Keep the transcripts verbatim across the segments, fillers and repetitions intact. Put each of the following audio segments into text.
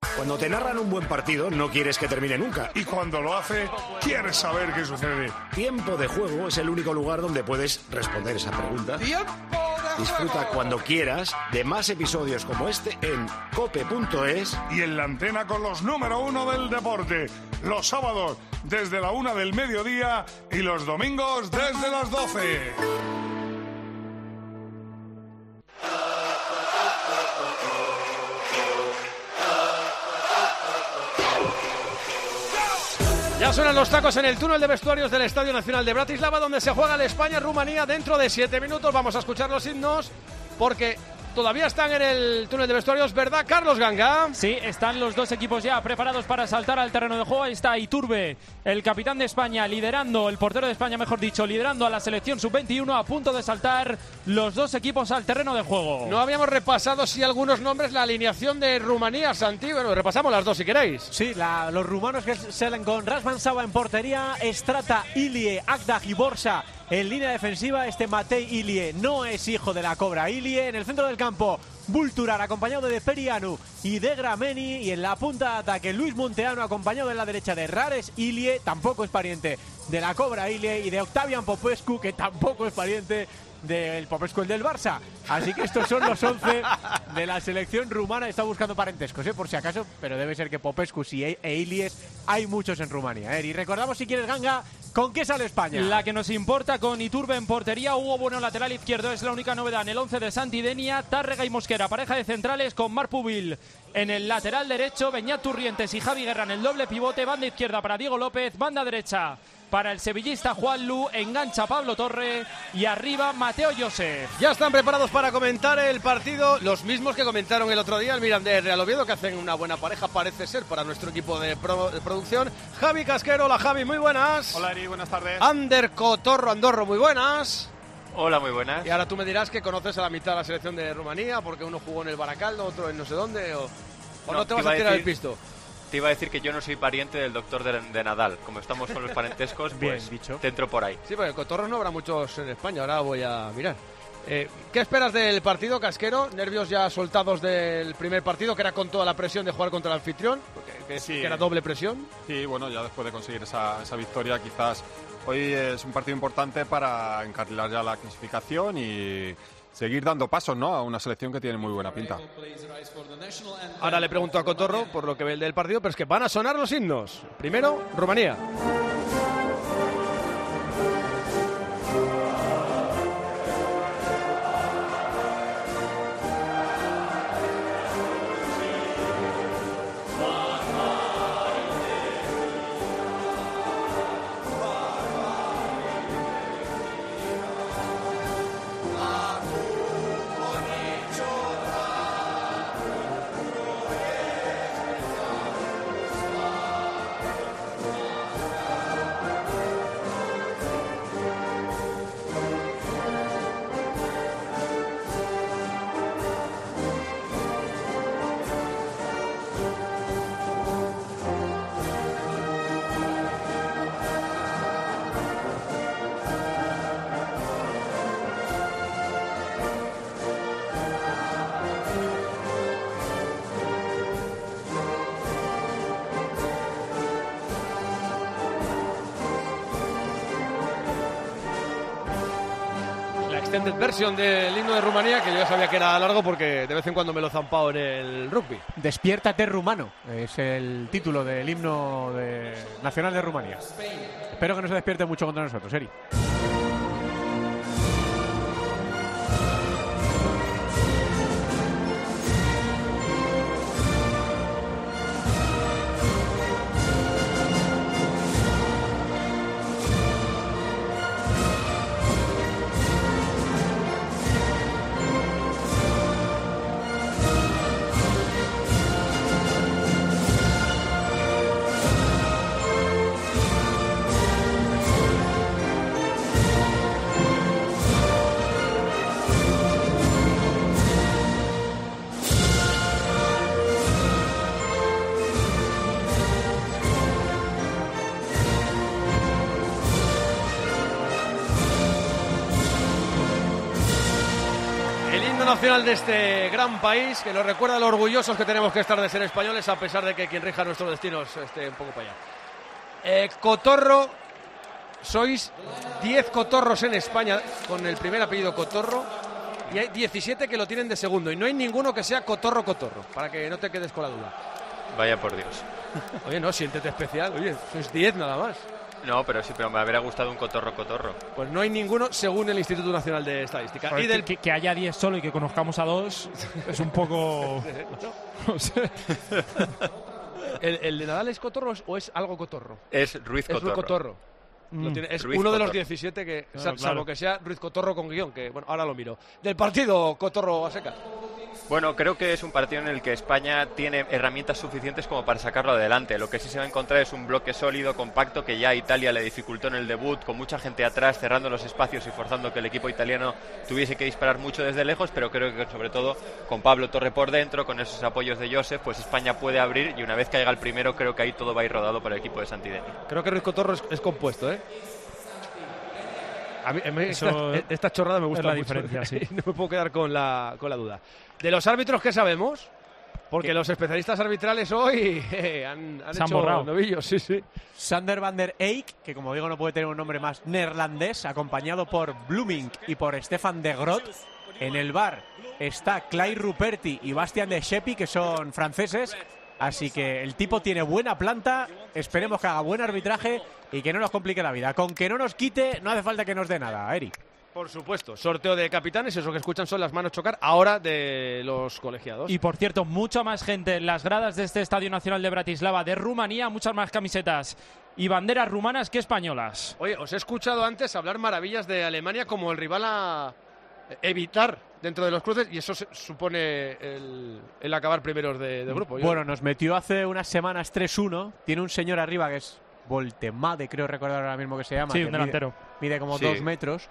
Cuando te narran un buen partido, no quieres que termine nunca. Y cuando lo hace, quieres saber qué sucede. Tiempo de Juego es el único lugar donde puedes responder esa pregunta. Disfruta cuando quieras de más episodios como este en cope punto es y en la antena con los número uno del deporte. Los sábados desde la una del mediodía y los domingos desde las doce. Ya suenan los tacos en el túnel de vestuarios del Estadio Nacional de Bratislava, donde se juega el España-Rumanía. Dentro de siete minutos vamos a escuchar los himnos, porque todavía están en el túnel de vestuarios, ¿verdad, Carlos Ganga? Sí, están los dos equipos ya preparados para saltar al terreno de juego. Ahí está Iturbe, el capitán de España, liderando, el portero de España, mejor dicho, liderando a la selección sub veintiuno, a punto de saltar los dos equipos al terreno de juego. No habíamos repasado, sí, algunos nombres, la alineación de Rumanía, Santi. Bueno, repasamos las dos si queréis. Sí, la, los rumanos que salen con Razvan Sava en portería, Strata, Ilie, Akdag y Borsa en línea defensiva. Este Matei Ilie no es hijo de la cobra Ilie. En el centro del campo, Bulturar acompañado de Perianu y de Grameni, y en la punta de ataque Luis Munteanu acompañado en la derecha de Rares Ilie, tampoco es pariente de la cobra Ilie, y de Octavian Popescu, que tampoco es pariente del Popescu, el del Barça. Así que estos son los once de la selección rumana. Está buscando parentescos, ¿eh? Por si acaso, pero debe ser que Popescu y e Ilies hay muchos en Rumanía, ¿eh? Y recordamos, si quieres, Ganga, ¿con qué sale España? La que nos importa, con Iturbe en portería, Hugo Bueno lateral izquierdo, es la única novedad en el once de Santidenia. Tárrega y Mosquera, pareja de centrales, con Marc Pubil en el lateral derecho, Beñat Turrientes y Javi Guerra en el doble pivote, banda izquierda para Diego López, banda derecha para el sevillista Juan Lu, engancha Pablo Torre y arriba Mateo Josef. Ya están preparados para comentar el partido los mismos que comentaron el otro día el Mirandés Real Oviedo, que hacen una buena pareja, parece ser, para nuestro equipo de, pro, de producción. Javi Casquero, hola Javi, muy buenas. Hola Eri, buenas tardes. Ander Cotorro Andorro, muy buenas. Hola, muy buenas. Y ahora tú me dirás que conoces a la mitad de la selección de Rumanía, porque uno jugó en el Baracaldo, otro en no sé dónde, o, o no, no te vas te a tirar a decir... el pisto. Te iba a decir que yo no soy pariente del doctor de, de Nadal. Como estamos con los parentescos, pues bien dicho. Te entro por ahí. Sí, porque cotorros no habrá muchos en España, ahora voy a mirar. Eh, ¿Qué esperas del partido, Casquero? ¿Nervios ya soltados del primer partido, que era con toda la presión de jugar contra el anfitrión? Que, sí. que era doble presión. Sí, bueno, ya después de conseguir esa, esa victoria, quizás hoy es un partido importante para encarrilar ya la clasificación y seguir dando pasos, ¿no?, a una selección que tiene muy buena pinta. Ahora le pregunto a Cotorro por lo que ve el del partido, pero es que van a sonar los himnos. Primero, Rumanía. Extended version del himno de Rumanía, que yo ya sabía que era largo porque de vez en cuando me lo he zampado en el rugby. Despiértate rumano, es el título del himno de... nacional de Rumanía. Espero que no se despierte mucho contra nosotros, Eri. nacional de este gran país, que nos recuerda lo orgullosos que tenemos que estar de ser españoles, a pesar de que quien rija nuestros destinos esté un poco para allá. Eh, Cotorro, sois diez cotorros en España con el primer apellido Cotorro, y hay diecisiete que lo tienen de segundo, y no hay ninguno que sea Cotorro Cotorro, para que no te quedes con la duda. Vaya por Dios. Oye, no, siéntete especial, oye, sois diez nada más. No, pero sí, pero me habría gustado un Cotorro Cotorro. Pues no hay ninguno según el Instituto Nacional de Estadística. Joder, y del... que, que haya diez solo y que conozcamos a dos es un poco... No sé. ¿El, ¿El de Nadal es Cotorro o es algo Cotorro? Es Ruiz Cotorro. Es Ruiz Cotorro. Lo tiene, es Ruiz uno de Cotorro. los diecisiete que, Claro, salvo claro. que sea Ruiz Cotorro con guión, que bueno, ahora lo miro. Del partido Cotorro a seca. Bueno, creo que es un partido en el que España tiene herramientas suficientes como para sacarlo adelante. Lo que sí se va a encontrar es un bloque sólido, compacto, que ya a Italia le dificultó en el debut, con mucha gente atrás, cerrando los espacios y forzando que el equipo italiano tuviese que disparar mucho desde lejos, pero creo que sobre todo con Pablo Torre por dentro, con esos apoyos de Joseph, pues España puede abrir, y una vez caiga el primero, creo que ahí todo va a ir rodado para el equipo de Santidenia. Creo que Ruiz Cotorro es, es compuesto, ¿eh? A mí, a mí Eso esta, esta chorrada me gusta es la mucho. diferencia, sí. No me puedo quedar con la, con la duda. De los árbitros, ¿qué sabemos? Porque los especialistas arbitrales hoy eh, han, han Se han hecho borrado. novillos, sí, sí. Sander van der Eyck, que como digo no puede tener un nombre más neerlandés, acompañado por Blooming y por Stefan de Groot. En el bar está Clay Ruperti y Bastian de Sheppy, que son franceses. Así que el tipo tiene buena planta, esperemos que haga buen arbitraje y que no nos complique la vida. Con que no nos quite, no hace falta que nos dé nada, Eric. Por supuesto, sorteo de capitanes, eso que escuchan son las manos chocar ahora de los colegiados. Y por cierto, mucha más gente en las gradas de este Estadio Nacional de Bratislava, de Rumanía, muchas más camisetas y banderas rumanas que españolas. Oye, os he escuchado antes hablar maravillas de Alemania como el rival a evitar dentro de los cruces, y eso se supone el, el acabar primeros de, de grupo. Yo... Bueno, nos metió hace unas semanas tres uno. Tiene un señor arriba que es Voltemade, creo recordar ahora mismo que se llama. Sí, que un delantero. Mide, mide como Sí. dos metros.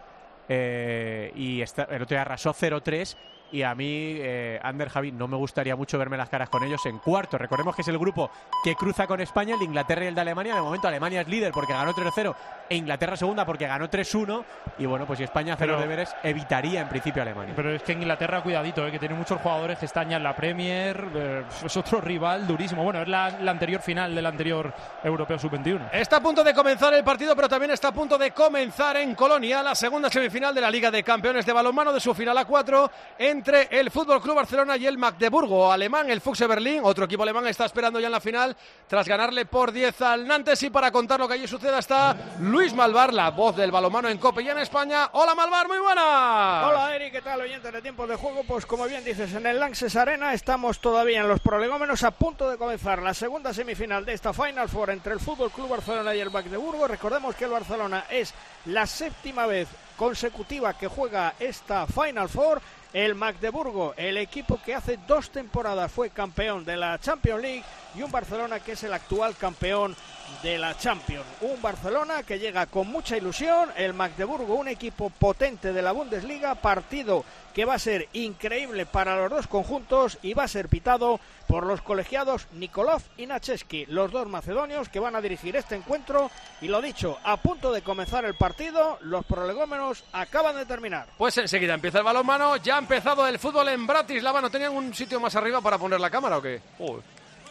Eh, y está, el otro día arrasó cero tres. Y a mí, eh, Ander, Javi, no me gustaría mucho verme las caras con ellos en cuarto. Recordemos que es el grupo que cruza con España, el de Inglaterra y el de Alemania. De momento Alemania es líder porque ganó tres cero e Inglaterra segunda porque ganó tres uno. Y bueno, pues si España hace Pero- los deberes, evitaría en principio a Alemania. Pero es que Inglaterra, cuidadito, eh, que tiene muchos jugadores que están ya en la Premier. Eh, es otro rival durísimo. Bueno, es la, la anterior final del anterior Europeo sub veintiuno. Está a punto de comenzar el partido, pero también está a punto de comenzar en Colonia la segunda semifinal de la Liga de Campeones de Balonmano, de su final a cuatro, entre el Fútbol Club Barcelona y el Magdeburgo alemán. El Füchse Berlín, otro equipo alemán, está esperando ya en la final tras ganarle por diez al Nantes. Y para contar lo que allí suceda está Luis Malvar, la voz del balonmano en COPE y en España. Hola Malvar, muy buena. Hola Eric, ¿qué tal oyentes de Tiempos de Juego? Pues como bien dices, en el Lanxess Arena estamos todavía en los prolegómenos, a punto de comenzar la segunda semifinal de esta Final Four entre el Fútbol Club Barcelona y el Magdeburgo. Recordemos que el Barcelona es la séptima vez consecutiva que juega esta Final Four. El Magdeburgo, el equipo que hace dos temporadas fue campeón de la Champions League, y un Barcelona que es el actual campeón de la Champions. Un Barcelona que llega con mucha ilusión, el Magdeburgo un equipo potente de la Bundesliga, partido que va a ser increíble para los dos conjuntos y va a ser pitado por los colegiados Nikolov y Nacheski, los dos macedonios que van a dirigir este encuentro. Y lo dicho, a punto de comenzar el partido, los prolegómenos acaban de terminar. Pues enseguida empieza el balonmano, ya ha empezado el fútbol en Bratislava. ¿No tenían un sitio más arriba para poner la cámara o qué? Uy.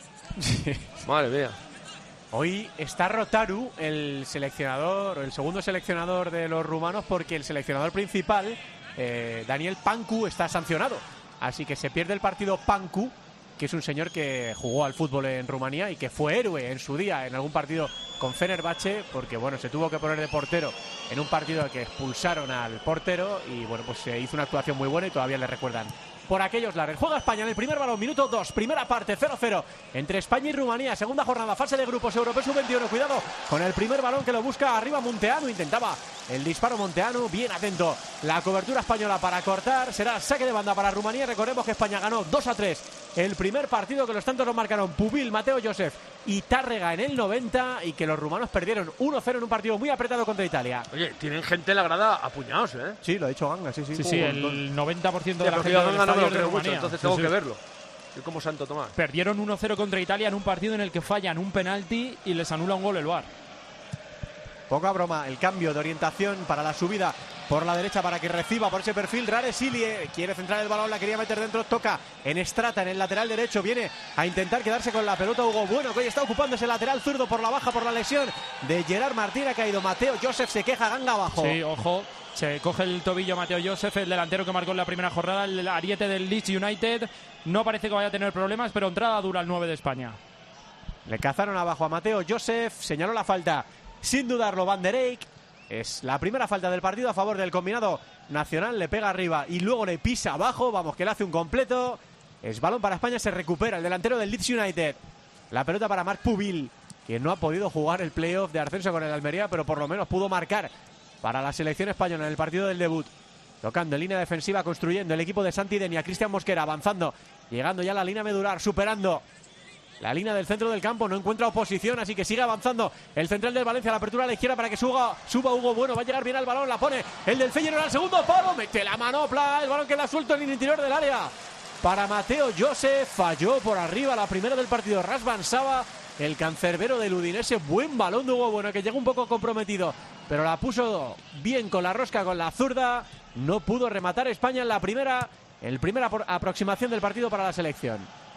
Madre mía. Hoy está Rotaru, el seleccionador, el segundo seleccionador de los rumanos, porque el seleccionador principal, eh, Daniel Pancu, está sancionado. Así que se pierde el partido Pancu, que es un señor que jugó al fútbol en Rumanía y que fue héroe en su día en algún partido con Fenerbahce, porque bueno, se tuvo que poner de portero en un partido al que expulsaron al portero y bueno, pues se hizo una actuación muy buena y todavía le recuerdan por aquellos lares. Juega España en el primer balón, minuto dos, primera parte, cero cero entre España y Rumanía, segunda jornada, fase de grupos europeos sub veintiuno. Cuidado con el primer balón que lo busca arriba Munteanu, intentaba el disparo Munteanu, bien atento la cobertura española para cortar, será saque de banda para Rumanía. Recordemos que España ganó dos a tres el primer partido, que los tantos lo marcaron Pubil, Mateo Joseph y Tárrega en el noventa, y que los rumanos perdieron uno cero en un partido muy apretado contra Italia. Oye, tienen gente en la grada a puñados, ¿eh? Sí, lo ha dicho Ganga, sí, sí. Sí, sí, el noventa por ciento de la porque gente yo del Ganga no me estadio lo es de creo mucho, Rumanía. entonces Sí, tengo sí. que verlo. Yo como Santo Tomás. Perdieron uno cero contra Italia en un partido en el que fallan un penalti y les anula un gol el V A R. Poca broma, el cambio de orientación para la subida por la derecha para que reciba por ese perfil. Rares Ilie quiere centrar el balón, la quería meter dentro, toca en Estrata en el lateral derecho, viene a intentar quedarse con la pelota Hugo Bueno, que hoy está ocupando ese lateral zurdo por la baja por la lesión de Gerard Martín. Ha caído Mateo Joseph, se queja, ganga abajo. Sí, ojo, se coge el tobillo Mateo Joseph, el delantero que marcó en la primera jornada, el ariete del Leeds United. No parece que vaya a tener problemas, pero entrada dura el nueve de España. Le cazaron abajo a Mateo Joseph, señaló la falta sin dudarlo Van der Eyck. Es la primera falta del partido a favor del combinado nacional. Le pega arriba y luego le pisa abajo. Vamos, que le hace un completo. Es balón para España, se recupera el delantero del Leeds United. La pelota para Marc Pubil, que no ha podido jugar el playoff de ascenso con el Almería, pero por lo menos pudo marcar para la selección española en el partido del debut. Tocando en línea defensiva, construyendo el equipo de Santidenia. Cristian Mosquera avanzando, llegando ya a la línea medular, superando la línea del centro del campo, no encuentra oposición, así que sigue avanzando el central del Valencia, la apertura a la izquierda para que suba, suba Hugo Bueno, va a llegar bien al balón, la pone el del Feyenoord al segundo palo, mete la manopla, el balón queda suelto en el interior del área para Mateo Joseph, falló por arriba la primera del partido Razvan Sava, el cancerbero del Udinese. Buen balón de Hugo Bueno, que llega un poco comprometido, pero la puso bien con la rosca, con la zurda, no pudo rematar España en la primera, el primera aproximación del partido para la selección.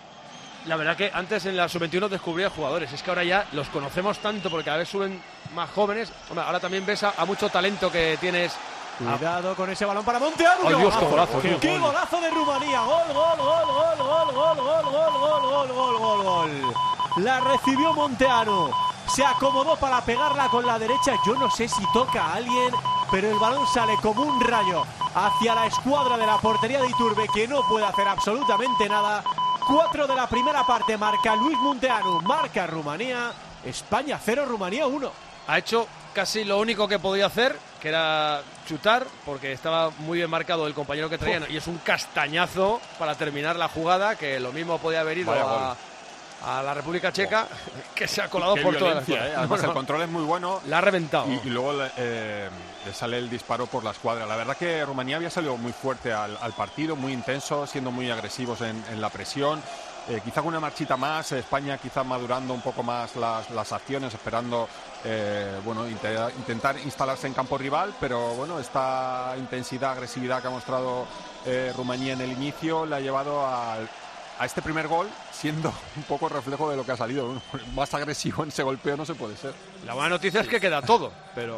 La verdad que antes en la sub veintiuno descubría jugadores, es que ahora ya los conocemos tanto porque cada vez suben más jóvenes. Hombre, ahora también ves a, a mucho talento que tienes. Cuidado con ese balón para Monteanu. ¡Ay, Dios, qué golazo! ¡Qué, qué golazo de Rumanía! ¡Gol, gol, gol, gol, gol, gol, gol, gol, gol, gol, gol, gol! La recibió Monteanu. Se acomodó para pegarla con la derecha. Yo no sé si toca a alguien, pero el balón sale como un rayo hacia la escuadra de la portería de Iturbe, que no puede hacer absolutamente nada. Cuatro de la primera parte, marca Luis Munteanu, marca Rumanía, España cero, Rumanía uno. Ha hecho casi lo único que podía hacer, que era chutar, porque estaba muy bien marcado el compañero que traían, y es un castañazo para terminar la jugada, que lo mismo podía haber ido a, a la República Checa, que se ha colado Qué por toda la eh. Además bueno, el control es muy bueno. La ha reventado. Y, y luego eh, le sale el disparo por la escuadra. La verdad que Rumanía había salido muy fuerte al, al partido, muy intenso, siendo muy agresivos en, en la presión. Eh, quizá con una marchita más, España quizá madurando un poco más las, las acciones, esperando eh, bueno, intentar, intentar instalarse en campo rival, pero bueno, esta intensidad, agresividad que ha mostrado eh, Rumanía en el inicio le ha llevado al a este primer gol, siendo un poco reflejo de lo que ha salido. Más agresivo en ese golpeo no se puede ser. La buena noticia es que queda todo, pero...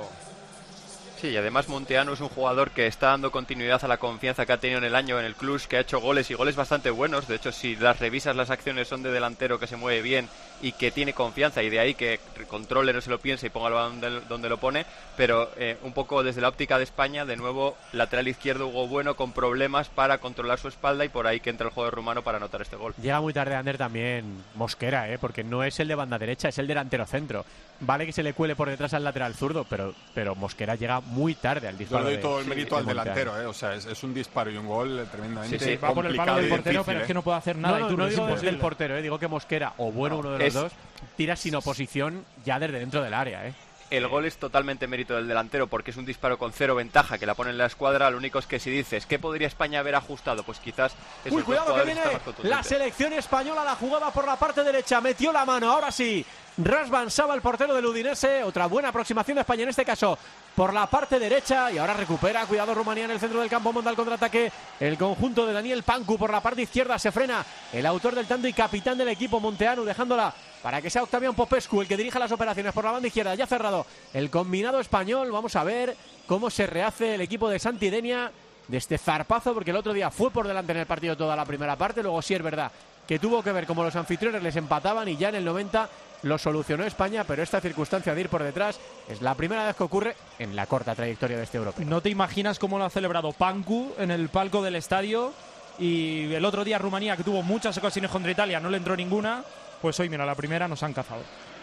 Sí, y además Monteanu es un jugador que está dando continuidad a la confianza que ha tenido en el año en el club, que ha hecho goles y goles bastante buenos. De hecho, si las revisas, las acciones son de delantero que se mueve bien y que tiene confianza, y de ahí que controle, no se lo piense y ponga el balón donde, donde lo pone. Pero eh, un poco desde la óptica de España, de nuevo, lateral izquierdo Hugo Bueno con problemas para controlar su espalda, y por ahí que entra el jugador rumano para anotar este gol. Llega muy tarde Ander también Mosquera, ¿eh? Porque no es el de banda derecha, es el delantero centro. Vale que se le cuele por detrás al lateral zurdo, pero, pero Mosquera llega muy tarde al disparo. Yo le doy todo de, el mérito sí, al de delantero, ¿eh? O sea, es, es un disparo y un gol tremendamente sí, sí, va por el palo del portero, pero ¿eh? es que no puede hacer nada. No, no, y tú, no es digo imposible. desde el portero, ¿eh? Digo que Mosquera, o Bueno, no, uno de los es... dos, tira sin oposición ya desde dentro del área, ¿eh? El gol es totalmente mérito del delantero, porque es un disparo con cero ventaja que la pone en la escuadra. Lo único es que si dices, ¿qué podría España haber ajustado? Pues quizás esos Uy, cuidado que viene la selección española, la jugada por la parte derecha, metió la mano, ahora sí. Razvan Sava, el portero del Udinese, otra buena aproximación de España en este caso por la parte derecha, y ahora recupera, cuidado Rumanía en el centro del campo, monta el contraataque el conjunto de Daniel Pancu por la parte izquierda, se frena el autor del tanto y capitán del equipo Monteanu, dejándola para que sea Octavian Popescu el que dirija las operaciones por la banda izquierda. Ya cerrado el combinado español, vamos a ver cómo se rehace el equipo de Santidenia de este zarpazo, porque el otro día fue por delante en el partido toda la primera parte, luego sí es verdad que tuvo que ver cómo los anfitriones les empataban y ya en el noventa lo solucionó España, pero esta circunstancia de ir por detrás es la primera vez que ocurre en la corta trayectoria de este europeo. No te imaginas cómo lo ha celebrado Pancu en el palco del estadio, y el otro día Rumanía, que tuvo muchas ocasiones contra Italia, no le entró ninguna, pues hoy mira, la primera nos han cazado.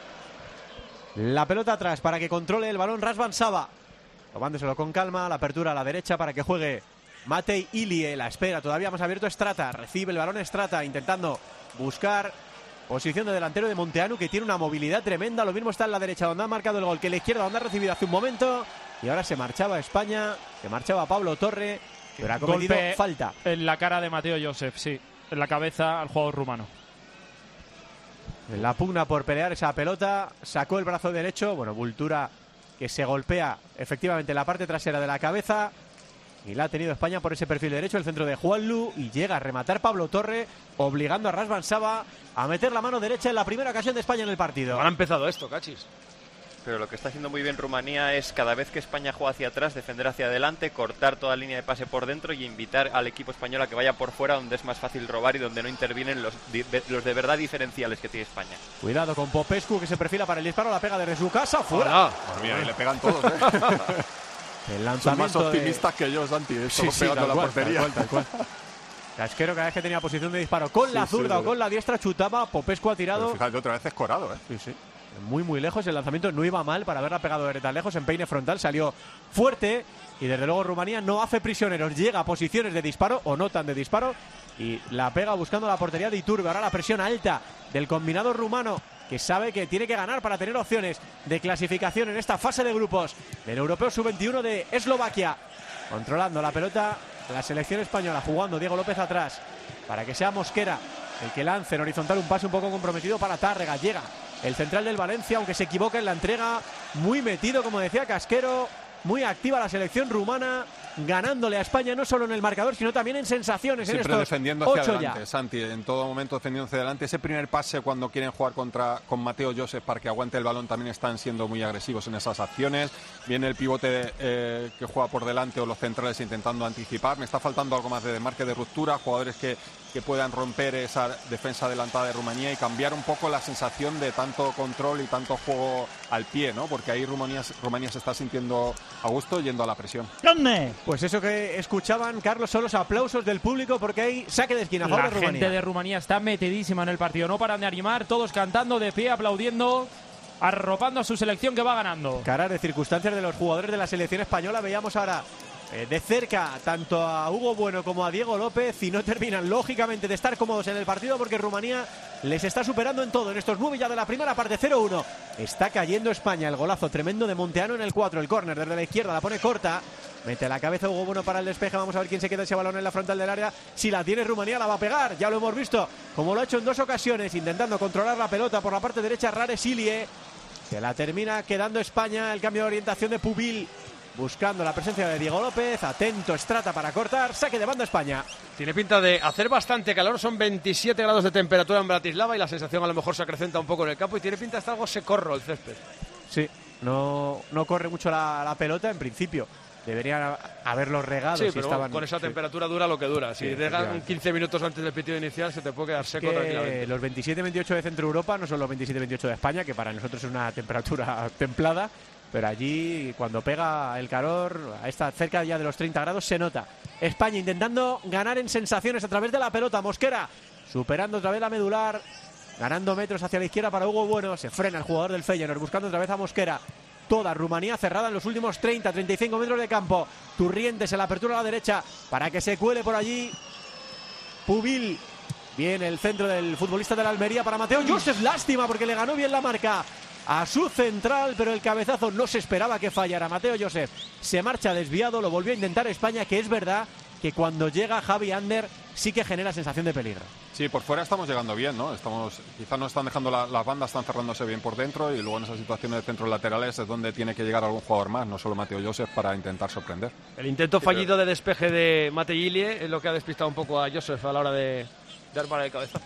La pelota atrás para que controle el balón Razvan Sava, tomándoselo con calma, la apertura a la derecha para que juegue Matej Ilie, la espera, todavía más abierto Estrata, recibe el balón Estrata intentando buscar posición de delantero de Monteanu, que tiene una movilidad tremenda. Lo mismo está en la derecha donde ha marcado el gol que en la izquierda donde ha recibido hace un momento, y ahora se marchaba España, se marchaba Pablo Torre, pero ha cometido golpe falta en la cara de Mateo Joseph, sí, en la cabeza al jugador rumano. En la pugna por pelear esa pelota, sacó el brazo derecho, bueno, Vultura que se golpea efectivamente en la parte trasera de la cabeza. Y la ha tenido España por ese perfil derecho, el centro de Juanlu, y llega a rematar Pablo Torre, obligando a Razvan Sava a meter la mano derecha en la primera ocasión de España en el partido. Ahora ha empezado esto, cachis. Pero lo que está haciendo muy bien Rumanía es cada vez que España juega hacia atrás, defender hacia adelante, cortar toda línea de pase por dentro y invitar al equipo español a que vaya por fuera, donde es más fácil robar y donde no intervienen los, los de verdad diferenciales que tiene España. Cuidado con Popescu, que se perfila para el disparo, la pega desde su casa, fuera. Madre mía, y le pegan todos, ¿eh? El Son lanzamiento más optimistas de... que yo, Santi. Esto sí, sí, pegando tal la cual, portería. tal cual, tal cual. Casquero, cada vez que tenía posición de disparo con sí, la zurda sí, o con la diestra, chutaba. Popescu ha tirado. Pero fíjate, otra vez escorado, ¿eh? Sí, sí. Muy, muy lejos. El lanzamiento no iba mal para haberla pegado de tan lejos. En peine frontal salió fuerte. Y desde luego Rumanía no hace prisioneros. Llega a posiciones de disparo o no tan de disparo. Y la pega buscando la portería de Iturbe. Ahora la presión alta del combinado rumano, que sabe que tiene que ganar para tener opciones de clasificación en esta fase de grupos del Europeo sub veintiuno de Eslovaquia. Controlando la pelota la selección española, jugando Diego López atrás para que sea Mosquera el que lance en horizontal un pase un poco comprometido para Tárrega. Llega el central del Valencia, aunque se equivoca en la entrega, muy metido, como decía Casquero, muy activa la selección rumana, ganándole a España no solo en el marcador, sino también en sensaciones. Siempre en estos defendiendo hacia ocho adelante, ya. Santi, en todo momento defendiendo hacia adelante. Ese primer pase cuando quieren jugar contra con Mateo Joseph para que aguante el balón, también están siendo muy agresivos en esas acciones. Viene el pivote eh, que juega por delante o los centrales intentando anticipar. Me está faltando algo más de desmarque, de ruptura, jugadores que, que puedan romper esa defensa adelantada de Rumanía y cambiar un poco la sensación de tanto control y tanto juego al pie, ¿no? Porque ahí Rumanía, Rumanía se está sintiendo a gusto yendo a la presión. ¿Dónde? Pues eso que escuchaban, Carlos, son los aplausos del público porque hay saque de esquina a favor La de Rumanía. gente de Rumanía está metidísima en el partido, no paran de animar, todos cantando de pie, aplaudiendo, arropando a su selección que va ganando. Caras de circunstancias de los jugadores de la selección española. Veíamos ahora eh, de cerca tanto a Hugo Bueno como a Diego López y no terminan lógicamente de estar cómodos en el partido porque Rumanía les está superando en todo en estos nueve ya de la primera parte. Cero uno. Está cayendo España. El golazo tremendo de Monteano en el cuatro. El córner desde la izquierda la pone corta. Mete la cabeza Hugo Bueno para el despeje. Vamos a ver quién se queda ese balón en la frontal del área. Si la tiene Rumanía la va a pegar. Ya lo hemos visto como lo ha hecho en dos ocasiones, intentando controlar la pelota por la parte derecha. Rares Ilie. Se la termina quedando España. El cambio de orientación de Pubil, buscando la presencia de Diego López. Atento Strata para cortar. Saque de banda España. Tiene pinta de hacer bastante calor. Son veintisiete grados de temperatura en Bratislava y la sensación a lo mejor se acrecenta un poco en el campo. Y tiene pinta de estar algo secorro el césped. Sí, no, no corre mucho la, la pelota en principio. Deberían haberlo regado. Sí, si pero estaban, con esa sí. temperatura dura lo que dura. Si Sí, dejan quince minutos antes del pitido inicial se te puede quedar seco que tranquilamente. Los veintisiete veintiocho de Centro Europa no son los veintisiete veintiocho de España, que para nosotros es una temperatura templada, pero allí cuando pega el calor, a esta cerca ya de los treinta grados, se nota. España intentando ganar en sensaciones a través de la pelota. Mosquera superando otra vez la medular, ganando metros hacia la izquierda para Hugo Bueno. Se frena el jugador del Feyenoord buscando otra vez a Mosquera. Toda Rumanía cerrada en los últimos treinta treinta y cinco metros de campo. Turrientes en la apertura a la derecha para que se cuele por allí Pubil. Viene el centro del futbolista de la Almería para Mateo Joseph. Lástima porque le ganó bien la marca a su central, pero el cabezazo no se esperaba que fallara. Mateo Joseph se marcha desviado, lo volvió a intentar España, que es verdad que cuando llega Javi Ander sí que genera sensación de peligro. Sí, por fuera estamos llegando bien, ¿no? Estamos, quizás no están dejando la, las bandas, están cerrándose bien por dentro y luego en esas situaciones de centros laterales es donde tiene que llegar algún jugador más, no solo Mateo Joseph, para intentar sorprender. El intento fallido de despeje de Matej Ilie es lo que ha despistado un poco a Joseph a la hora de, de armar el cabeza.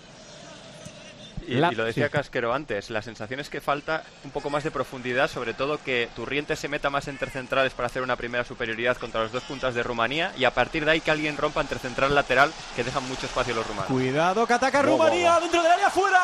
Y, La, y lo decía sí. Casquero antes, la sensación es que falta un poco más de profundidad, sobre todo que Turrientes se meta más entre centrales para hacer una primera superioridad contra los dos puntas de Rumanía y a partir de ahí que alguien rompa entre central lateral, que dejan mucho espacio los rumanos. Cuidado que ataca Wow, Rumanía, wow, wow. dentro del área, fuera.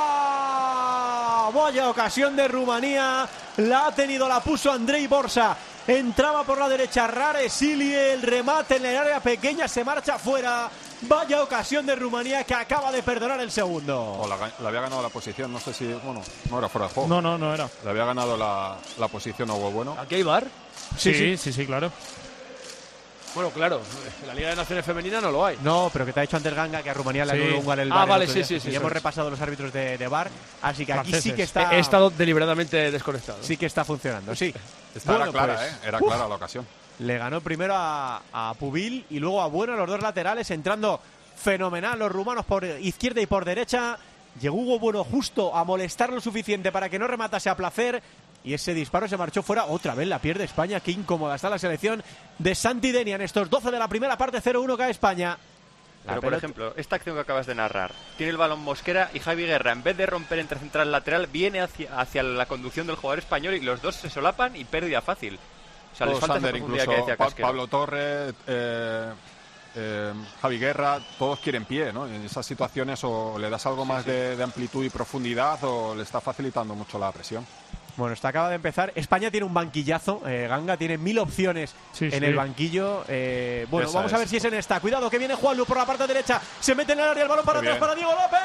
Vaya ocasión de Rumanía, la ha tenido, la puso Andrei Borsa. Entraba por la derecha Rares Ilie, el remate en el área pequeña, se marcha fuera. Vaya ocasión de Rumanía que acaba de perdonar el segundo. O la, le había ganado la posición, no sé si, bueno, no era fuera de juego. No, no, no era. Le había ganado la, la posición a Hugo Bueno. ¿Aquí hay V A R? Sí, sí, sí, sí, claro. Bueno, claro, en la Liga de Naciones Femenina no lo hay. No, pero que te ha dicho antes Ganga que a Rumanía le Sí. anuló un gol el Ah, V A R el vale, otro sí, día. sí, sí, Y eso hemos es. repasado los árbitros de, de V A R, así que aquí Franceses. sí que está, He estado deliberadamente desconectado. sí que está funcionando, sí. Esta Bueno, era clara, pues, ¿eh? Era uf. clara la ocasión. Le ganó primero a, a Pubil y luego a Bueno, los dos laterales, entrando fenomenal los rumanos por izquierda y por derecha. Llegó Hugo Bueno justo a molestar lo suficiente para que no rematase a placer. y ese disparo se marchó fuera. Otra vez la pierde España. Qué incómoda está la selección de Santidenia en estos doce de la primera parte. Cero uno cae España. La Pero, pelota... por ejemplo, esta acción que acabas de narrar, tiene el balón Mosquera y Javi Guerra, en vez de romper entre central y lateral, viene hacia, hacia la conducción del jugador español y los dos se solapan y pérdida fácil. O sea, les falta esa profundidad que decía Casquero. Pablo Torres, eh, eh, Javi Guerra, todos quieren pie, ¿no? En esas situaciones o le das algo más sí, sí. De, de amplitud y profundidad o le está facilitando mucho la presión. Bueno, esto acaba de empezar. España tiene un banquillazo. Eh, Ganga tiene mil opciones sí, en sí. el banquillo. Eh, bueno, Esa vamos es. a ver si es en esta. Cuidado, que viene Juanlu por la parte derecha. Se mete en el área, el balón para Qué atrás bien. para Diego López.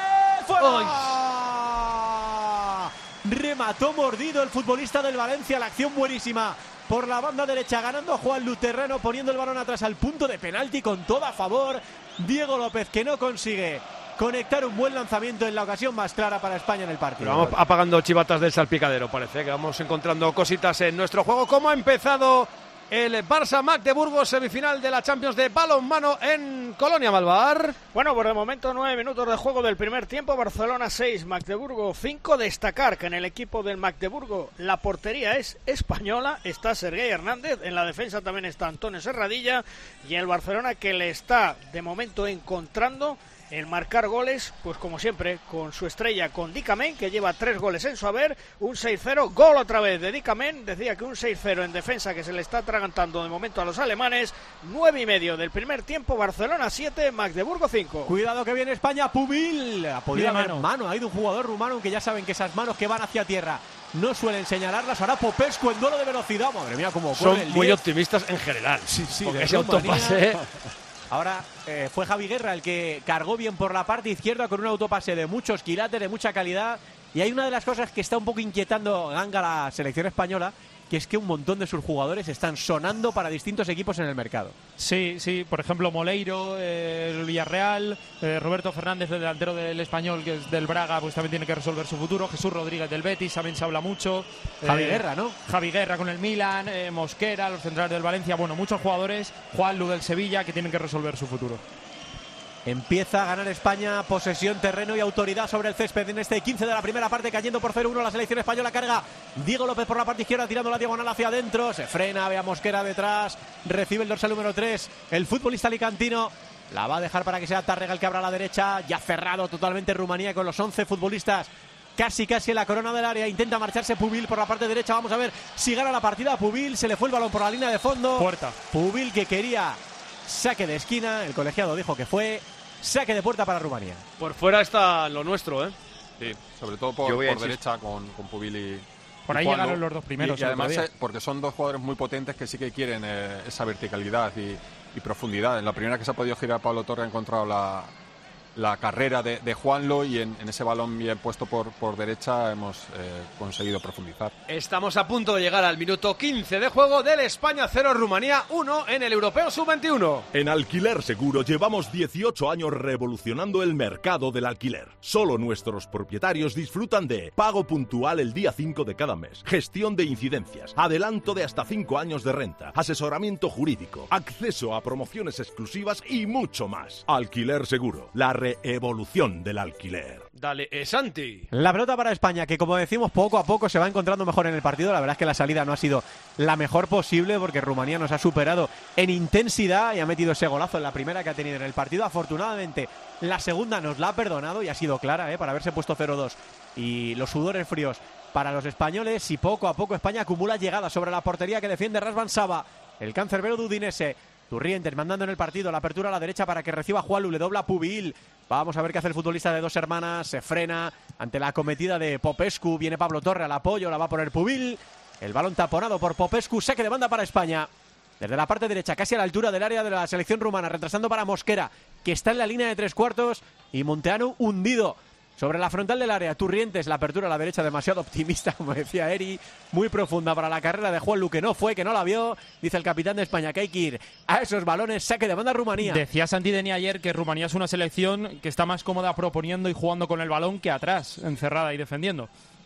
¡Fuera! Remató mordido el futbolista del Valencia. La acción buenísima por la banda derecha, ganando a Juanlu terreno, poniendo el balón atrás al punto de penalti con todo a favor. Diego López, que no consigue conectar un buen lanzamiento en la ocasión más clara para España en el partido. Pero vamos apagando chivatas del salpicadero, parece que vamos encontrando cositas en nuestro juego. ¿Cómo ha empezado el Barça-Magdeburgo, semifinal de la Champions de balonmano en Colonia Malvar? Bueno, por el momento nueve minutos de juego del primer tiempo. Barcelona seis, Magdeburgo cinco. Destacar que en el equipo del Magdeburgo la portería es española. Está Sergei Hernández, en la defensa también está Antonio Serradilla, y el Barcelona que le está de momento encontrando el marcar goles, pues como siempre, con su estrella, con Dikamen, que lleva tres goles en su haber, un seis cero, gol otra vez de Dikamen. Decía que un seis cero en defensa que se le está atragantando de momento a los alemanes. Nueve y medio del primer tiempo, Barcelona siete, Magdeburgo cinco. Cuidado que viene España, Pubil. Ha podido haber mano. mano, ha ido un jugador rumano, aunque ya saben que esas manos que van hacia tierra no suelen señalarlas. Ahora Popescu en duelo de velocidad. Madre mía, cómo corre. Son el muy diez. optimistas en general. Sí, sí, porque ese autopase. Ahora eh, fue Javi Guerra el que cargó bien por la parte izquierda con un autopase de muchos quilates, de mucha calidad. Y hay una de las cosas que está un poco inquietando Ganga a la selección española, que es que un montón de sus jugadores están sonando para distintos equipos en el mercado. Sí, sí, por ejemplo Moleiro, eh, el Villarreal, eh, Roberto Fernández, el delantero del Español, que es del Braga, pues también tiene que resolver su futuro. Jesús Rodríguez del Betis, también se habla mucho. Javi eh, Guerra, ¿no? Javi Guerra con el Milan, eh, Mosquera, los centrales del Valencia, bueno, muchos jugadores. Juanlu del Sevilla, que tienen que resolver su futuro. Empieza a ganar España posesión, terreno y autoridad sobre el césped en este quince de la primera parte, cayendo por cero uno la selección española. Carga Diego López por la parte izquierda, tirando la diagonal hacia adentro, se frena, ve a Mosquera detrás, recibe el dorsal número tres, el futbolista alicantino. La va a dejar para que sea Tárrega el que abra a la derecha, ya cerrado totalmente Rumanía con los once futbolistas casi casi en la corona del área. Intenta marcharse Pubil por la parte derecha, vamos a ver si gana la partida. Pubil, se le fue el balón por la línea de fondo. Puerta. Pubil que quería saque de esquina, el colegiado dijo que fue saque de puerta para Rumanía. Por fuera está lo nuestro, ¿eh? Sí, sobre todo por, por derecha con, con Pubil y... Por ahí Juanlu. llegaron los dos primeros. Y, y además, eh, porque son dos jugadores muy potentes que sí que quieren eh, esa verticalidad y, y profundidad. En la primera que se ha podido girar, Pablo Torre ha encontrado la, la carrera de, de Juanlu, y en, en ese balón bien puesto por, por derecha hemos eh, conseguido profundizar. Estamos a punto de llegar al minuto quince de juego del España cero, Rumanía uno en el Europeo sub veintiuno. En Alquiler Seguro llevamos dieciocho años revolucionando el mercado del alquiler. Solo nuestros propietarios disfrutan de pago puntual el día cinco de cada mes, gestión de incidencias, adelanto de hasta cinco años de renta, asesoramiento jurídico, acceso a promociones exclusivas y mucho más. Alquiler Seguro, la reevolución del alquiler. Dale, eh, Santi. La pelota para España, que como decimos, poco a poco se va encontrando mejor en el partido. La verdad es que la salida no ha sido la mejor posible, porque Rumanía nos ha superado en intensidad y ha metido ese golazo en la primera que ha tenido en el partido. Afortunadamente, la segunda nos la ha perdonado y ha sido clara, ¿eh? Para haberse puesto cero dos. Y los sudores fríos para los españoles, y poco a poco España acumula llegadas sobre la portería que defiende Razvan Sava, el cancerbero de Udinese. Turrientes mandando en el partido, la apertura a la derecha para que reciba Juanlu, le dobla Pubil. Vamos a ver qué hace el futbolista de Dos Hermanas, se frena ante la acometida de Popescu, viene Pablo Torre al apoyo, la va a poner Pubil. El balón taponado por Popescu, saque de banda para España. Desde la parte derecha, casi a la altura del área de la selección rumana, retrasando para Mosquera, que está en la línea de tres cuartos, y Munteanu hundido sobre la frontal del área. Turrientes, la apertura a la derecha demasiado optimista, como decía Eri, muy profunda para la carrera de Juanlu, que no fue, que no la vio. Dice el capitán de España que hay que ir a esos balones, saque de banda Rumanía. Decía Santidenia ayer que Rumanía es una selección que está más cómoda proponiendo y jugando con el balón que atrás, encerrada y defendiendo.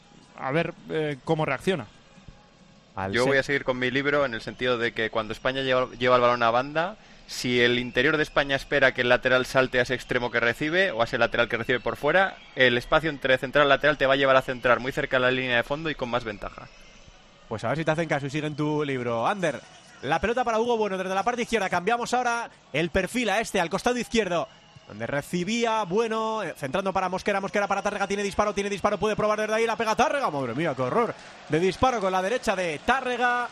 A ver eh, cómo reacciona. Al Yo voy a seguir con mi libro en el sentido de que cuando España lleva, lleva el balón a banda, si el interior de España espera que el lateral salte a ese extremo que recibe o a ese lateral que recibe por fuera, el espacio entre central y lateral te va a llevar a centrar muy cerca de la línea de fondo y con más ventaja. Pues a ver si te hacen caso y siguen tu libro. Ander, la pelota para Hugo Bueno desde la parte izquierda. Cambiamos ahora el perfil a este, al costado izquierdo, donde recibía Bueno, centrando para Mosquera, Mosquera para Tárrega, tiene disparo, tiene disparo, puede probar desde ahí, la pega Tárrega, madre mía, qué horror de disparo con la derecha de Tárrega,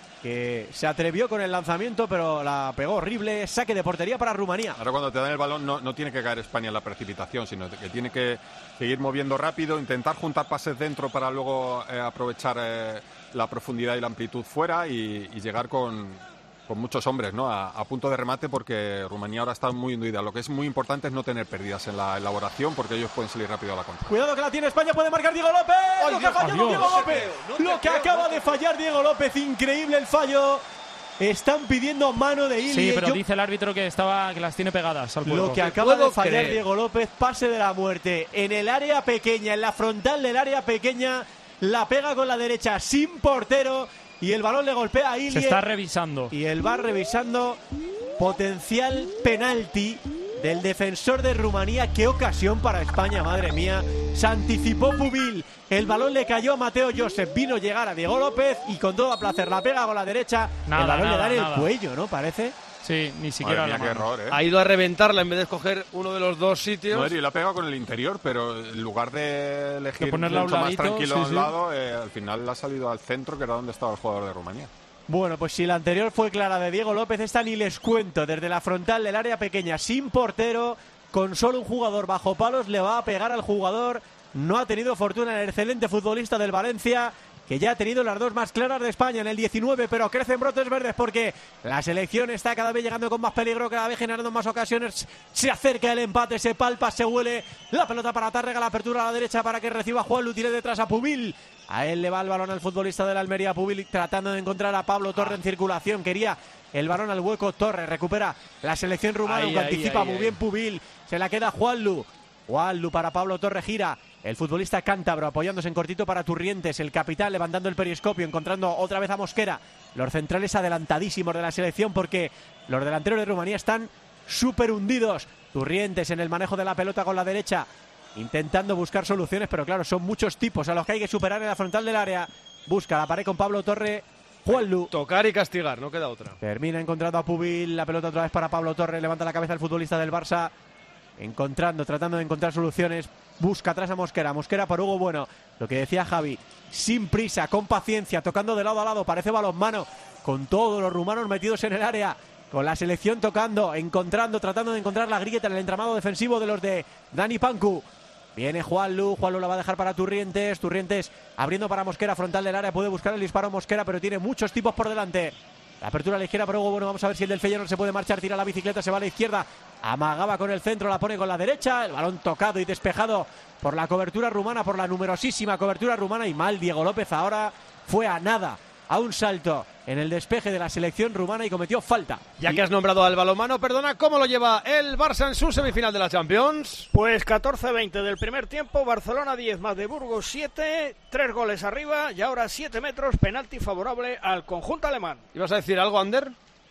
que se atrevió con el lanzamiento, pero la pegó horrible. Saque de portería para Rumanía. Ahora cuando te dan el balón no, no tiene que caer España en la precipitación, sino que tiene que seguir moviendo rápido, intentar juntar pases dentro para luego eh, aprovechar eh, la profundidad y la amplitud fuera y, y llegar con, con muchos hombres, ¿no? A, a punto de remate, porque Rumanía ahora está muy hundida. Lo que es muy importante es no tener pérdidas en la elaboración, porque ellos pueden salir rápido a la contra. Cuidado que la tiene España, puede marcar Diego López. ¡Ay, lo que ha fallado Dios! Diego López. No lo que creo, acaba no te... de fallar Diego López, increíble el fallo. Están pidiendo mano de Ilie. Sí, pero Yo... dice el árbitro que estaba que las tiene pegadas al cuerpo. Lo que acaba de fallar creer. Diego López, pase de la muerte en el área pequeña, en la frontal del área pequeña, la pega con la derecha sin portero y el balón le golpea a Ilie. Se está revisando. Y el V A R revisando potencial penalti del defensor de Rumanía. Qué ocasión para España, madre mía. Se anticipó Pubil. El balón le cayó a Mateo Josep. Vino a llegar a Diego López y con todo placer la pega con la derecha. Nada, el balón nada, le da en nada. el cuello, ¿no? Parece. Sí, ni siquiera Madre mía, la qué mano. error, ¿eh? Ha ido a reventarla en vez de escoger uno de los dos sitios. No, y la pega con el interior, pero en lugar de elegir De ponerla a un mucho más ladito, tranquilo sí, a un sí. lado, eh, al final la ha salido al centro, que era donde estaba el jugador de Rumanía. Bueno, pues si la anterior fue clara de Diego López, esta ni les cuento. Desde la frontal del área pequeña, sin portero, con solo un jugador bajo palos, le va a pegar al jugador. No ha tenido fortuna el excelente futbolista del Valencia, que ya ha tenido las dos más claras de España en el diecinueve, pero crecen brotes verdes porque la selección está cada vez llegando con más peligro, cada vez generando más ocasiones. Se acerca el empate, se palpa, se huele. La pelota para Tárrega, la apertura a la derecha para que reciba Juan Lu, tire detrás a Pubil. A él le va el balón al futbolista de la Almería, Pubil, tratando de encontrar a Pablo Torre en circulación. Quería el balón al hueco, Torre recupera la selección rumana, Ahí, aunque ahí, anticipa ahí, muy ahí. bien Pubil. Se la queda Juan Lu. Juan Lu para Pablo Torre, gira el futbolista cántabro apoyándose en cortito para Turrientes, el capitán levantando el periscopio, encontrando otra vez a Mosquera. Los centrales adelantadísimos de la selección porque los delanteros de Rumanía están súper hundidos. Turrientes en el manejo de la pelota con la derecha, intentando buscar soluciones, pero claro, son muchos tipos a los que hay que superar en la frontal del área. Busca la pared con Pablo Torre, Juan Lu. Tocar y castigar, no queda otra. Termina encontrando a Pubil, la pelota otra vez para Pablo Torre, levanta la cabeza el futbolista del Barça, encontrando, tratando de encontrar soluciones, busca atrás a Mosquera, Mosquera por Hugo Bueno, lo que decía Javi, sin prisa, con paciencia, tocando de lado a lado, parece balonmano, con todos los rumanos metidos en el área, con la selección tocando, encontrando, tratando de encontrar la grieta en el entramado defensivo de los de Dani Panku. Viene Juan Lu, Juan Lu la va a dejar para Turrientes, Turrientes abriendo para Mosquera, frontal del área, puede buscar el disparo Mosquera, pero tiene muchos tipos por delante. La apertura a la izquierda para Hugo Bueno, vamos a ver si el del Feyenoord se puede marchar, tira la bicicleta, se va a la izquierda, amagaba con el centro, la pone con la derecha, el balón tocado y despejado por la cobertura rumana, por la numerosísima cobertura rumana, y mal Diego López ahora, fue a nada, a un salto en el despeje de la selección rumana y cometió falta. Ya que has nombrado al balonmano, perdona, ¿cómo lo lleva el Barça en su semifinal de la Champions? Pues catorce veinte del primer tiempo, Barcelona diez, más de Burgos siete, tres goles arriba y ahora siete metros, penalti favorable al conjunto alemán. ¿Ibas a decir algo, Ander?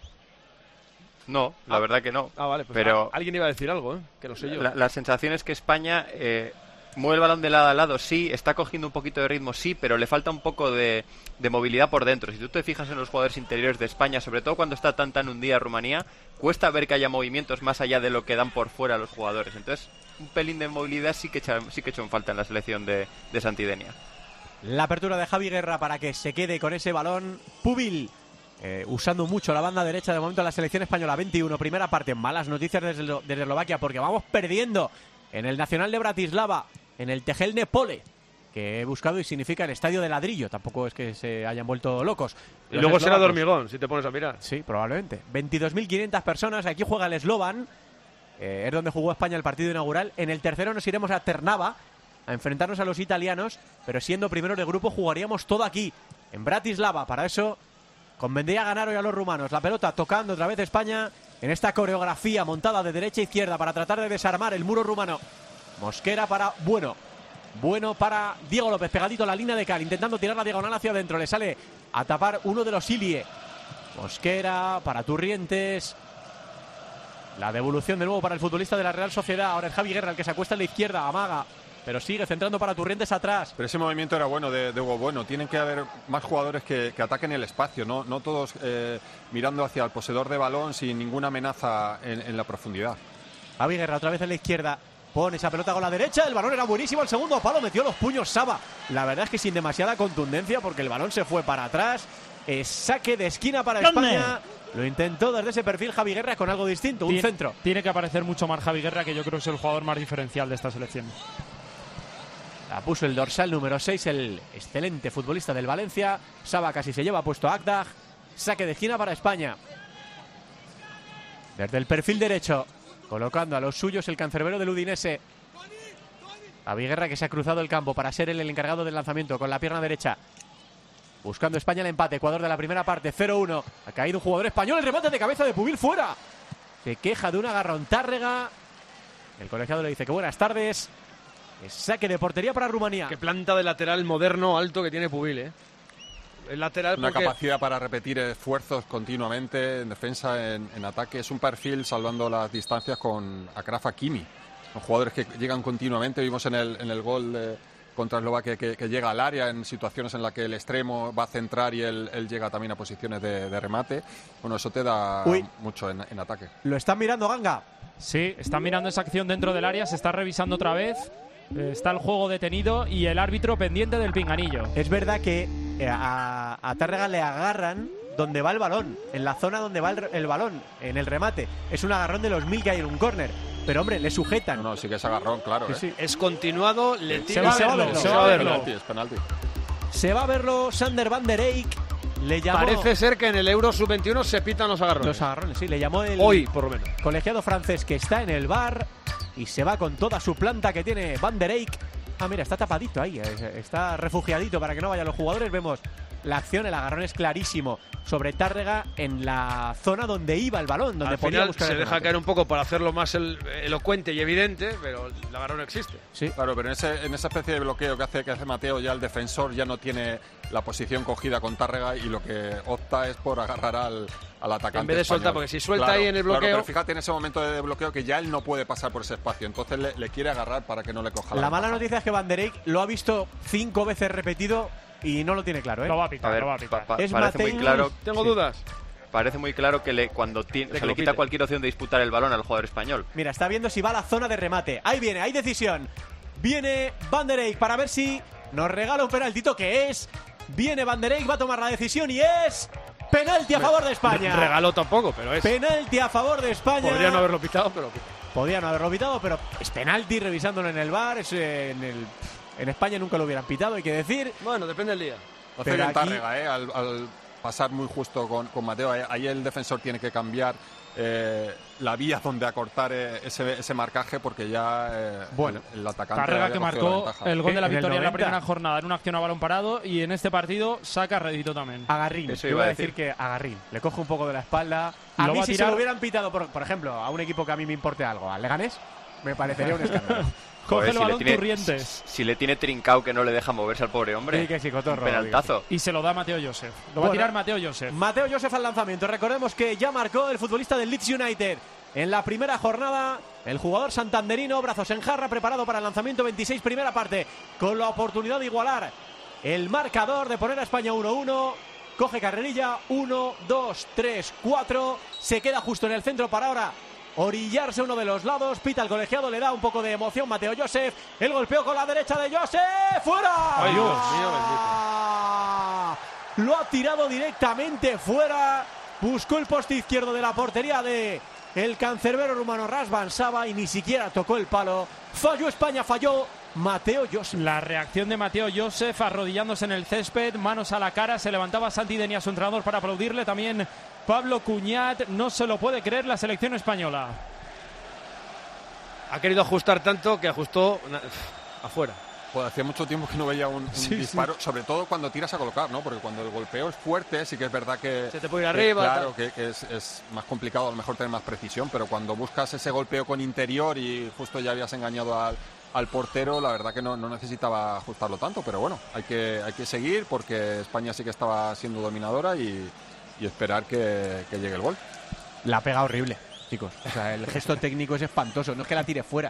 No, la Ah. verdad que no. Ah, vale, pues pero a- alguien iba a decir algo, ¿eh? Que lo sé yo. La, la sensación es que España eh, mueve el balón de lado a lado, sí, está cogiendo un poquito de ritmo, sí, pero le falta un poco de, de movilidad por dentro. Si tú te fijas en los jugadores interiores de España, sobre todo cuando está tan tan hundida Rumanía, cuesta ver que haya movimientos más allá de lo que dan por fuera los jugadores. Entonces, un pelín de movilidad sí que echa, sí que echó en falta en la selección de, de Santidenia. La apertura de Javi Guerra para que se quede con ese balón. Pubil, eh, usando mucho la banda derecha de momento en la selección española. veintiuno, primera parte. Malas noticias desde, desde Eslovaquia porque vamos perdiendo en el Nacional de Bratislava, en el Tejelne Pole, que he buscado y significa el estadio de ladrillo. Tampoco es que se hayan vuelto locos. Y Los luego será de eslovacos. hormigón, si te pones a mirar. Sí, probablemente. veintidós mil quinientas personas. Aquí juega el Slovan. Eh, es donde jugó España el partido inaugural. En el tercero nos iremos a Trnava a enfrentarnos a los italianos, pero siendo primero de grupo jugaríamos todo aquí, en Bratislava. Para eso convendría ganar hoy a los rumanos. La pelota tocando otra vez España en esta coreografía montada de derecha a izquierda para tratar de desarmar el muro rumano. Mosquera para Bueno. Bueno para Diego López, pegadito a la línea de cal, intentando tirar la diagonal hacia adentro. Le sale a tapar uno de los Ilie. Mosquera para Turrientes. La devolución de nuevo para el futbolista de la Real Sociedad. Ahora es Javi Guerra el que se acuesta en la izquierda. Amaga pero sigue centrando para Turrientes atrás. Pero ese movimiento era bueno de, de Hugo Bueno. Tienen que haber más jugadores que, que ataquen el espacio, no, no todos eh, mirando hacia el poseedor de balón sin ninguna amenaza en, en la profundidad. Javi Guerra otra vez en la izquierda. Pone esa pelota con la derecha, el balón era buenísimo, el segundo palo metió los puños Saba. La verdad es que sin demasiada contundencia porque el balón se fue para atrás. Es saque de esquina para España. Lo intentó desde ese perfil Javi Guerra con algo distinto, un Tien, centro. Tiene que aparecer mucho más Javi Guerra, que yo creo que es el jugador más diferencial de esta selección. La puso el dorsal número seis, el excelente futbolista del Valencia. Saba casi se lleva puesto a Akdag. Saque de esquina para España. Desde el perfil derecho, colocando a los suyos el cancerbero del Udinese. Javi Guerra, que se ha cruzado el campo para ser el, el encargado del lanzamiento con la pierna derecha. Buscando España el empate, Ecuador de la primera parte, cero uno. Ha caído un jugador español, el remate de cabeza de Pubil fuera. Se queja de un agarrón Tárrega. El colegiado le dice que buenas tardes. Es saque de portería para Rumanía. Qué planta de lateral moderno alto que tiene Pubil, ¿eh? El lateral Una porque... capacidad para repetir esfuerzos continuamente en defensa, en, en ataque. Es un perfil salvando las distancias con Achraf Hakimi. Son jugadores que llegan continuamente. Vimos en el, en el gol de, contra Eslovaquia que, que llega al área en situaciones en las que el extremo va a centrar y él, él llega también a posiciones de, de remate. Bueno, eso te da Uy. mucho en, en ataque. Lo están mirando Ganga. Sí, está mirando esa acción dentro del área, se está revisando otra vez. Eh, está el juego detenido y el árbitro pendiente del pinganillo. Es verdad que eh, a, a Tárrega le agarran donde va el balón, en la zona donde va el, el balón, en el remate. Es un agarrón de los mil que hay en un córner. Pero hombre, le sujetan. No, no, sí que es agarrón, claro. Sí, ¿eh? sí. Es continuado, le Se tira va a verlo, se va a verlo. Es penalti, es penalti. Se va a verlo Sander van der Eyck. Le llamó Parece ser que en el Euro sub veintiuno se pitan los agarrones. los agarrones, sí, le llamó el Hoy, por lo menos. colegiado francés que está en el bar y se va con toda su planta que tiene Van der Eyck. Ah, mira, está tapadito ahí, está refugiadito para que no vayan los jugadores. Vemos la acción, el agarrón es clarísimo sobre Tárrega en la zona donde iba el balón, donde Al podía final buscar se el deja remate. caer un poco para hacerlo más el- elocuente y evidente, pero el agarrón existe. Sí. Claro, pero en, ese, en esa especie de bloqueo que hace, que hace Mateo, ya el defensor ya no tiene la posición cogida con Tárrega y lo que opta es por agarrar al, al atacante. En vez de español. soltar, porque si suelta Claro, ahí en el claro, bloqueo- pero fíjate en ese momento de bloqueo que ya él no puede pasar por ese espacio, entonces le, le quiere agarrar para que no le coja la La mala ventaja. noticia es que Van der Eyck lo ha visto cinco veces repetido y no lo tiene claro, ¿eh? Lo va a A pitar, ver, lo va a pitar. pa- pa- Es parece muy Mateo- claro, Tengo Sí. dudas. parece muy claro que le, cuando ti- o que sea, lo le quita pite. cualquier opción de disputar el balón al jugador español. Mira, está viendo si va a la zona de remate. Ahí viene, hay decisión. Viene Van der Eyck para ver si nos regala un penaltito que es. Viene Van der Eyck, va a tomar la decisión y es penalti a favor de España. Regaló tampoco, pero es. Penalti a favor de España. Podría no haberlo pitado, pero pita. Podría no haberlo pitado, pero es penalti revisándolo en el bar. Es, eh, en, el, en España nunca lo hubieran pitado, hay que decir. Bueno, depende del día. Lo hace Pero bien aquí- Tárrega, ¿eh? al, al pasar muy justo con, con Mateo. Ahí, ahí el defensor tiene que cambiar eh, la vía donde acortar eh, ese, ese marcaje porque ya eh, Bueno. el, el atacante Tárrega había que cogido la marcó ventaja. el gol de la En el victoria en la noventa. primera jornada en una acción a balón parado y en este partido saca rédito también. Agarrín. Eso Yo iba iba a a decir decir. que Agarrín. Le coge un poco de la espalda. A Lo mí va a si se tirar- lo hubieran pitado, por, por ejemplo, a un equipo que a mí me importe algo, al Leganés, me parecería un escándalo. Coge Joder, el si le balón tiene- Turrientes Si le tiene trincao que no le deja moverse al pobre hombre. Sí, que sí, cotorro, Un penaltazo. y se lo da Mateo Joseph. Lo va Bueno. a tirar Mateo Joseph. Mateo Joseph al lanzamiento. Recordemos que ya marcó el futbolista del Leeds United en la primera jornada. El jugador santanderino, brazos en jarra, preparado para el lanzamiento veintiséis, primera parte, con la oportunidad de igualar el marcador, de poner a España uno uno. Coge carrerilla, uno, dos, tres, cuatro. Se queda justo en el centro para ahora orillarse uno de los lados. Pita el colegiado, le da un poco de emoción Mateo Joseph. El golpeo con la derecha de Joseph. ¡Fuera! Ay, Dios mío, Lo ha tirado directamente fuera. Buscó el poste izquierdo de la portería de el cancerbero rumano Razvan Saba y ni siquiera tocó el palo. Falló España, falló Mateo Joseph. La reacción de Mateo Joseph arrodillándose en el césped, manos a la cara, se levantaba Santi Denia, su entrenador, para aplaudirle. También Pablo Cuñat, no se lo puede creer la selección española. Ha querido ajustar tanto que ajustó na- afuera. Joder, hacía mucho tiempo que no veía un, un Sí, disparo, sobre todo cuando tiras a colocar, ¿no? Porque cuando el golpeo es fuerte, sí que es verdad que... Se te puede ir que, arriba, Claro, tal. que, que es, es más complicado a lo mejor tener más precisión, pero cuando buscas ese golpeo con interior y justo ya habías engañado al, al portero, la verdad que no, no necesitaba ajustarlo tanto, pero bueno, hay que, hay que seguir porque España sí que estaba siendo dominadora y, y esperar que, que llegue el gol. La pega horrible, chicos. O sea, el gesto técnico es espantoso. No es que la tire fuera,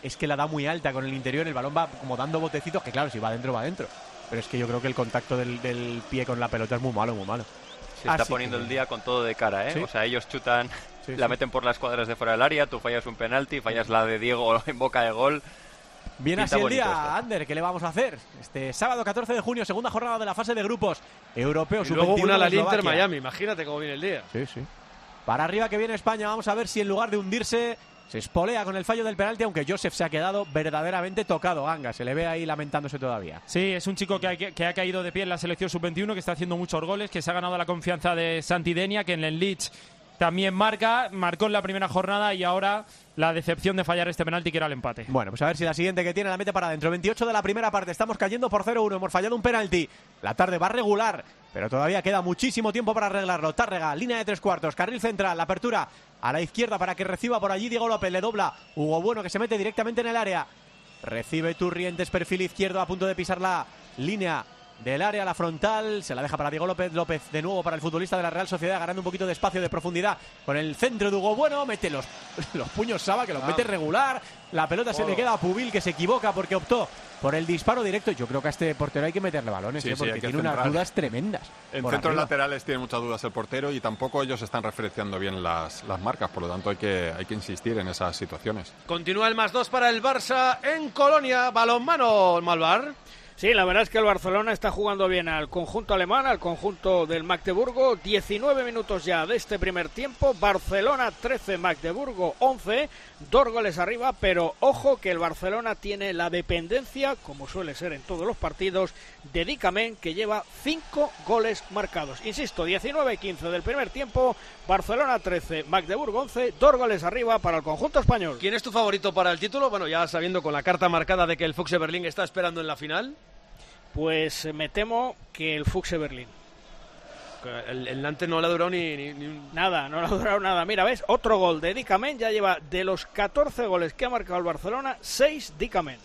es que la da muy alta con el interior, el balón va como dando botecitos, que claro, si va adentro, va adentro. Pero es que yo creo que el contacto del, del pie con la pelota es muy malo, muy malo. Se está Así poniendo que... el día con todo de cara, ¿eh? ¿Sí? O sea, ellos chutan, sí, la sí. meten por las cuadras de fuera del área, tú fallas un penalti, fallas la de Diego en boca de gol. Bien Pinta así el bonito día, esto. Ander, ¿qué le vamos a hacer? Este sábado catorce de junio, segunda jornada de la fase de grupos europeos. Y luego sub veintiuno una de la Inter Eslovaquia. Miami, imagínate cómo viene el día. Sí, sí. Para arriba que viene España, vamos a ver si en lugar de hundirse se espolea con el fallo del penalti, aunque Joseph se ha quedado verdaderamente tocado, Ganga, se le ve ahí lamentándose todavía. Sí, es un chico que ha, que ha caído de pie en la selección sub veintiuno, que está haciendo muchos goles, que se ha ganado la confianza de Santidenia, que en el Leeds también marca, marcó en la primera jornada y ahora la decepción de fallar este penalti que era el empate. Bueno, pues a ver si la siguiente que tiene la mete para adentro. veintiocho de la primera parte, estamos cayendo por cero uno, hemos fallado un penalti. La tarde va regular, pero todavía queda muchísimo tiempo para arreglarlo. Tárrega, línea de tres cuartos, carril central, la apertura a la izquierda para que reciba por allí Diego López, le dobla Hugo Bueno, que se mete directamente en el área. Recibe Turrientes, perfil izquierdo, a punto de pisar la línea del área, la frontal, se la deja para Diego López. López de nuevo para el futbolista de la Real Sociedad, ganando un poquito de espacio, de profundidad con el centro de Hugo Bueno, mete los, los puños Saba, que los Ah. mete regular, la pelota se Oh. le queda a Pubil, que se equivoca porque optó por el disparo directo. Yo creo que a este portero hay que meterle balones, Sí, ¿eh? sí, porque hay que tiene unas centrar. dudas tremendas. En por centros arriba. laterales tiene muchas dudas el portero y tampoco ellos están referenciando bien las, las marcas, por lo tanto hay que, hay que insistir en esas situaciones. Continúa el más dos para el Barça en Colonia. Balonmano, Malvar. Sí, la verdad es que el Barcelona está jugando bien al conjunto alemán, al conjunto del Magdeburgo. diecinueve minutos ya de este primer tiempo. Barcelona trece, Magdeburgo once. Dos goles arriba, pero ojo que el Barcelona tiene la dependencia, como suele ser en todos los partidos, de Dicamén, que lleva cinco goles marcados. Insisto, diecinueve quince del primer tiempo. Barcelona trece, Magdeburgo once. Dos goles arriba para el conjunto español. ¿Quién es tu favorito para el título? Bueno, ya sabiendo con la carta marcada de que el Fuchs Berlín está esperando en la final. Pues me temo que el Fuchs Berlín. El, el Nantes no le ha durado ni, ni, ni un... Nada, no le ha durado nada. Mira, ¿ves? Otro gol de Dicamén. Ya lleva de los catorce goles que ha marcado el Barcelona, seis Dicamén.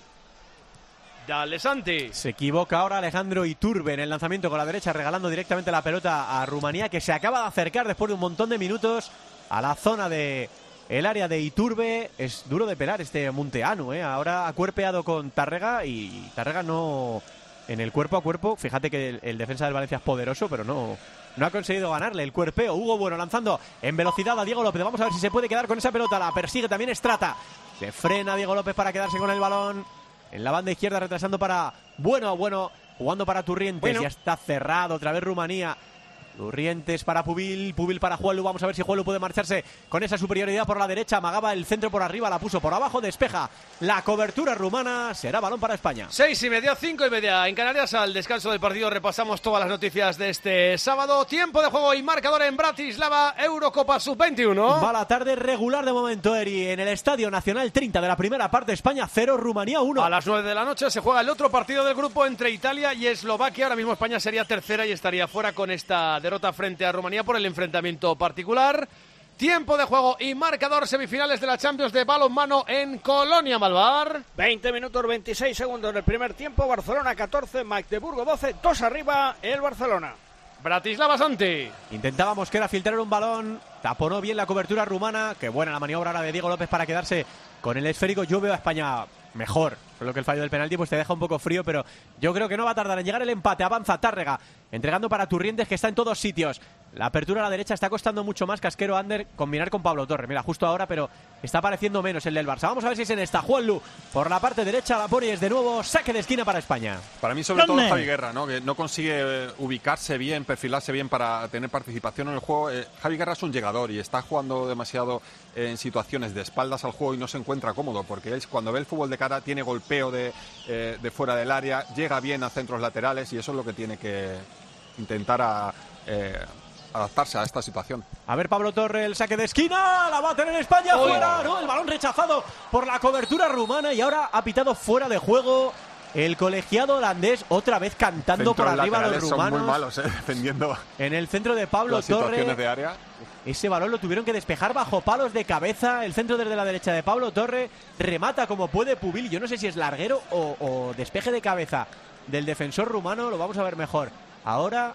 Dale, Santi. Se equivoca ahora Alejandro Iturbe en el lanzamiento con la derecha, regalando directamente la pelota a Rumanía, que se acaba de acercar después de un montón de minutos a la zona de el área de Iturbe. Es duro de pelar este Munteanu, ¿eh? Ahora ha cuerpeado con Tárrega y Tárrega no... En el cuerpo a cuerpo, fíjate que el, el defensa del Valencia es poderoso, pero no, no ha conseguido ganarle. El cuerpeo, Hugo Bueno lanzando en velocidad a Diego López. Vamos a ver si se puede quedar con esa pelota. La persigue también Estrata. Se frena Diego López para quedarse con el balón. En la banda izquierda retrasando para Bueno, Bueno jugando para Turrientes. Bueno. Ya está cerrado otra vez Rumanía. Turrientes para Pubil, Pubil para Juanlu. Vamos a ver si Juanlu puede marcharse con esa superioridad por la derecha. Amagaba el centro por arriba, la puso por abajo, despeja la cobertura rumana. Será balón para España. Seis y media, cinco y media en Canarias. Al descanso del partido repasamos todas las noticias de este sábado. Tiempo de juego y marcador en Bratislava, Eurocopa sub veintiuno. Va la tarde regular de momento, Eri. En el Estadio Nacional treinta de la primera parte, España cero, Rumanía uno. A las nueve de la noche se juega el otro partido del grupo entre Italia y Eslovaquia. Ahora mismo España sería tercera y estaría fuera con esta derrota frente a Rumanía por el enfrentamiento particular. Tiempo de juego y marcador, semifinales de la Champions de balonmano en Colonia, Malvar. veinte minutos veintiséis segundos del primer tiempo. Barcelona catorce, Magdeburgo doce. Dos arriba el Barcelona. Bratislava, Santi. Intentaba Mosquera filtrar un balón, taponó bien la cobertura rumana. Qué buena la maniobra ahora de Diego López para quedarse con el esférico. Yo veo a España mejor, solo que el fallo del penalti pues te deja un poco frío, pero yo creo que no va a tardar en llegar el empate. Avanza Tárrega, entregando para Turrientes, que está en todos sitios. La apertura a la derecha está costando mucho más Casquero Ander combinar con Pablo Torre. Mira, justo ahora, pero está pareciendo menos el del Barça. Vamos a ver si es en esta. Juanlu por la parte derecha, la pone y es de nuevo saque de esquina para España. Para mí, sobre ¿Dónde? todo, Javi Guerra, ¿no? Que no consigue eh, ubicarse bien, perfilarse bien para tener participación en el juego. Eh, Javi Guerra es un llegador y está jugando demasiado eh, en situaciones de espaldas al juego y no se encuentra cómodo, porque él, cuando ve el fútbol de cara, tiene golpeo de, eh, de fuera del área, llega bien a centros laterales y eso es lo que tiene que intentar a, eh, adaptarse a esta situación. A ver, Pablo Torre, el saque de esquina, la va a tener España, ¡Oh! fuera, no, el balón rechazado por la cobertura rumana y ahora ha pitado fuera de juego el colegiado holandés, otra vez cantando Centros por arriba a los laterales rumanos. son muy malos, ¿eh? Defendiendo En el centro de Pablo las situaciones Torre, de área. ese balón lo tuvieron que despejar bajo palos de cabeza, el centro desde la derecha de Pablo Torre, remata como puede Pubil, yo no sé si es larguero o, o despeje de cabeza del defensor rumano, lo vamos a ver mejor. Ahora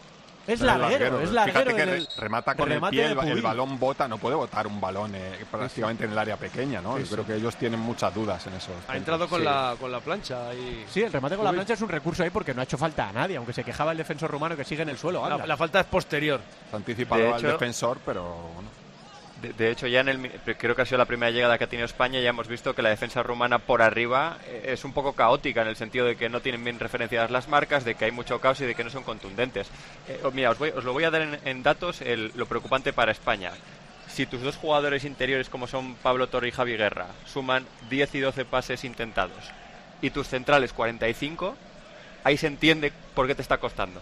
Es larguero, es larguero. Fíjate que el, remata con el pie, el, el balón bota, no puede botar un balón eh, prácticamente en el área pequeña, ¿no? Sí, Yo sí. creo que ellos tienen muchas dudas en eso. Ha entrado con, sí. la, con la plancha. Y... Sí, el remate con la plancha es un recurso ahí porque no ha hecho falta a nadie, aunque se quejaba el defensor rumano que sigue en el suelo. La, la falta es posterior. Se ha anticipado de al hecho, defensor, pero... Bueno. De, de hecho, ya en el creo que ha sido la primera llegada que ha tenido España, ya hemos visto que la defensa rumana por arriba es un poco caótica en el sentido de que no tienen bien referenciadas las marcas, de que hay mucho caos y de que no son contundentes. Eh, mira, os, voy, os lo voy a dar en, en datos el, lo preocupante para España. Si tus dos jugadores interiores, como son Pablo Torre y Javi Guerra, suman diez y doce pases intentados y tus centrales cuarenta y cinco, ahí se entiende por qué te está costando.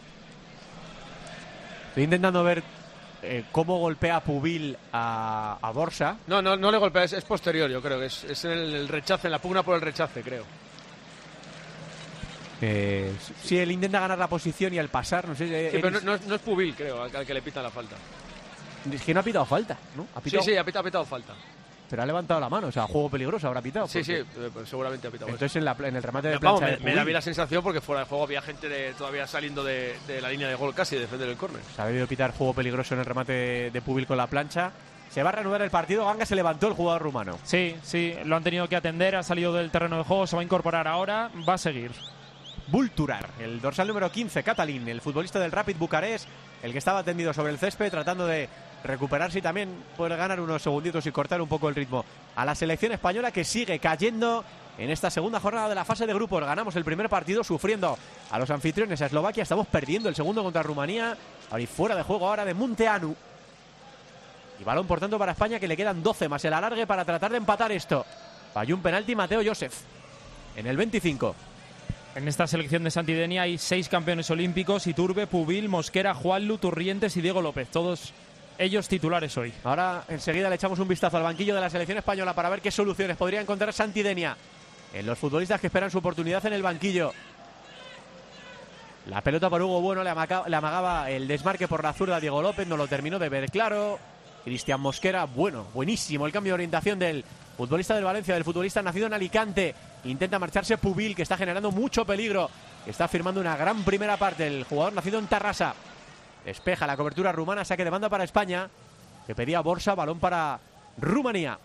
Estoy intentando ver Eh, cómo golpea Pubil a, a Borsa. No, no, no le golpea, es, es posterior, yo creo que es, es en el, el rechace, en la pugna por el rechace, creo. Eh, sí, él intenta ganar la posición y al pasar, no sé. Sí, pero no, no, no es Pubil, creo, al, al que le pitan la falta. Es que no ha pitado falta, ¿no? Ha pitado... Sí, sí, ha pitado, ha pitado falta. Pero ha levantado la mano, o sea, juego peligroso, habrá pitado. Sí, sí, pues seguramente ha pitado. Entonces en, la, en el remate de Vamos, plancha me, me da a mí la sensación porque fuera de juego había gente de, todavía saliendo de, de la línea de gol casi de defender el córner. Se ha debido pitar juego peligroso en el remate de, de Pubil con la plancha. Se va a reanudar el partido. Ganga se levantó el jugador rumano. Sí, sí, lo han tenido que atender, ha salido del terreno de juego, se va a incorporar ahora, va a seguir. Bulturar, el dorsal número quince, Catalín, el futbolista del Rapid Bucarest, el que estaba tendido sobre el césped tratando de recuperarse y también poder ganar unos segunditos y cortar un poco el ritmo a la selección española, que sigue cayendo en esta segunda jornada de la fase de grupos. Ganamos el primer partido sufriendo a los anfitriones, a Eslovaquia. Estamos perdiendo el segundo contra Rumanía. Ahora y fuera de juego ahora de Munteanu. Y balón por tanto para España, que le quedan doce más el alargue para tratar de empatar esto. Falló un penalti Mateo Josef en el veinticinco. En esta selección de Santidenia hay seis campeones olímpicos: Iturbe, Pubil, Mosquera, Juanlu, Turrientes y Diego López. Todos ellos titulares hoy. Ahora enseguida le echamos un vistazo al banquillo de la selección española para ver qué soluciones podría encontrar Santidenia en los futbolistas que esperan su oportunidad en el banquillo. La pelota por Hugo Bueno, le amagaba, le amagaba el desmarque por la zurda a Diego López, no lo terminó de ver claro. Cristian Mosquera, bueno, buenísimo el cambio de orientación del futbolista del Valencia, del futbolista nacido en Alicante. Intenta marcharse Pubil, que está generando mucho peligro, que está firmando una gran primera parte. El jugador nacido en Tarrasa despeja la cobertura rumana, saque de banda para España, que pedía Borsa, balón para Rumanía.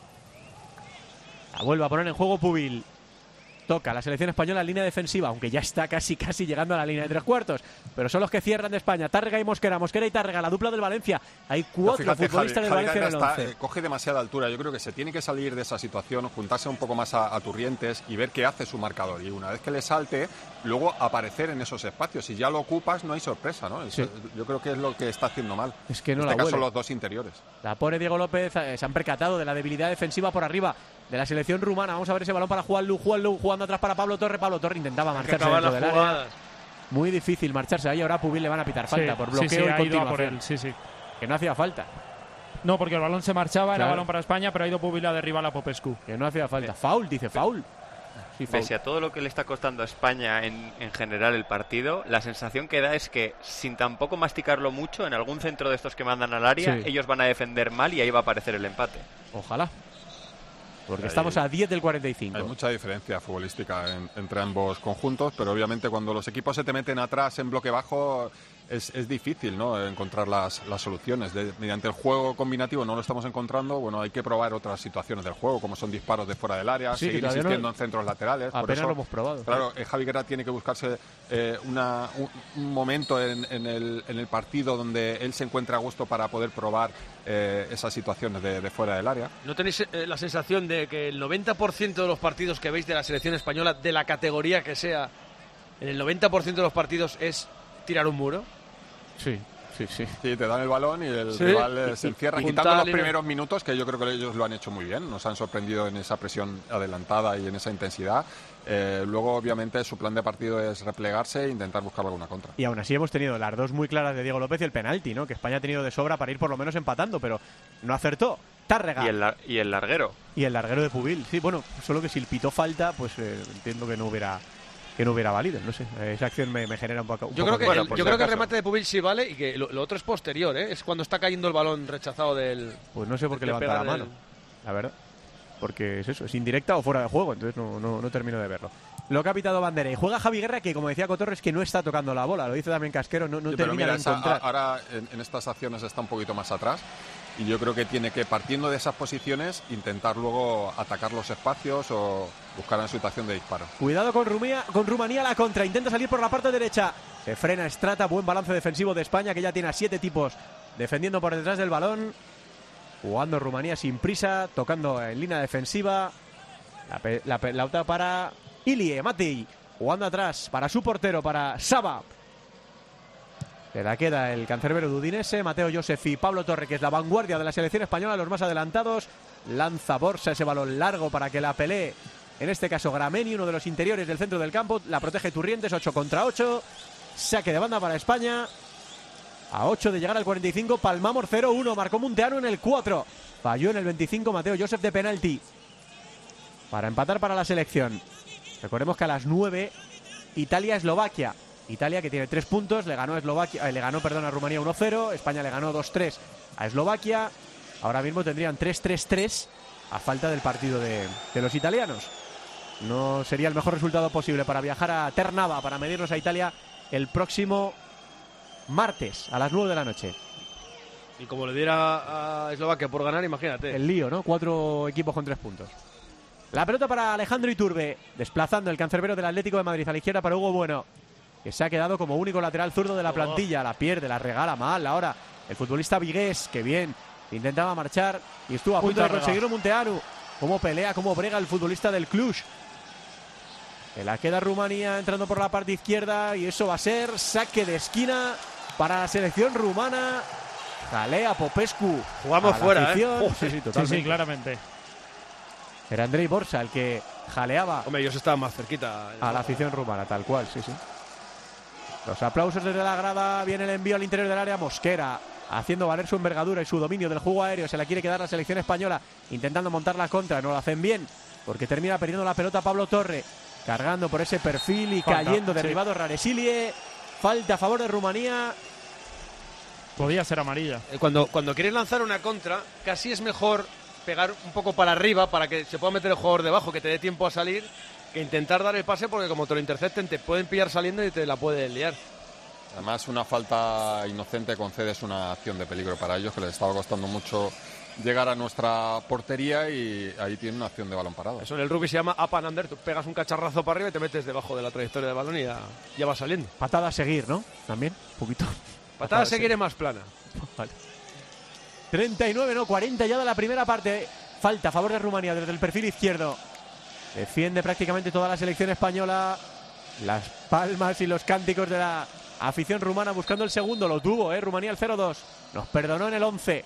La vuelve a poner en juego Pubil. Toca la selección española en línea defensiva, aunque ya está casi casi llegando a la línea de tres cuartos. Pero son los que cierran de España. Tárrega y Mosquera, Mosquera y Tárrega, la dupla del Valencia. Hay cuatro no, fíjate, futbolistas Javi, del Valencia en el once. Eh, coge demasiada altura. Yo creo que se tiene que salir de esa situación, juntarse un poco más a, a Turrientes y ver qué hace su marcador. Y una vez que le salte, luego aparecer en esos espacios. Si ya lo ocupas, no hay sorpresa, ¿no? Eso, sí. Yo creo que es lo que está haciendo mal. Es que no en la este caso huele. Los dos interiores. La pone Diego López. Eh, se han percatado de la debilidad defensiva por arriba de la selección rumana. Vamos a ver ese balón para Juanlu. Juanlu jugando atrás para Pablo Torre. Pablo Torre intentaba marcharse dentro del área. Muy difícil marcharse ahí. Ahora a Pubil le van a pitar falta sí, por bloqueo sí, sí, y ha ido a por continuación. él. Sí, sí. Que no hacía falta. No, porque el balón se marchaba, claro. Era balón para España, pero ha ido Pubil a derribar a Popescu. Que no hacía falta. Foul, dice foul. Sí, foul. Pese a todo lo que le está costando a España en, en general el partido, la sensación que da es que sin tampoco masticarlo mucho, en algún centro de estos que mandan al área, sí. ellos van a defender mal y ahí va a aparecer el empate. Ojalá. Porque hay, estamos a diez del cuarenta y cinco. Hay mucha diferencia futbolística en, entre ambos conjuntos, pero obviamente cuando los equipos se te meten atrás en bloque bajo es, es difícil, ¿no?, encontrar las, las soluciones. De, mediante el juego combinativo no lo estamos encontrando. Bueno, hay que probar otras situaciones del juego, como son disparos de fuera del área, sí, seguir insistiendo no, en centros laterales. Apenas por eso, lo hemos probado. Claro, eh, Javi Guerra tiene que buscarse eh, una, un, un momento en, en, el, en el partido donde él se encuentre a gusto para poder probar eh, esas situaciones de, de fuera del área. ¿No tenéis eh, la sensación de que el noventa por ciento de los partidos que veis de la selección española, de la categoría que sea, en el noventa por ciento de los partidos es tirar un muro? Sí, sí, sí. Sí, te dan el balón y el sí. rival eh, se encierra. Y, quitando los línea. primeros minutos, que yo creo que ellos lo han hecho muy bien, nos han sorprendido en esa presión adelantada y en esa intensidad. Eh, luego, obviamente, su plan de partido es replegarse e intentar buscar alguna contra. Y aún así hemos tenido las dos muy claras de Diego López y el penalti, ¿no?, que España ha tenido de sobra para ir por lo menos empatando, pero no acertó. Tárrega. Y el, y el larguero. Y el larguero de Pubil. Sí, bueno, solo que si el pitó falta, pues eh, entiendo que no hubiera que no hubiera valido, no sé, esa acción me, me genera un poco, un yo poco creo que bueno, el, yo si creo que el remate de Pubil sí vale y que lo, lo otro es posterior, ¿eh? Es cuando está cayendo el balón rechazado del... Pues no sé por qué levanta la mano, del... la verdad, porque es eso, es indirecta o fuera de juego, entonces no, no, no termino de verlo. lo que ha pitado Banderay. Juega Javi Guerra, que como decía Cotorres, que no está tocando la bola. Lo dice también Casquero, no, no sí, termina mira, de encontrar. Esa, ahora en, en estas acciones está un poquito más atrás. Y yo creo que tiene que, partiendo de esas posiciones, intentar luego atacar los espacios o buscar una situación de disparo. Cuidado con Rumanía, con Rumanía la contra. Intenta salir por la parte derecha. Se frena Strata. Buen balance defensivo de España, que ya tiene a siete tipos defendiendo por detrás del balón. Jugando Rumanía sin prisa, tocando en línea defensiva. La, la, la, la otra para Ilie, Matei. Jugando atrás para su portero, para Saba. Le la queda el cancerbero de Udinese, Mateo Josef y Pablo Torre, que es la vanguardia de la selección española, los más adelantados. Lanza Borsa ese balón largo para que la pelee, en este caso Grameni, uno de los interiores del centro del campo. La protege Turrientes, ocho contra ocho. Saque de banda para España. A ocho de llegar al cuarenta y cinco, palmamos cero uno. Marcó Munteanu en el cuatro. Falló en el veinticinco Mateo Josef de penalti. Para empatar para la selección. Recordemos que a las nueve, Italia-Eslovaquia. Italia, que tiene tres puntos, le ganó a Eslovaquia, eh, le ganó, perdón, a Rumanía uno cero, España le ganó dos tres a Eslovaquia. Ahora mismo tendrían tres tres tres a falta del partido de, de los italianos. No sería el mejor resultado posible para viajar a Ternava, para medirnos a Italia el próximo martes a las nueve de la noche. Y como le diera a Eslovaquia por ganar, imagínate. El lío, ¿no? Cuatro equipos con tres puntos. La pelota para Alejandro Iturbe, desplazando el cancerbero del Atlético de Madrid a la izquierda para Hugo Bueno, que se ha quedado como único lateral zurdo de la plantilla. La pierde, la regala mal ahora el futbolista Vigués, que bien intentaba marchar y estuvo a punto de conseguirlo Munteanu. Cómo pelea, cómo brega el futbolista del Cluj. Que la queda Rumanía entrando por la parte izquierda, y eso va a ser saque de esquina para la selección rumana. Jalea Popescu. Jugamos fuera, ¿eh? Oh, sí, sí, totalmente. Sí, sí, claramente. Era Andrei Borsa el que jaleaba. Hombre, ellos estaban más cerquita. A la afición rumana, tal cual, sí, sí. Los aplausos desde la grada. Viene el envío al interior del área. Mosquera haciendo valer su envergadura y su dominio del juego aéreo. Se la quiere quedar la selección española, intentando montar la contra. No lo hacen bien, porque termina perdiendo la pelota Pablo Torre, cargando por ese perfil y Falta, cayendo derribado sí. Raresilie. Falta a favor de Rumanía. Podía ser amarilla. Cuando, cuando quieres lanzar una contra, casi es mejor pegar un poco para arriba para que se pueda meter el jugador debajo, que te dé tiempo a salir, que intentar dar el pase, porque como te lo intercepten te pueden pillar saliendo y te la pueden liar. Además, una falta inocente concedes una acción de peligro para ellos, que les estaba costando mucho llegar a nuestra portería, y ahí tiene una acción de balón parado. Eso en el rugby se llama up and under. Tú pegas un cacharrazo para arriba y te metes debajo de la trayectoria del balón y ya, ya va saliendo. Patada a seguir, ¿no? También, un poquito. Patada, Patada a seguir, seguir es más plana. Vale. treinta y nueve, no, cuarenta ya de la primera parte. Falta a favor de Rumanía desde el perfil izquierdo. Defiende prácticamente toda la selección española. Las palmas y los cánticos de la afición rumana buscando el segundo. Lo tuvo, ¿eh? Rumanía el cero dos. Nos perdonó en el once.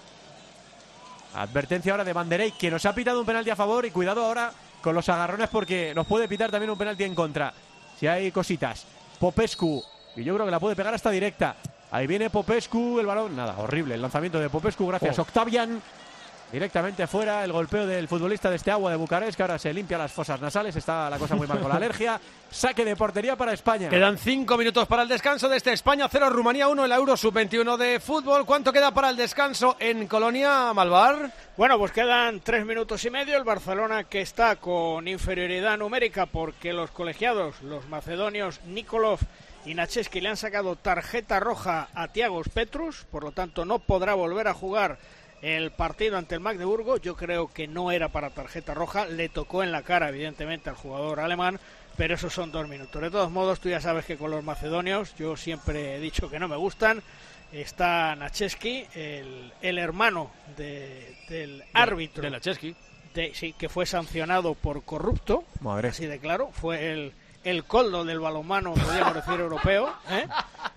Advertencia ahora de Banderay, que nos ha pitado un penalti a favor. Y cuidado ahora con los agarrones, porque nos puede pitar también un penalti en contra. Si hay cositas. Popescu, y yo creo que la puede pegar hasta directa. Ahí viene Popescu, el balón. Nada, horrible el lanzamiento de Popescu. Gracias, oh. Octavian. Directamente fuera, el golpeo del futbolista de este Agua de Bucarest, que ahora se limpia las fosas nasales. Está la cosa muy mal con la alergia. Saque de portería para España. Quedan cinco minutos para el descanso de este España cero, Rumanía uno, el Euro sub veintiuno de fútbol. ¿Cuánto queda para el descanso en Colonia, Malvar? Bueno, pues quedan tres minutos y medio. El Barcelona, que está con inferioridad numérica porque los colegiados, los macedonios Nikolov y Nacheski, le han sacado tarjeta roja a Tiagos Petrus, por lo tanto no podrá volver a jugar el partido ante el Magdeburgo. Yo creo que no era para tarjeta roja, le tocó en la cara evidentemente al jugador alemán, pero esos son dos minutos. De todos modos, tú ya sabes que con los macedonios yo siempre he dicho que no me gustan. Está Nacheski, el, el hermano de, del árbitro de, de Nacheski, de, sí, que fue sancionado por corrupto. Madre. Así de claro, fue el, el coldo del balonmano, podríamos decir, europeo, ¿eh?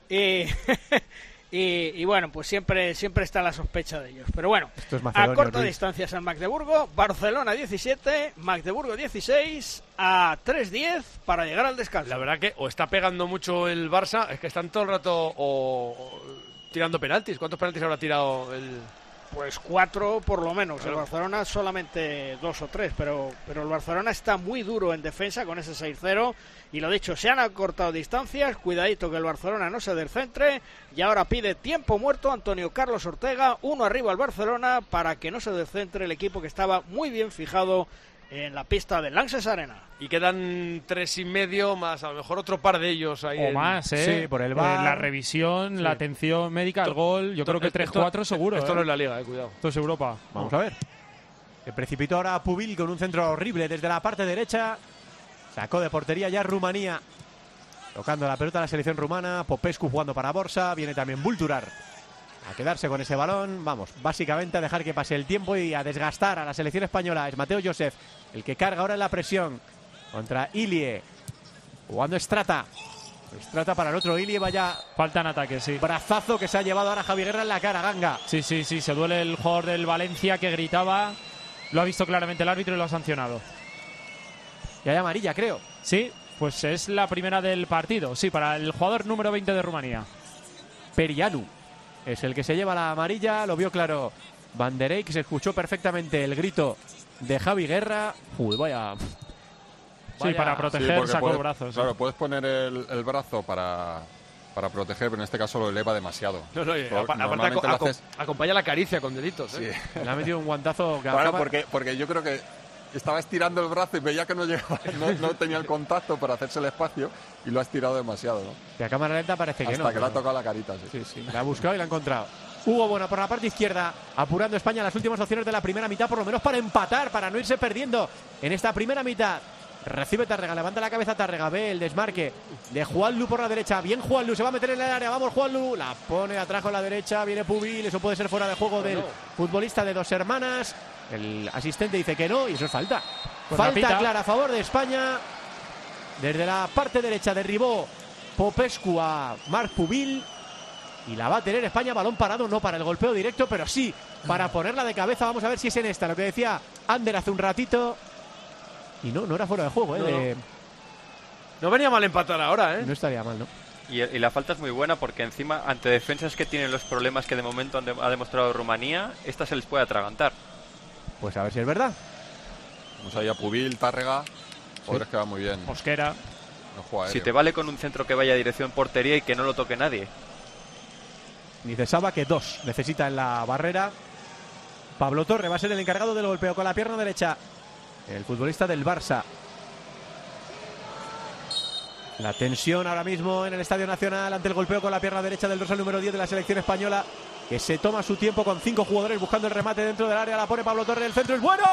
y Y, y bueno, pues siempre siempre está la sospecha de ellos. Pero bueno, a corta distancia San Magdeburgo, Barcelona diecisiete, Magdeburgo dieciséis, a tres diez para llegar al descanso. La verdad que o está pegando mucho el Barça, es que están todo el rato o, o tirando penaltis. ¿Cuántos penaltis habrá tirado el...? Pues cuatro por lo menos. Claro. El Barcelona solamente dos o tres, pero, pero el Barcelona está muy duro en defensa con ese seis cero. Y lo dicho, se han acortado distancias. Cuidadito que el Barcelona no se descentre. Y ahora pide tiempo muerto Antonio Carlos Ortega. Uno arriba al Barcelona para que no se descentre el equipo que estaba muy bien fijado en la pista del Lanxess Arena. Y quedan tres y medio más, a lo mejor otro par de ellos ahí. O en... más, ¿eh? Sí, por el V A R. Eh, la revisión, Sí. la atención médica, el gol. Yo creo que tres cuatro seguro. Esto ¿eh? no es la Liga, eh, cuidado. Esto es Europa. Vamos a ver. Se precipitó ahora Pubil con un centro horrible desde la parte derecha. Sacó de portería ya Rumanía. Tocando la pelota a la selección rumana. Popescu jugando para Borsa. Viene también Vulturar a quedarse con ese balón. Vamos, básicamente a dejar que pase el tiempo y a desgastar a la selección española. Es Mateo Joseph el que carga ahora en la presión contra Ilie. Jugando Estrata. Estrata para el otro Ilie. Vaya Faltan ataques, sí. brazazo que se ha llevado ahora Javi Guerra en la cara, Ganga. Sí, sí, sí. Se duele el jugador del Valencia que gritaba. Lo ha visto claramente el árbitro y lo ha sancionado. Y hay amarilla, creo. Sí, pues es la primera del partido. Sí, para el jugador número veinte de Rumanía. Perianu es el que se lleva la amarilla. Lo vio claro Van der Eyck. Se escuchó perfectamente el grito de Javi Guerra. Uy, vaya. Sí, vaya- para Sí, proteger porque sacó puede- el brazo. sí. Claro, puedes poner el, el brazo para, para proteger, pero en este caso lo eleva demasiado. No, no, oye, Pero apa- aparte normalmente aco- lo aco- haces- acompaña la caricia con deditos. ¿eh? Sí. Le ha metido un guantazo que Bueno, acaba- porque, porque yo creo que estaba estirando el brazo y veía que no llegaba, no, no tenía el contacto para hacerse el espacio y lo ha estirado demasiado, ¿no? que a cámara lenta parece que Hasta no. que le ha pero- tocado la carita, sí. Sí, sí, la ha buscado y la ha encontrado. Hugo Bueno por la parte izquierda, apurando España las últimas opciones de la primera mitad, por lo menos para empatar, para no irse perdiendo en esta primera mitad. Recibe Tárrega, levanta la cabeza Tárrega, ve el desmarque de Juanlu por la derecha. Bien Juanlu, se va a meter en el área, vamos Juanlu, la pone atrás con la derecha, viene Pubil, eso puede ser fuera de juego del futbolista de Dos Hermanas. El asistente dice que no y eso es falta. Pues la falta pita. clara a favor de España. Desde la parte derecha derribó Popescu a Marc Pubil. Y la va a tener España, balón parado, no para el golpeo directo, pero sí para ponerla de cabeza. Vamos a ver si es en esta, lo que decía Ander hace un ratito. Y no, no era fuera de juego, ¿eh? No, De- No venía mal empatar ahora, ¿eh? no estaría mal, ¿no? Y, y la falta es muy buena porque encima, ante defensas que tienen los problemas que de momento han de- ha demostrado Rumanía, esta se les puede atragantar. Pues a ver si es verdad. Vamos ahí a Pubil, Tárrega, jugadores que van muy bien. Mosquera. No juega Si aéreo. te vale con un centro que vaya a dirección portería y que no lo toque nadie. Dice Saba que dos necesita en la barrera. Pablo Torre va a ser el encargado del golpeo con la pierna derecha. El futbolista del Barça. La tensión ahora mismo en el Estadio Nacional ante el golpeo con la pierna derecha del dorsal número diez de la selección española, que se toma su tiempo con cinco jugadores buscando el remate dentro del área. La pone Pablo Torre, el centro es bueno,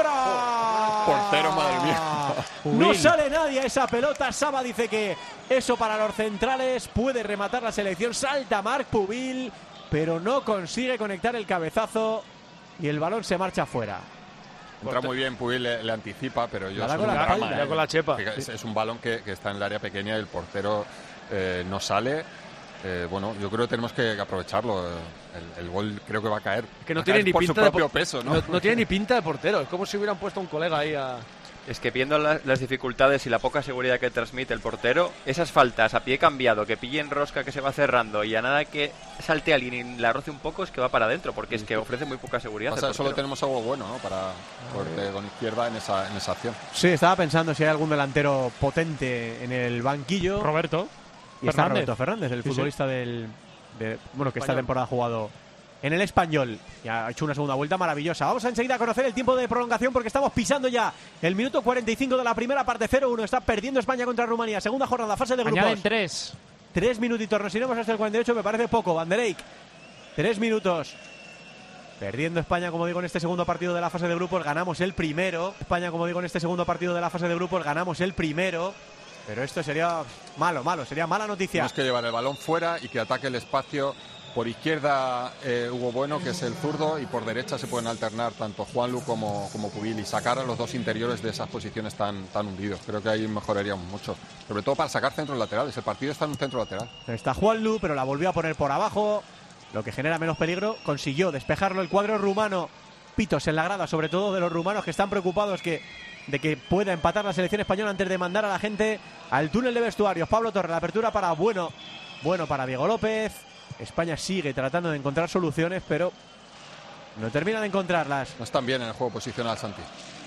¡fuera! Portero, madre mía. No Pubil. sale nadie a esa pelota. Saba dice que eso para los centrales puede rematar la selección. Salta Marc Pubil, pero no consigue conectar el cabezazo y el balón se marcha fuera. Entra muy bien, Pubil le, le anticipa, pero yo La da soy con un la drama, espalda. ¿eh? Con la chepa. Fíjate, Es, es un balón que, que está en el área pequeña y el portero eh, no sale. Eh, bueno, yo creo que tenemos que aprovecharlo. El, el gol creo que va a caer. Que no Va a tiene caer ni por pinta su de propio por- peso, ¿no? No, no tiene ni pinta de portero. Es como si hubieran puesto un colega ahí a. Es que viendo la- las dificultades y la poca seguridad que transmite el portero, esas faltas a pie cambiado, que pille en rosca que se va cerrando y a nada que salte alguien y la roce un poco, es que va para adentro, porque es que ofrece muy poca seguridad. Pasa, el solo portero. tenemos algo bueno, ¿no? Para fuerte con izquierda en esa, en esa acción. Sí, estaba pensando si hay algún delantero potente en el banquillo. Roberto. Y está Fernández. Roberto Fernández, el Sí, sí. futbolista del. de- bueno, que esta Español. temporada ha jugado en el Español. Y ha hecho una segunda vuelta maravillosa. Vamos a enseguida a conocer el tiempo de prolongación porque estamos pisando ya el minuto cuarenta y cinco de la primera parte. cero uno. Está perdiendo España contra Rumanía. Segunda jornada, fase de grupos. Añaden tres. Tres minutitos. Nos iremos hasta el cuarenta y ocho. Me parece poco. Van der Eyck. Tres minutos. Perdiendo España, como digo, en este segundo partido de la fase de grupos. Ganamos el primero. España, como digo, en este segundo partido de la fase de grupos. Ganamos el primero. Pero esto sería malo, malo. Sería mala noticia. Tenemos que llevar el balón fuera y que ataque el espacio. Por izquierda eh, Hugo Bueno, que es el zurdo, y por derecha se pueden alternar tanto Juanlu como, como Pubil y sacar a los dos interiores de esas posiciones tan, tan hundidos. Creo que ahí mejoraríamos mucho. Sobre todo para sacar centros laterales. El partido está en un centro lateral. Está Juanlu, pero la volvió a poner por abajo, lo que genera menos peligro. Consiguió despejarlo el cuadro rumano. Pitos en la grada, sobre todo de los rumanos que están preocupados que, de que pueda empatar la selección española antes de mandar a la gente al túnel de vestuarios. Pablo Torre, la apertura para Bueno. Bueno para Diego López. España sigue tratando de encontrar soluciones, pero no termina de encontrarlas. No están bien en el juego posicional, Santi.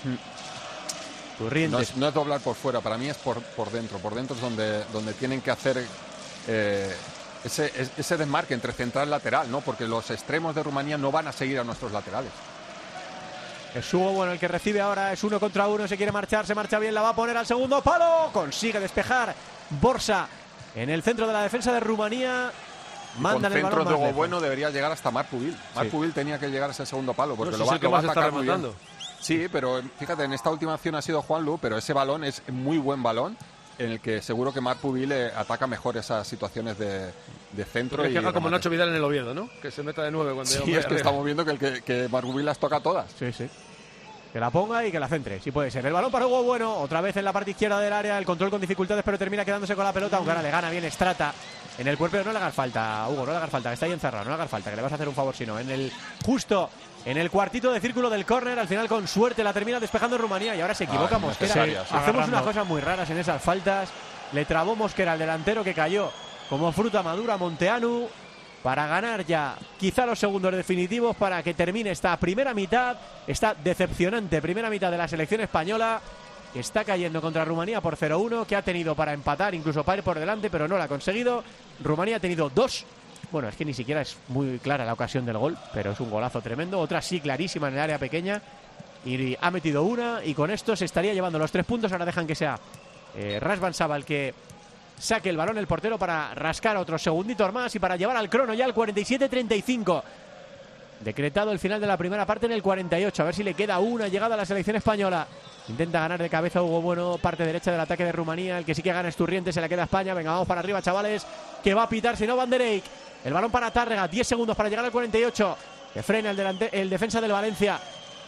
No Turrientes. es, no es doblar por fuera, para mí es por, por dentro. Por dentro es donde, donde tienen que hacer eh, ese, ese desmarque entre central y lateral, ¿no? Porque los extremos de Rumanía no van a seguir a nuestros laterales. Es Hugo Bueno el que recibe ahora, es uno contra uno, se quiere marchar, se marcha bien, la va a poner al segundo palo, consigue despejar Borsa en el centro de la defensa de Rumanía. Manda con el centro balón de más Hugo Bueno debería llegar hasta Marc Pubil. Marc sí. Pubil tenía que llegar a ese segundo palo porque no, lo si va, es el que lo va a más está atacar muy bien. rematando. Sí, pero fíjate, en esta última acción ha sido Juanlu, pero ese balón es muy buen balón en el que seguro que Marc Pubil eh, ataca mejor esas situaciones de, de centro. Y que haga como remate. Nacho Vidal en el Oviedo, ¿no? Que se meta de nueve cuando Sí, llega es que arriba. estamos viendo que, el que, que Marc Pubil las toca todas. Sí, sí. Que la ponga y que la centre, si puede ser. El balón para Hugo Bueno, otra vez en la parte izquierda del área, el control con dificultades, pero termina quedándose con la pelota, aunque ahora le gana bien Strata en el cuerpo. No le hagas falta, Hugo, no le hagas falta, que está ahí encerrado, no le hagas falta, que le vas a hacer un favor si no. En el justo en el cuartito de círculo del córner, al final con suerte la termina despejando Rumanía y ahora se equivoca Ah, Mosquera. sí, Hacemos agarrando. unas cosas muy raras en esas faltas. Le trabó Mosquera al delantero que cayó como fruta madura a Monteanu para ganar ya quizá los segundos definitivos para que termine esta primera mitad, esta decepcionante primera mitad de la selección española, que está cayendo contra Rumanía por cero uno, que ha tenido para empatar, incluso para ir por delante, pero no lo ha conseguido. Rumanía ha tenido dos. Bueno, es que ni siquiera es muy clara la ocasión del gol, pero es un golazo tremendo. Otra sí clarísima en el área pequeña. Y ha metido una y con esto se estaría llevando los tres puntos. Ahora dejan que sea eh, Razvan Saba el que saque el balón el portero para rascar otros segunditos más y para llevar al crono ya al cuarenta y siete treinta y cinco. Decretado el final de la primera parte en el cuarenta y ocho. A ver si le queda una llegada a la selección española. Intenta ganar de cabeza Hugo Bueno, parte derecha del ataque de Rumanía. El que sí que gana es Turriente, se la queda a España. Venga, vamos para arriba, chavales, que va a pitar, si no Van der Eyck. El balón para Tárrega, diez segundos para llegar al cuarenta y ocho. Que frena el, delante, el defensa del Valencia.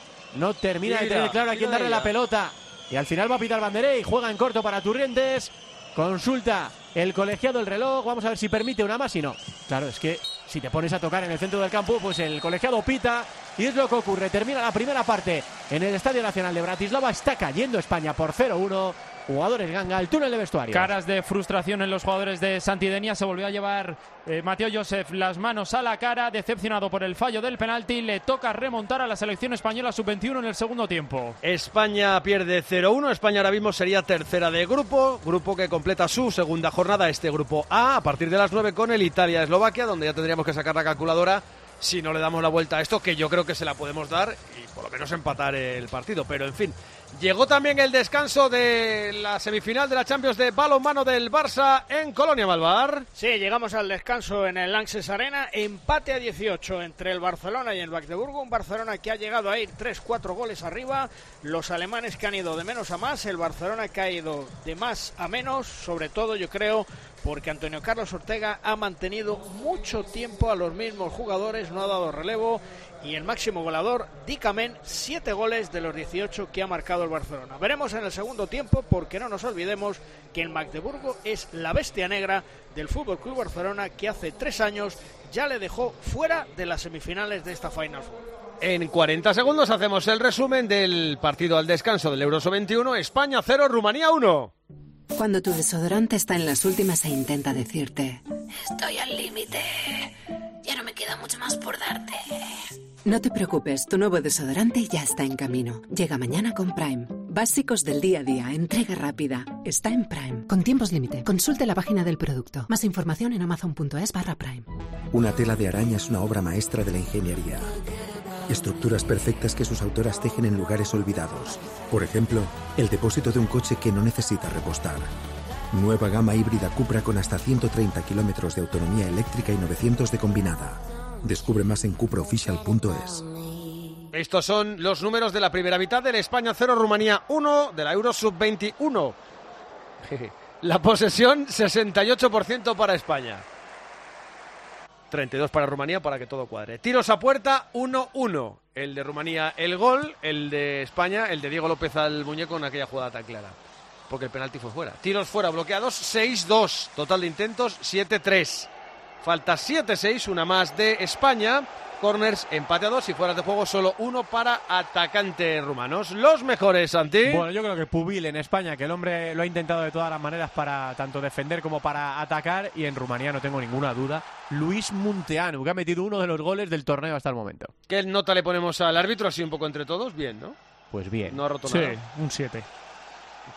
No termina Mira, de tener claro a quién mira darle ella. la pelota. Y al final va a pitar Van der Eyck. Juega en corto para Turrientes. Consulta el colegiado el reloj. Vamos a ver si permite una más y no. Claro, es que si te pones a tocar en el centro del campo, pues el colegiado pita. Y es lo que ocurre. Termina la primera parte en el Estadio Nacional de Bratislava. Está cayendo España por cero uno. Jugadores ganga al túnel de vestuario. Caras de frustración en los jugadores de Santidenia. Se volvió a llevar eh, Mateo Joseph las manos a la cara, decepcionado por el fallo del penalti. Le toca remontar a la selección española sub veintiuno en el segundo tiempo. España pierde cero uno. España ahora mismo sería tercera de grupo. Grupo que completa su segunda jornada, este grupo A, a partir de las nueve con el Italia-Eslovaquia, donde ya tendríamos que sacar la calculadora si no le damos la vuelta a esto, que yo creo que se la podemos dar y por lo menos empatar el partido. Pero en fin, llegó también el descanso de la semifinal de la Champions de balonmano del Barça en Colonia Malvar. Sí, llegamos al descanso en el Lanxess Arena, empate a dieciocho entre el Barcelona y el Magdeburgo, un Barcelona que ha llegado a ir tres cuatro goles arriba, los alemanes que han ido de menos a más, el Barcelona que ha ido de más a menos, sobre todo yo creo porque Antonio Carlos Ortega ha mantenido mucho tiempo a los mismos jugadores, no ha dado relevo, y el máximo goleador, Dicamen, siete goles de los dieciocho que ha marcado el Barcelona. Veremos en el segundo tiempo, porque no nos olvidemos que el Magdeburgo es la bestia negra del F C Barcelona, que hace tres años ya le dejó fuera de las semifinales de esta Final Four. En cuarenta segundos hacemos el resumen del partido al descanso del Euro sub veintiuno, España cero, Rumanía uno. Cuando tu desodorante está en las últimas e intenta decirte: estoy al límite, ya no me queda mucho más por darte. No te preocupes, tu nuevo desodorante ya está en camino. Llega mañana con Prime. Básicos del día a día, entrega rápida. Está en Prime. Con tiempos límite. Consulte la página del producto. Más información en amazon.es barra Prime. Una tela de araña es una obra maestra de la ingeniería. Estructuras perfectas que sus autoras tejen en lugares olvidados. Por ejemplo, el depósito de un coche que no necesita repostar. Nueva gama híbrida Cupra con hasta ciento treinta kilómetros de autonomía eléctrica y novecientos de combinada. Descubre más en cupra oficial punto es. Estos son los números de la primera mitad del España cero, Rumanía uno, de la Euro sub veintiuno. La posesión, sesenta y ocho por ciento para España. treinta y dos para Rumanía, para que todo cuadre. Tiros a puerta, uno uno. El de Rumanía, el gol. El de España, el de Diego López al muñeco en aquella jugada tan clara, porque el penalti fue fuera. Tiros fuera bloqueados, seis dos. Total de intentos, siete tres. Falta siete seis, una más de España. Corners, empate a dos y fuera de juego solo uno para atacantes rumanos. Los mejores, Santi. Bueno, yo creo que Pubil en España, que el hombre lo ha intentado de todas las maneras para tanto defender como para atacar, y en Rumanía no tengo ninguna duda, Luis Munteanu, que ha metido uno de los goles del torneo hasta el momento. ¿Qué nota le ponemos al árbitro así un poco entre todos? Bien, ¿no? Pues bien. No ha roto sí, nada. un siete.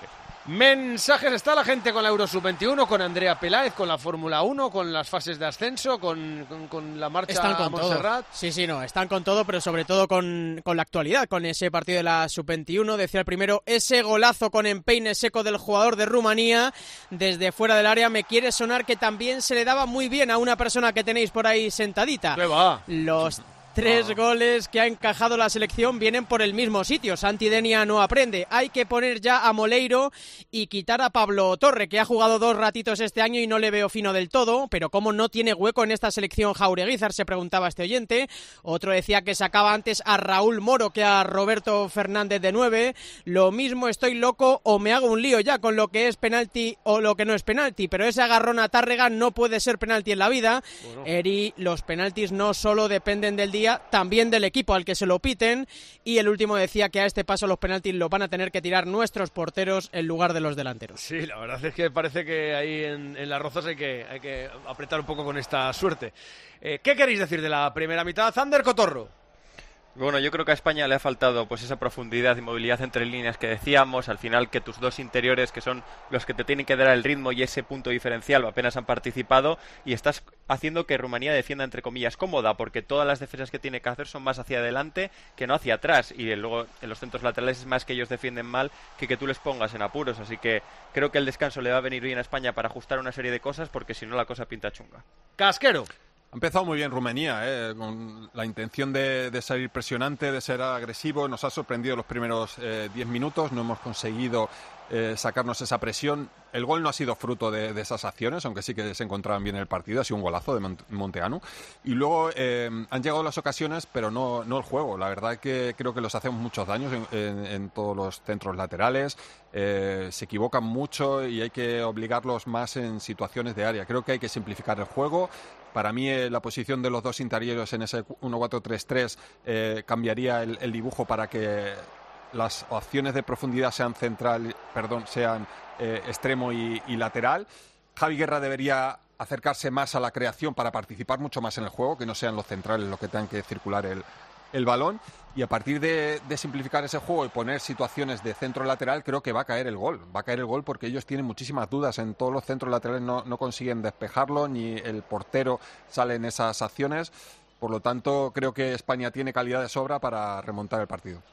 Mensajes, está la gente con la Euro sub veintiuno, con Andrea Peláez, con la Fórmula uno, con las fases de ascenso, con, con, con la marcha están con a Montserrat. Todo. Sí, sí, no, están con todo, pero sobre todo con, con la actualidad, con ese partido de la sub veintiuno. Decía el primero, ese golazo con empeine seco del jugador de Rumanía desde fuera del área. Me quiere sonar que también se le daba muy bien a una persona que tenéis por ahí sentadita. ¿Qué va? Los Tres ah. goles que ha encajado la selección vienen por el mismo sitio. Santi Denia no aprende. Hay que poner ya a Moleiro y quitar a Pablo Torre, que ha jugado dos ratitos este año y no le veo fino del todo. Pero cómo no tiene hueco en esta selección Jaureguizar, se preguntaba este oyente. Otro decía que sacaba antes a Raúl Moro que a Roberto Fernández de nueve. Lo mismo, estoy loco o me hago un lío ya con lo que es penalti o lo que no es penalti. Pero ese agarrón a Tárrega no puede ser penalti en la vida. Bueno. Eri, los penaltis no solo dependen del día, también del equipo al que se lo piten. Y el último decía que a este paso los penaltis los van a tener que tirar nuestros porteros en lugar de los delanteros. Sí, la verdad es que parece que ahí en, en las Rozas hay que, hay que apretar un poco con esta suerte. Eh, ¿Qué queréis decir de la primera mitad? Ander Cotorro. Bueno, yo creo que a España le ha faltado pues esa profundidad y movilidad entre líneas que decíamos. Al final, que tus dos interiores, que son los que te tienen que dar el ritmo y ese punto diferencial, apenas han participado, y estás haciendo que Rumanía defienda, entre comillas, cómoda, porque todas las defensas que tiene que hacer son más hacia adelante que no hacia atrás, y luego en los centros laterales es más que ellos defienden mal que que tú les pongas en apuros. Así que creo que el descanso le va a venir bien a España para ajustar una serie de cosas, porque si no la cosa pinta chunga. Casquero. Ha empezado muy bien Rumanía, eh, con la intención de, de salir presionante, de ser agresivo. Nos ha sorprendido los primeros eh, diez minutos, no hemos conseguido eh, sacarnos esa presión. El gol no ha sido fruto de, de esas acciones, aunque sí que se encontraban bien en el partido. Ha sido un golazo de Monteanu. Y luego eh, han llegado las ocasiones, pero no, no el juego. La verdad es que creo que los hacemos muchos daños en, en, en todos los centros laterales. Eh, se equivocan mucho y hay que obligarlos más en situaciones de área. Creo que hay que simplificar el juego. Para mí eh, la posición de los dos interiores en ese uno cuatro tres tres eh, cambiaría el, el dibujo para que las opciones de profundidad sean central, perdón, sean eh, extremo y, y lateral. Javi Guerra debería acercarse más a la creación para participar mucho más en el juego, que no sean los centrales los que tengan que circular el, el balón. Y a partir de, de simplificar ese juego y poner situaciones de centro lateral, creo que va a caer el gol. Va a caer el gol porque ellos tienen muchísimas dudas. En todos los centros laterales no, no consiguen despejarlo, ni el portero sale en esas acciones. Por lo tanto, creo que España tiene calidad de sobra para remontar el partido.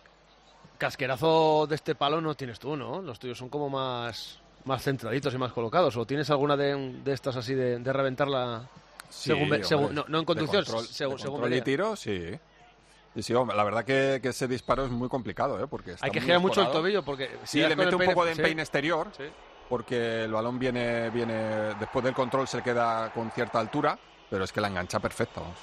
Casquerazo de este palo no tienes tú, ¿no? Los tuyos son como más, más centraditos y más colocados. ¿O tienes alguna de, de estas así de, de reventarla? Sí, según, hombre, según, no, no en conducción, de control, según, de según control y tiro, sí. Sí, sí, hombre, la verdad que, que ese disparo es muy complicado, ¿eh? Porque está hay que muy girar mucho el escorado. tobillo porque sí, le mete un peine, poco de sí. empeine exterior, sí. Porque el balón viene, viene después del control, se queda con cierta altura, pero es que la engancha perfecta, vamos.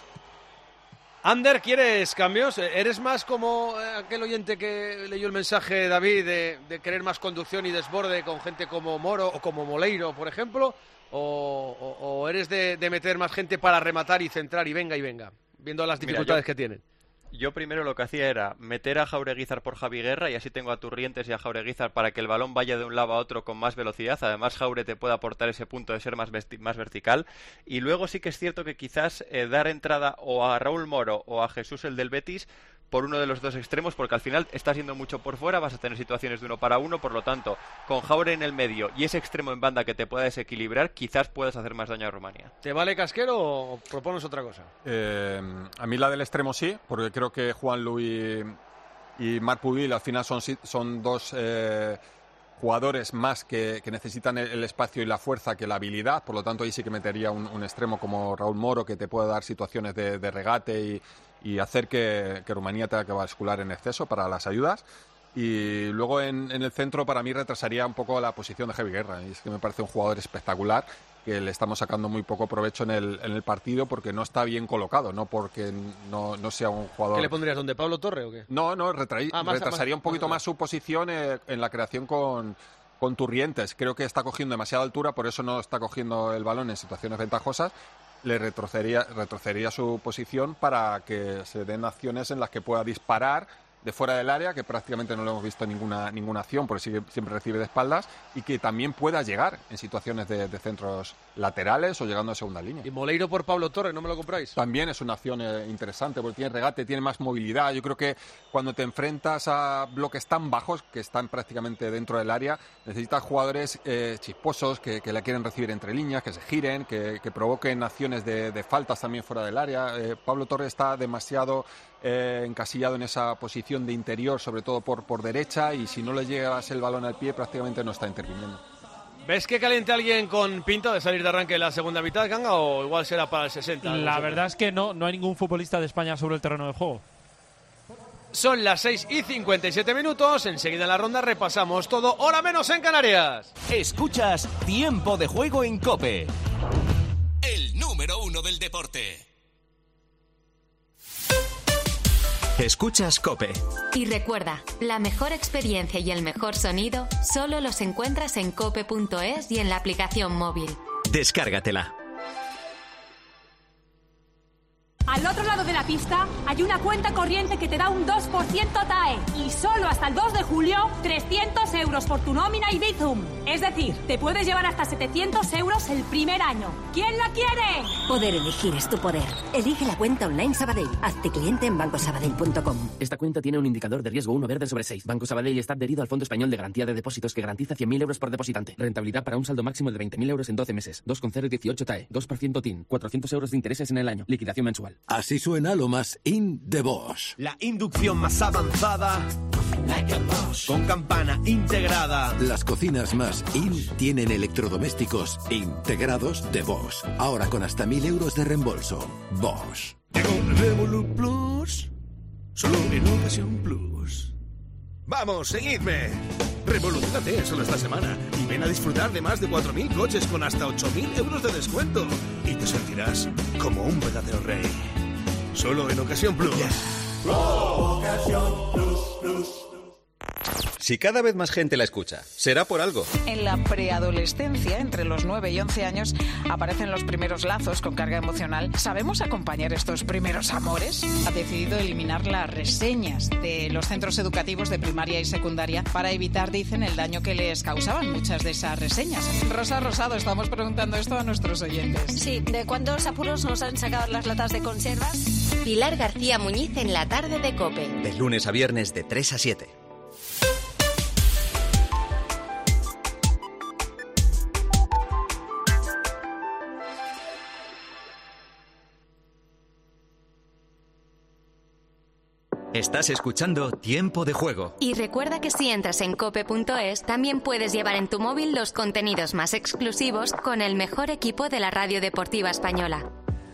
Ander, ¿quieres cambios? ¿Eres más como aquel oyente que leyó el mensaje, David, de, de querer más conducción y desborde con gente como Moro o como Moleiro, por ejemplo? ¿O, o, o eres de, de meter más gente para rematar y centrar y venga y venga, viendo las dificultades Mira, yo... que tienen? Yo primero lo que hacía era meter a Jaureguizar por Javi Guerra y así tengo a Turrientes y a Jaureguizar para que el balón vaya de un lado a otro con más velocidad. Además, Jaure te puede aportar ese punto de ser más, más vertical. Y luego sí que es cierto que quizás eh, dar entrada o a Raúl Moro o a Jesús, el del Betis, por uno de los dos extremos, porque al final estás yendo mucho por fuera, vas a tener situaciones de uno para uno, por lo tanto, con Jaure en el medio y ese extremo en banda que te pueda desequilibrar, quizás puedas hacer más daño a Rumanía. ¿Te vale, Casquero, o propones otra cosa? Eh, a mí la del extremo sí, porque creo que Juan Luis y Marc Pubil al final son, son dos eh, jugadores más que, que necesitan el, el espacio y la fuerza que la habilidad, por lo tanto ahí sí que metería un, un extremo como Raúl Moro que te puede dar situaciones de, de regate y y hacer que, que Rumanía tenga que bascular en exceso para las ayudas. Y luego en, en el centro para mí retrasaría un poco la posición de Javi Guerra, y es que me parece un jugador espectacular que le estamos sacando muy poco provecho en el, en el partido porque no está bien colocado, no porque no, no sea un jugador... ¿Qué le pondrías, donde Pablo Torre o qué? No, no, retraí, ah, más, retrasaría más, un poquito más, más su posición eh, en la creación con, con Turrientes. Creo que está cogiendo demasiada altura, por eso no está cogiendo el balón en situaciones ventajosas. Le retrocedería, retrocedería su posición para que se den acciones en las que pueda disparar de fuera del área, que prácticamente no le hemos visto ninguna ninguna acción, porque sigue, siempre recibe de espaldas, y que también pueda llegar en situaciones de, de centros laterales o llegando a segunda línea. Y Moleiro por Pablo Torre, ¿no me lo compráis? También es una acción eh, interesante, porque tiene regate, tiene más movilidad. Yo creo que cuando te enfrentas a bloques tan bajos, que están prácticamente dentro del área, necesitas jugadores eh, chisposos, que, que la quieren recibir entre líneas, que se giren, que, que provoquen acciones de, de faltas también fuera del área. Eh, Pablo Torre está demasiado eh, encasillado en esa posición de interior, sobre todo por, por derecha, y si no le llegas el balón al pie prácticamente no está interviniendo. ¿Ves que caliente alguien con pinta de salir de arranque en la segunda mitad, Ganga, o igual será para el sesenta? La verdad es que no, no hay ningún futbolista de España sobre el terreno de juego. Son las seis y cincuenta y siete minutos, enseguida en la ronda repasamos todo, hora menos en Canarias. Escuchas Tiempo de Juego en COPE, el número uno del deporte. Escuchas COPE. Y recuerda, la mejor experiencia y el mejor sonido solo los encuentras en cope punto es y en la aplicación móvil. Descárgatela. Al otro lado de la pista hay una cuenta corriente que te da un dos por ciento T A E y solo hasta el dos de julio trescientos euros por tu nómina y Bizum. Es decir, te puedes llevar hasta setecientos euros el primer año. ¿Quién la quiere? Poder elegir es tu poder. Elige la cuenta online Sabadell. Hazte cliente en banco sabadell punto com. Esta cuenta tiene un indicador de riesgo uno verde sobre seis. Banco Sabadell está adherido al Fondo Español de Garantía de Depósitos que garantiza cien mil euros por depositante. Rentabilidad para un saldo máximo de veinte mil euros en doce meses. dos coma cero dieciocho T A E. dos por ciento T I N. cuatrocientos euros de intereses en el año. Liquidación mensual. Así suena lo más in de Bosch. La inducción más avanzada, like a Bosch, con campana integrada. Las cocinas más in tienen electrodomésticos integrados de Bosch. Ahora con hasta mil euros de reembolso. Bosch. Llegó Revolut Plus, solo en Ocasión Plus. Vamos, seguidme. Revolucionate solo esta semana y ven a disfrutar de más de cuatro mil coches con hasta ocho mil euros de descuento. Y te sentirás como un verdadero rey. Solo en Ocasión Plus. Yeah. Oh, Ocasión Plus, Plus. Si cada vez más gente la escucha, será por algo. En la preadolescencia, entre los nueve y once años, aparecen los primeros lazos con carga emocional. ¿Sabemos acompañar estos primeros amores? Ha decidido eliminar las reseñas de los centros educativos de primaria y secundaria para evitar, dicen, el daño que les causaban muchas de esas reseñas. Rosa Rosado, estamos preguntando esto a nuestros oyentes. Sí, ¿de cuántos apuros nos han sacado las latas de conservas? Pilar García Muñiz en la tarde de COPE. De lunes a viernes de tres a siete. Estás escuchando Tiempo de Juego. Y recuerda que si entras en cope punto es, también puedes llevar en tu móvil los contenidos más exclusivos con el mejor equipo de la radio deportiva española.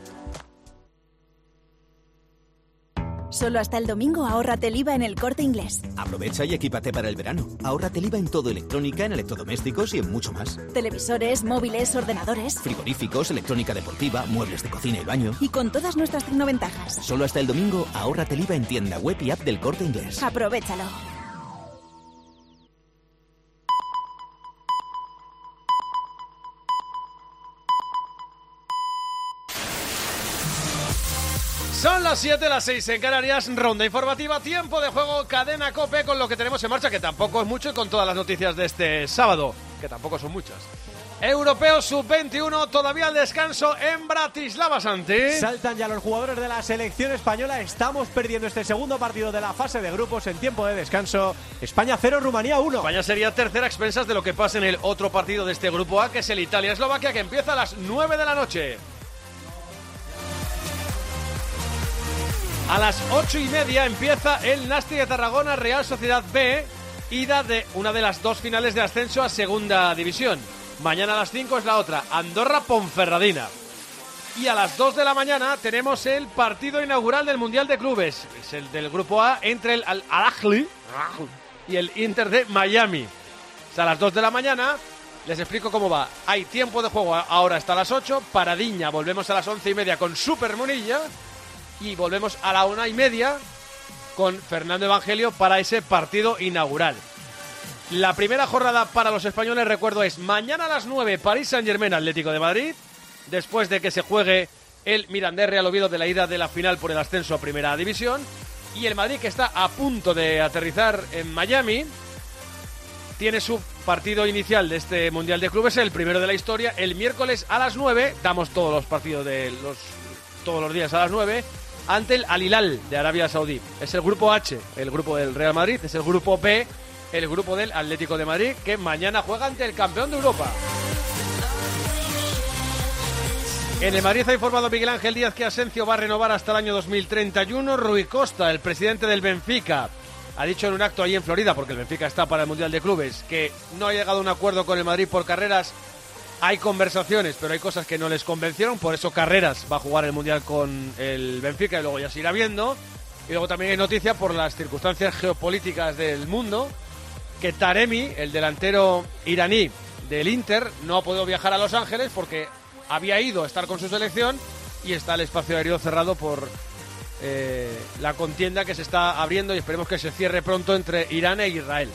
Solo hasta el domingo ahórrate el I V A en El Corte Inglés. Aprovecha y equípate para el verano. Ahórrate el I V A en todo electrónica, en electrodomésticos y en mucho más. Televisores, móviles, ordenadores. Frigoríficos, electrónica deportiva, muebles de cocina y baño. Y con todas nuestras tecnoventajas. Solo hasta el domingo ahórrate el I V A en tienda web y app del Corte Inglés. Aprovechalo. Son las siete, las seis en Canarias, ronda informativa, tiempo de juego, cadena COPE, con lo que tenemos en marcha, que tampoco es mucho, y con todas las noticias de este sábado, que tampoco son muchas. Europeo sub veintiuno, todavía al descanso en Bratislava, Santi. Saltan ya los jugadores de la selección española. Estamos perdiendo este segundo partido de la fase de grupos en tiempo de descanso. España cero, Rumanía uno. España sería tercera a expensas de lo que pasa en el otro partido de este grupo A, que es el Italia-Eslovaquia, que empieza a las nueve de la noche. A las ocho y media empieza el Nasti de Tarragona, Real Sociedad B, ida de una de las dos finales de ascenso a segunda división. Mañana a las cinco es la otra, Andorra-Ponferradina. Y a las dos de la mañana tenemos el partido inaugural del Mundial de Clubes. Es el del grupo A entre el Al-Ahly y el Inter de Miami. O sea, a las dos de la mañana les explico cómo va. Hay tiempo de juego ahora hasta las ocho, paradiña, volvemos a las once y media con Super Munilla. Y volvemos a la una y media con Fernando Evangelio para ese partido inaugural. La primera jornada para los españoles, recuerdo, es mañana a las nueve, París Saint-Germain, Atlético de Madrid, después de que se juegue el Mirandés Real Oviedo de la ida de la final por el ascenso a Primera División. Y el Madrid, que está a punto de aterrizar en Miami, tiene su partido inicial de este Mundial de Clubes, el primero de la historia, el miércoles a las nueve. Damos todos los partidos de los todos los días a las nueve, ante el Al Hilal de Arabia Saudí. Es el grupo H, el grupo del Real Madrid. Es el grupo B, el grupo del Atlético de Madrid, que mañana juega ante el campeón de Europa. En el Madrid ha informado Miguel Ángel Díaz que Asencio va a renovar hasta el año dos mil treinta y uno. Rui Costa, el presidente del Benfica, ha dicho en un acto allí en Florida, porque el Benfica está para el Mundial de Clubes, que no ha llegado a un acuerdo con el Madrid por Carreras. Hay conversaciones, pero hay cosas que no les convencieron, por eso Carreras va a jugar el Mundial con el Benfica y luego ya se irá viendo. Y luego también hay noticia por las circunstancias geopolíticas del mundo, que Taremi, el delantero iraní del Inter, no ha podido viajar a Los Ángeles porque había ido a estar con su selección y está el espacio aéreo cerrado por eh, la contienda que se está abriendo y esperemos que se cierre pronto entre Irán e Israel.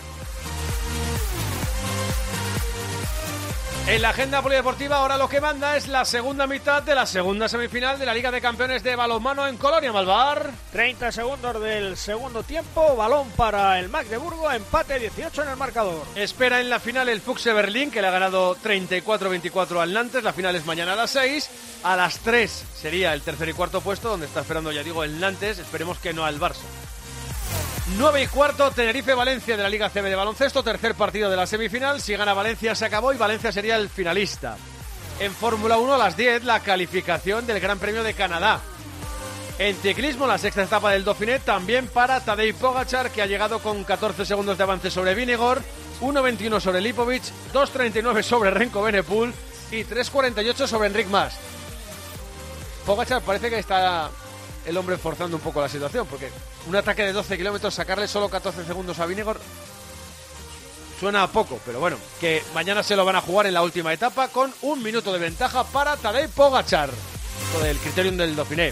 En la agenda polideportiva ahora lo que manda es la segunda mitad de la segunda semifinal de la Liga de Campeones de Balonmano en Colonia, Malvar. treinta segundos del segundo tiempo, balón para el Magdeburgo, empate dieciocho en el marcador. Espera en la final el Fuchse Berlín, que le ha ganado treinta y cuatro veinticuatro al Nantes. La final es mañana a las seis. A las tres sería el tercer y cuarto puesto, donde está esperando, ya digo, el Nantes. Esperemos que no al Barça. nueve y cuarto, Tenerife-Valencia de la Liga C B de baloncesto, tercer partido de la semifinal. Si gana Valencia se acabó y Valencia sería el finalista. En Fórmula uno a las diez, la calificación del Gran Premio de Canadá. En ciclismo, la sexta etapa del Dauphiné, también para Tadej Pogačar, que ha llegado con catorce segundos de avance sobre Vingegaard, uno veintiuno sobre Lipovic, dos treinta y nueve sobre Renko Benepul y tres cuarenta y ocho sobre Enric Mas. Pogačar parece que está el hombre forzando un poco la situación, porque un ataque de doce kilómetros, sacarle solo catorce segundos a Vingegaard suena a poco, pero bueno, que mañana se lo van a jugar en la última etapa con un minuto de ventaja para Tadej Pogačar, con el criterium del Dauphiné.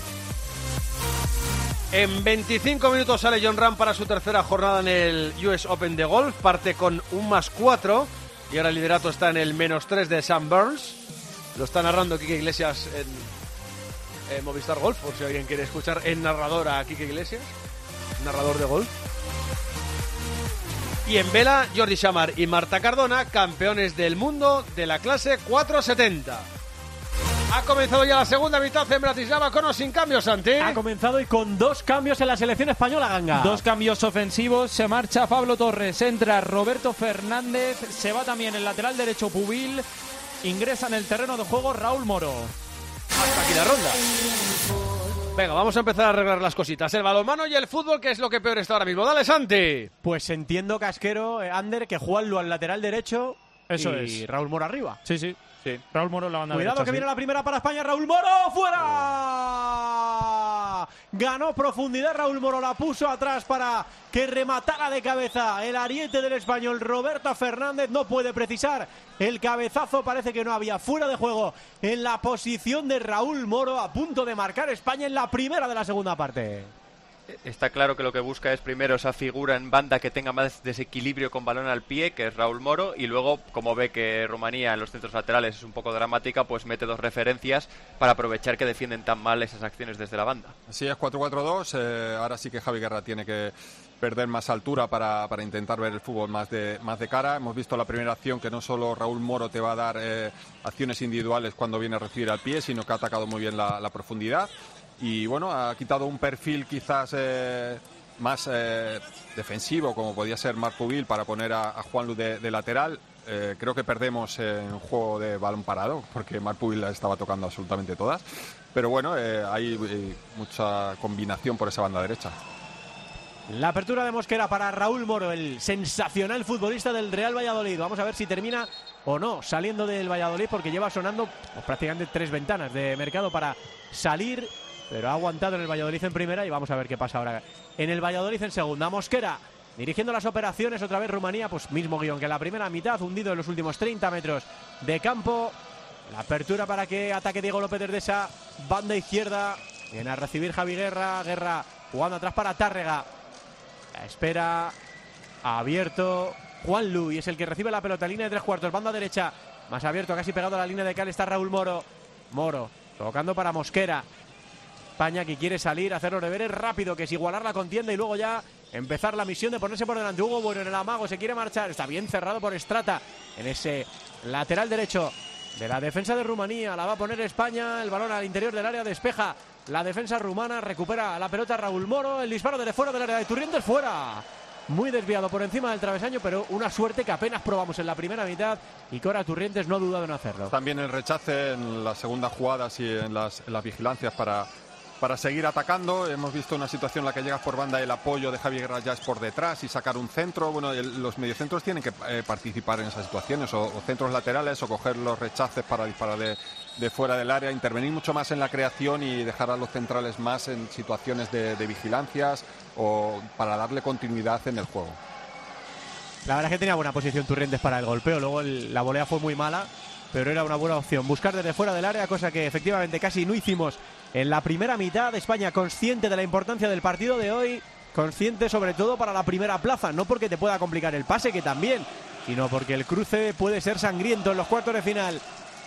En veinticinco minutos sale Jon Rahm para su tercera jornada en el U S Open de golf, parte con un más cuatro y ahora el liderato está en el menos tres de Sam Burns. Lo está narrando Quique Iglesias en Eh, Movistar Golf, por si alguien quiere escuchar el narrador a Quique Iglesias, narrador de golf. Y en vela, Jordi Samar y Marta Cardona, campeones del mundo de la clase cuatrocientos setenta. Ha comenzado ya la segunda mitad en Bratislava, con o sin cambios, Santi. Ha comenzado y con dos cambios en la selección española, Ganga. Dos cambios ofensivos, se marcha Pablo Torres, entra Roberto Fernández, se va también el lateral derecho Pubil, ingresa en el terreno de juego Raúl Moro. Hasta aquí la ronda. Venga, vamos a empezar a arreglar las cositas. El balonmano y el fútbol, ¿qué es lo que peor está ahora mismo? Dale, Santi. Pues entiendo, Casquero, eh, Ander, que Juanlu al lateral derecho. Eso y es. Raúl Moro arriba. Sí, sí. Sí. Raúl Moro en la banda Cuidado derecha, que sí. viene la primera para España. Raúl Moro, fuera. Ganó profundidad Raúl Moro, la puso atrás para que rematara de cabeza el ariete del español Roberto Fernández. No puede precisar el cabezazo, parece que no había. Fuera de juego en la posición de Raúl Moro, a punto de marcar España en la primera de la segunda parte. Está claro que lo que busca es primero esa figura en banda que tenga más desequilibrio con balón al pie, que es Raúl Moro, y luego, como ve que Rumanía en los centros laterales es un poco dramática, pues mete dos referencias para aprovechar que defienden tan mal esas acciones desde la banda. Así es, cuatro cuatro dos, eh, ahora sí que Javi Guerra tiene que perder más altura para, para intentar ver el fútbol más de, más de cara. Hemos visto la primera acción que no solo Raúl Moro te va a dar eh, acciones individuales cuando viene a recibir al pie, sino que ha atacado muy bien la, la profundidad. Y bueno, ha quitado un perfil quizás eh, más eh, defensivo, como podía ser Marc Pubil, para poner a, a Juanlu de, de lateral. Eh, creo que perdemos en un juego de balón parado, porque Marc Pubil la estaba tocando absolutamente todas. Pero bueno, eh, hay eh, mucha combinación por esa banda derecha. La apertura de Mosquera para Raúl Moro, el sensacional futbolista del Real Valladolid. Vamos a ver si termina o no saliendo del Valladolid, porque lleva sonando pues, prácticamente tres ventanas de mercado para salir, pero ha aguantado en el Valladolid en primera y vamos a ver qué pasa ahora en el Valladolid en segunda. Mosquera dirigiendo las operaciones, otra vez Rumanía, pues mismo guión que la primera mitad, hundido en los últimos treinta metros de campo. La apertura para que ataque Diego López desde esa banda izquierda. Viene a recibir Javi Guerra, Guerra jugando atrás para Tárrega. La espera, abierto Juanlu y es el que recibe la pelota, línea de tres cuartos, banda derecha, más abierto, casi pegado a la línea de cal está Raúl Moro. Moro tocando para Mosquera. España que quiere salir, hacer los deberes rápido, que es igualar la contienda y luego ya empezar la misión de ponerse por delante. Hugo Bueno en el amago, se quiere marchar, está bien cerrado por Strata en ese lateral derecho de la defensa de Rumanía. La va a poner España, el balón al interior del área, despeja la defensa rumana, recupera la pelota Raúl Moro, el disparo desde fuera del área de Turrientes, fuera. Muy desviado por encima del travesaño, pero una suerte que apenas probamos en la primera mitad y que ahora Turrientes no ha dudado en hacerlo. También el rechace en las segundas jugadas y en las, en las vigilancias para, para seguir atacando. Hemos visto una situación en la que llegas por banda y el apoyo de Javi Guerra ya es por detrás y sacar un centro. Bueno, el, los mediocentros tienen que eh, participar en esas situaciones, o, o centros laterales, o coger los rechaces para disparar de, de fuera del área, intervenir mucho más en la creación y dejar a los centrales más en situaciones de, de vigilancias o para darle continuidad en el juego. La verdad es que tenía buena posición Turrientes para el golpeo, luego el, la volea fue muy mala, pero era una buena opción buscar desde fuera del área, cosa que efectivamente casi no hicimos en la primera mitad. España consciente de la importancia del partido de hoy, consciente sobre todo para la primera plaza, no porque te pueda complicar el pase, que también, sino porque el cruce puede ser sangriento en los cuartos de final.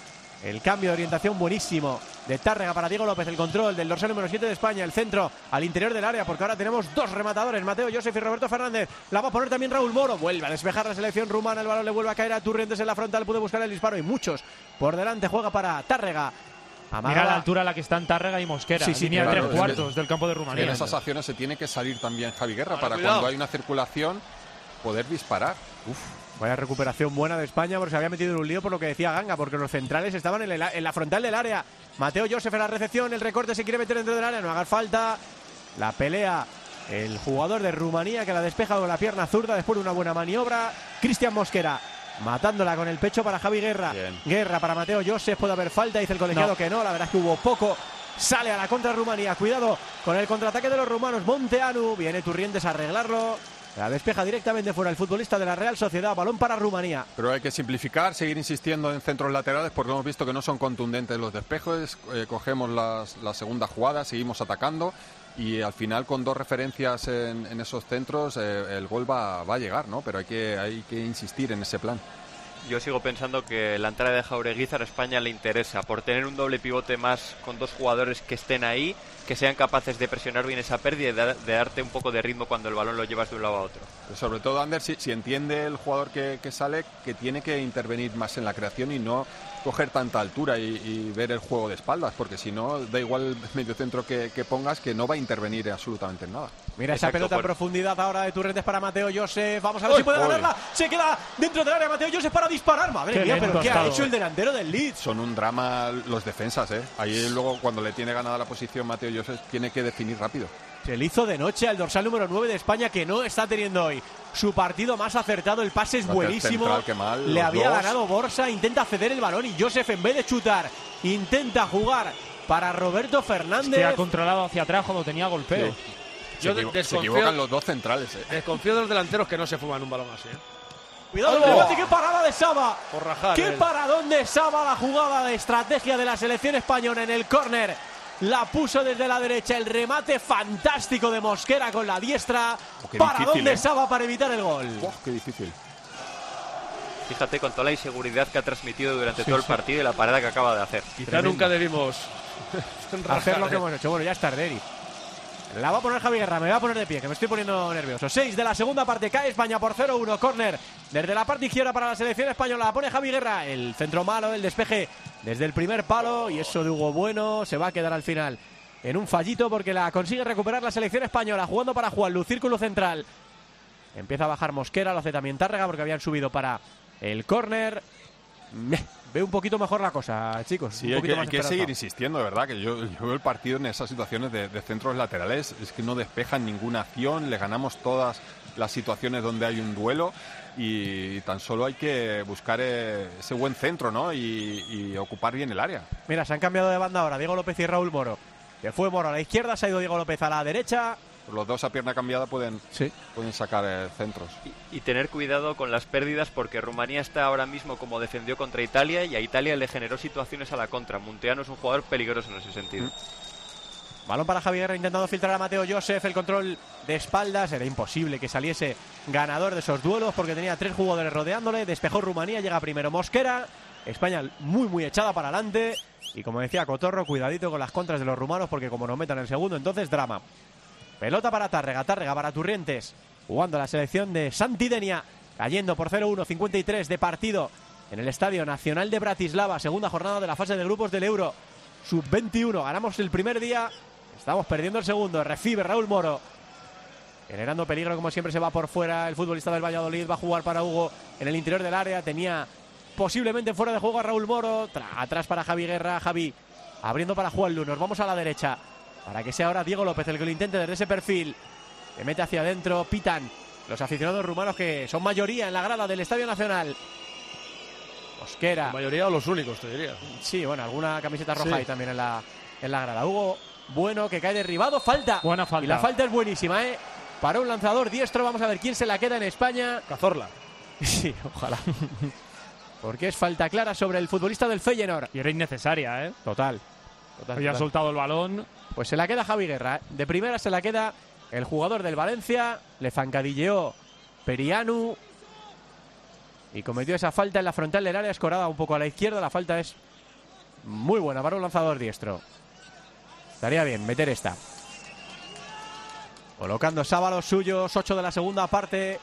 El cambio de orientación buenísimo de Tárrega para Diego López, el control del dorsal número siete de España, el centro al interior del área, porque ahora tenemos dos rematadores, Mateo Josef y Roberto Fernández. La va a poner también Raúl Moro, vuelve a despejar la selección rumana, el balón le vuelve a caer a Turrientes en la frontal, puede buscar el disparo y muchos por delante, juega para Tárrega. Amagaba. Mira la altura a la que están Tárrega y Mosquera, sí, sí, línea claro, de tres cuartos del campo de Rumanía. En esas acciones se tiene que salir también Javi Guerra Ahora, para cuidado. cuando hay una circulación poder disparar. Uf. Vaya recuperación buena de España, porque se había metido en un lío por lo que decía Ganga, porque los centrales estaban en, el, en la frontal del área. Mateo Josef en la recepción, el recorte se quiere meter dentro del área, no haga falta. La pelea el jugador de Rumanía que la despeja con la pierna zurda después de una buena maniobra. Cristian Mosquera matándola con el pecho para Javi Guerra. Bien. Guerra para Mateo Josef, puede haber falta, dice el colegiado no. que no, la verdad es que hubo poco. Sale a la contra Rumanía, cuidado con el contraataque de los rumanos. Monteanu, viene Turrientes a arreglarlo. La despeja directamente fuera el futbolista de la Real Sociedad. Balón para Rumanía. Pero hay que simplificar, seguir insistiendo en centros laterales porque hemos visto que no son contundentes los despejos. Eh, cogemos las, la segunda jugada, seguimos atacando y al final con dos referencias en, en esos centros eh, el gol va, va a llegar, ¿no? Pero hay que, hay que insistir en ese plan. Yo sigo pensando que la entrada de Jaureguizar a España le interesa por tener un doble pivote más con dos jugadores que estén ahí, que sean capaces de presionar bien esa pérdida y de, de darte un poco de ritmo cuando el balón lo llevas de un lado a otro. Sobre todo, Ander, si, si entiende el jugador que, que sale que tiene que intervenir más en la creación y no coger tanta altura y, y ver el juego de espaldas, porque si no, da igual el mediocentro que, que pongas, que no va a intervenir absolutamente en nada. Mira Exacto, esa pelota por... en profundidad ahora de Turrientes para Mateo Josef. Vamos a ver ¡Uy! si puede ganarla. Se queda dentro del área Mateo Josef para disparar. Madre qué mía, pero ¿qué ha hecho el delantero del Leeds? Son un drama los defensas, ¿eh? Ahí luego cuando le tiene ganada la posición Mateo Josef tiene que definir rápido. Se le hizo de noche al dorsal número nueve de España, que no está teniendo hoy su partido más acertado. El pase es no, buenísimo. Central, mal, le había dos. ganado Borsa. Intenta ceder el balón y Josef, en vez de chutar, intenta jugar para Roberto Fernández. Que ha controlado hacia atrás cuando tenía golpeo. Sí. Yo se, equivo desconfío, se equivocan los dos centrales. Eh. Desconfío de los delanteros que no se fuman un balón así. ¿eh? Cuidado el remate, qué parada de Saba. Por rajar, qué el... paradón de Saba, la jugada de estrategia de la selección española en el córner. La puso desde la derecha, el remate fantástico de Mosquera con la diestra. Oh, paradón de ¿eh? Saba para evitar el gol. Oh, qué difícil. Fíjate con toda la inseguridad que ha transmitido durante sí, todo el sí. partido y la parada que acaba de hacer. Quizá Tremendo. nunca debimos hacer lo que hemos hecho. Bueno, ya es Tarderi. La va a poner Javi Guerra, me va a poner de pie, que me estoy poniendo nervioso. seis de la segunda parte, cae España por cero uno. Córner desde la parte izquierda para la selección española. La pone Javi Guerra, el centro malo, el despeje desde el primer palo. Y eso de Hugo Bueno se va a quedar al final en un fallito porque la consigue recuperar la selección española. Jugando para Juanlu, círculo central. Empieza a bajar Mosquera, lo hace también Tárrega porque habían subido para el córner. Ve un poquito mejor la cosa, chicos. Sí, un hay que, más hay que seguir insistiendo, de verdad, que yo, yo veo el partido en esas situaciones de, de centros laterales, es que no despejan ninguna acción, le ganamos todas las situaciones donde hay un duelo y tan solo hay que buscar ese buen centro, ¿no? Y, y ocupar bien el área. Mira, se han cambiado de banda ahora, Diego López y Raúl Moro. Que fue Moro a la izquierda, se ha ido Diego López a la derecha. Los dos a pierna cambiada pueden, sí. pueden sacar eh, centros. Y, y tener cuidado con las pérdidas porque Rumanía está ahora mismo como defendió contra Italia y a Italia le generó situaciones a la contra. Munteanu es un jugador peligroso en ese sentido. Mm. Balón para Javi Guerra intentando filtrar a Mateo Josef, el control de espaldas. Era imposible que saliese ganador de esos duelos porque tenía tres jugadores rodeándole. Despejó Rumanía, llega primero Mosquera. España muy muy echada para adelante y como decía Cotorro, cuidadito con las contras de los rumanos porque como nos metan el segundo, entonces drama. Pelota para Tárrega, Tárrega para Turrientes, jugando la selección de Santidenia, cayendo por cero uno, cincuenta y tres de partido en el Estadio Nacional de Bratislava, segunda jornada de la fase de grupos del Euro sub veintiuno. Ganamos el primer día, estamos perdiendo el segundo. Recibe Raúl Moro, generando peligro como siempre, se va por fuera el futbolista del Valladolid, va a jugar para Hugo en el interior del área, tenía posiblemente fuera de juego a Raúl Moro, atrás para Javi Guerra, Javi abriendo para Juan Lu, nos vamos a la derecha para que sea ahora Diego López el que lo intente desde ese perfil, se mete hacia adentro, pitan los aficionados rumanos que son mayoría en la grada del Estadio Nacional. Mosquera. La mayoría o los únicos, te diría. Sí, bueno, alguna camiseta roja sí. ahí también en la, en la grada. Hugo Bueno que cae derribado, falta. Buena falta. Y la falta es buenísima, ¿eh? Para un lanzador diestro, vamos a ver quién se la queda en España. Cazorla. Sí, ojalá. Porque es falta clara sobre el futbolista del Feyenoord. Y era innecesaria, ¿eh? Total. total Había total. soltado el balón. Pues se la queda Javi Guerra, ¿eh? De primera se la queda el jugador del Valencia. Le zancadilleó Perianu y cometió esa falta en la frontal del área, escorada un poco a la izquierda. La falta es muy buena para un lanzador diestro. Estaría bien meter esta. Colocando Saba los suyos, ocho de la segunda parte.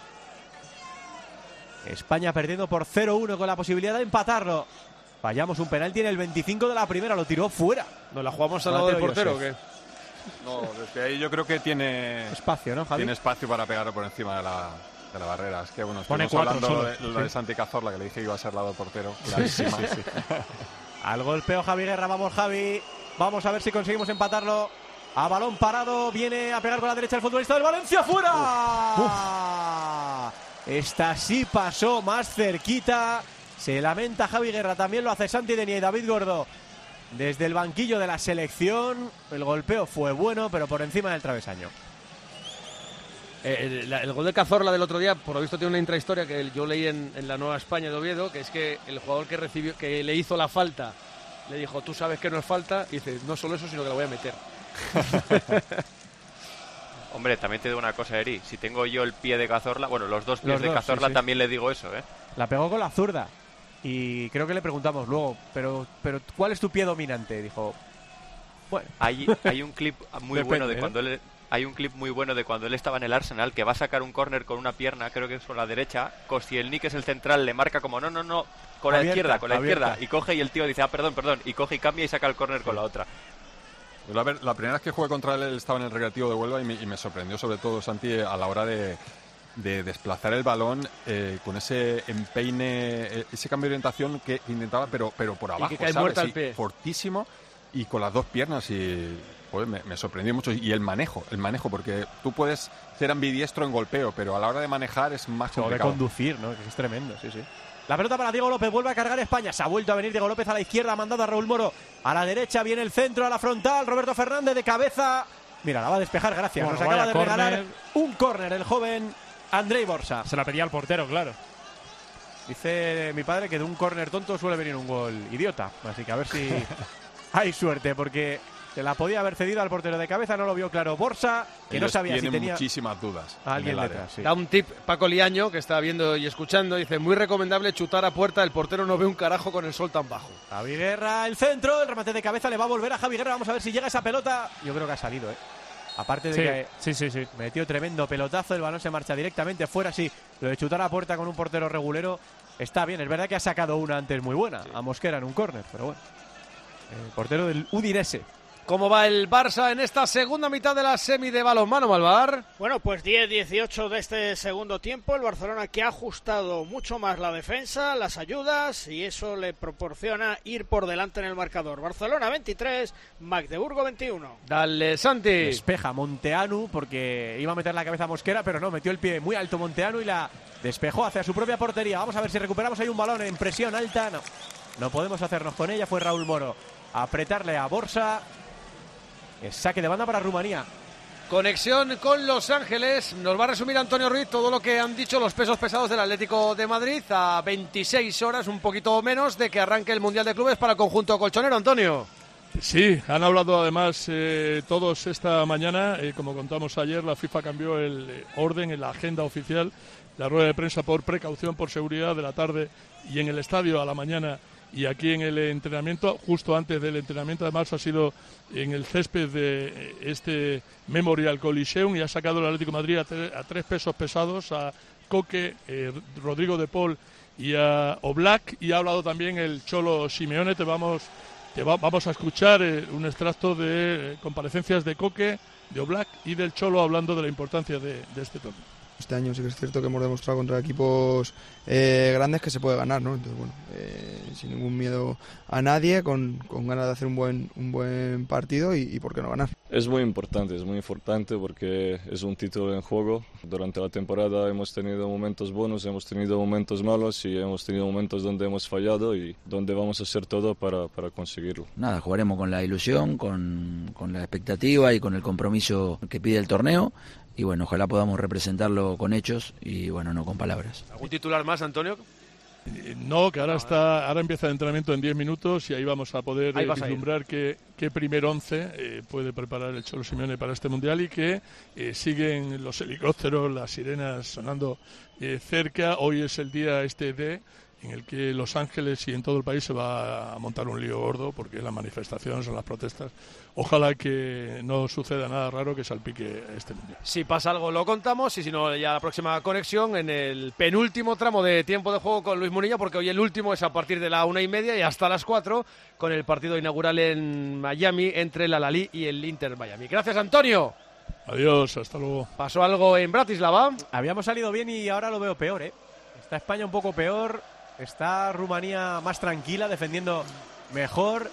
España perdiendo por cero uno con la posibilidad de empatarlo. Fallamos un penalti en el veinticinco de la primera, lo tiró fuera. ¿Nos la jugamos al lado del portero o qué? No, desde ahí yo creo que tiene espacio, ¿no, Javi? Tiene espacio para pegarlo por encima de la, de la barrera. Es que bueno, Pone estuvimos cuatro hablando solo. de, lo de Santi Cazorla, que le dije que iba a ser lado del portero. Clarísima. Sí, sí, sí. Al golpeo Javi Guerra, vamos Javi. Vamos a ver si conseguimos empatarlo. A balón parado, viene a pegar con la derecha el futbolista del Valencia, ¡fuera! Uf, uf. Esta sí pasó más cerquita. Se lamenta Javi Guerra, también lo hace Santidenia y David Gordo. Desde el banquillo de la selección, el golpeo fue bueno, pero por encima del travesaño. Eh, el, el gol de Cazorla del otro día, por lo visto, tiene una intrahistoria que yo leí en, en la Nueva España de Oviedo, que es que el jugador que recibió, que le hizo la falta, le dijo, tú sabes que no es falta, y dice, no solo eso, sino que la voy a meter. Hombre, también te digo una cosa, Eri, si tengo yo el pie de Cazorla, bueno, los dos pies los de dos, Cazorla sí, sí. también le digo eso, ¿eh? La pegó con la zurda. Y creo que le preguntamos luego, pero, pero ¿cuál es tu pie dominante? Dijo, bueno. Hay, hay un clip muy Depende, bueno de ¿no? cuando él, hay un clip muy bueno de cuando él estaba en el Arsenal, que va a sacar un córner con una pierna, creo que es con la derecha, Koscielny, que es el central, le marca como no, no, no, con la Abierta, izquierda, con la abierta. izquierda, y coge y el tío dice, ah, perdón, perdón, y coge y cambia y saca el córner con la otra. La, ver- la primera vez que jugué contra él, él estaba en el recreativo de Huelva y me, y me sorprendió sobre todo Santi a la hora de, de desplazar el balón eh, con ese empeine, eh, ese cambio de orientación que intentaba, pero, pero por abajo, que cae ¿sabes? muerta al Sí, pie. fortísimo y con las dos piernas y joder, me, me sorprendió mucho. Y el manejo, el manejo, porque tú puedes ser ambidiestro en golpeo, pero a la hora de manejar es más O de complicado. conducir, ¿no? Que es tremendo, sí, sí. La pelota para Diego López, vuelve a cargar España. Se ha vuelto a venir Diego López a la izquierda, ha mandado a Raúl Moro a la derecha, viene el centro a la frontal, Roberto Fernández de cabeza. Mira, la va a despejar, gracias. Bueno, Nos acaba vaya de regalar córner. un córner el joven Andrei Borsa. Se la pedía al portero, claro. Dice mi padre que de un córner tonto suele venir un gol idiota. Así que a ver si hay suerte, porque se la podía haber cedido al portero de cabeza, no lo vio claro Borsa, que no Ellos sabía si tienen tenía muchísimas dudas. a alguien en el área. detrás. Sí. Da un tip Paco Liaño, que está viendo y escuchando, dice, muy recomendable chutar a puerta, el portero no ve un carajo con el sol tan bajo. Javi Guerra, el centro, el remate de cabeza le va a volver a Javi Guerra. Vamos a ver si llega esa pelota. Yo creo que ha salido, ¿eh? Aparte de Sí, que sí, sí, sí. metió tremendo pelotazo, el balón se marcha directamente fuera. Sí, lo de chutar a puerta con un portero regulero está bien. Es verdad que ha sacado una antes muy buena, a Mosquera en un córner, pero bueno. El portero del Udinese. ¿Cómo va el Barça en esta segunda mitad de la semi de balonmano, Malvar? Bueno, pues diez dieciocho de este segundo tiempo, el Barcelona que ha ajustado mucho más la defensa, las ayudas, y eso le proporciona ir por delante en el marcador. Barcelona veintitrés, Magdeburgo veintiuno. Dale, Santi. Despeja Monteanu porque iba a meter la cabeza a Mosquera, pero no, metió el pie muy alto Monteanu y la despejó hacia su propia portería. Vamos a ver si recuperamos ahí un balón en presión alta. No, no podemos hacernos con ella. Fue Raúl Moro a apretarle a Borsa. El saque de banda para Rumanía. Conexión con Los Ángeles. Nos va a resumir Antonio Ruiz todo lo que han dicho los pesos pesados del Atlético de Madrid a veintiséis horas, un poquito menos, de que arranque el Mundial de Clubes para el conjunto colchonero. Antonio. Sí, han hablado además eh, todos esta mañana. Eh, como contamos ayer, la FIFA cambió el eh, orden en la agenda oficial. La rueda de prensa por precaución, por seguridad de la tarde y en el estadio a la mañana y aquí en el entrenamiento, justo antes del entrenamiento, además ha sido en el césped de este Memorial Coliseum y ha sacado el Atlético de Madrid a, tre a tres pesos pesados, a Coque, eh, Rodrigo de Paul y a Oblak, y ha hablado también el Cholo Simeone. Te vamos, te va, vamos a escuchar eh, un extracto de eh, comparecencias de Coque, de Oblak y del Cholo hablando de la importancia de, de este torneo. Este año sí que es cierto que hemos demostrado contra equipos eh, grandes que se puede ganar, ¿no? Entonces, bueno, eh, sin ningún miedo a nadie, con, con ganas de hacer un buen un buen partido y, y por qué no ganar. Es muy importante, es muy importante porque es un título en juego. Durante la temporada hemos tenido momentos buenos, hemos tenido momentos malos y hemos tenido momentos donde hemos fallado y donde vamos a hacer todo para, para conseguirlo. Nada, jugaremos con la ilusión, con, con la expectativa y con el compromiso que pide el torneo. Y bueno, ojalá podamos representarlo con hechos y bueno, no con palabras. ¿Algún titular más, Antonio? Eh, no, que ahora está, ahora empieza el entrenamiento en diez minutos y ahí vamos a poder eh, vislumbrar qué, qué primer once eh, puede preparar el Cholo Simeone para este Mundial y que eh, siguen los helicópteros, las sirenas sonando eh, cerca. Hoy es el día este de en el que Los Ángeles y en todo el país se va a montar un lío gordo porque las manifestaciones o las protestas. Ojalá que no suceda nada raro que salpique este mundial. Si pasa algo lo contamos y si no ya la próxima conexión en el penúltimo tramo de tiempo de juego con Luis Munilla, porque hoy el último es a partir de la una y media y hasta las cuatro con el partido inaugural en Miami entre el Al-Ahly y el Inter Miami. Gracias, Antonio. Adiós, hasta luego. ¿Pasó algo en Bratislava? Habíamos salido bien y ahora lo veo peor, ¿eh? Está España un poco peor. Está Rumanía más tranquila, defendiendo mejor.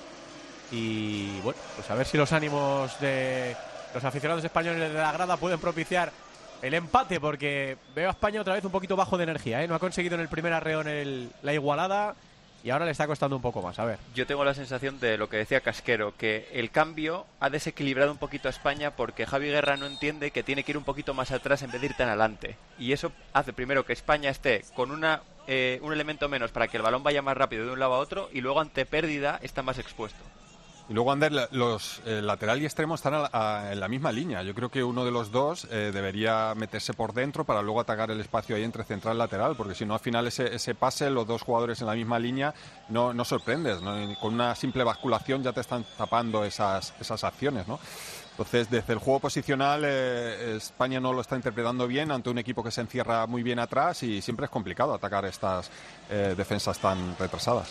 Y bueno, pues a ver si los ánimos de los aficionados españoles de la grada pueden propiciar el empate, porque veo a España otra vez un poquito bajo de energía, ¿eh? No ha conseguido en el primer arreón el, la igualada y ahora le está costando un poco más. A ver. Yo tengo la sensación de lo que decía Casquero, que el cambio ha desequilibrado un poquito a España porque Javi Guerra no entiende que tiene que ir un poquito más atrás en vez de ir tan adelante. Y eso hace primero que España esté con una eh, un elemento menos para que el balón vaya más rápido de un lado a otro y luego ante pérdida está más expuesto. Y luego, Ander, los eh, lateral y extremo están a, a, en la misma línea. Yo creo que uno de los dos eh, debería meterse por dentro para luego atacar el espacio ahí entre central y lateral, porque si no, al final ese, ese pase, los dos jugadores en la misma línea, no, no sorprendes, ¿no? Con una simple basculación ya te están tapando esas, esas acciones, ¿no? Entonces, desde el juego posicional, eh, España no lo está interpretando bien ante un equipo que se encierra muy bien atrás y siempre es complicado atacar estas eh, defensas tan retrasadas.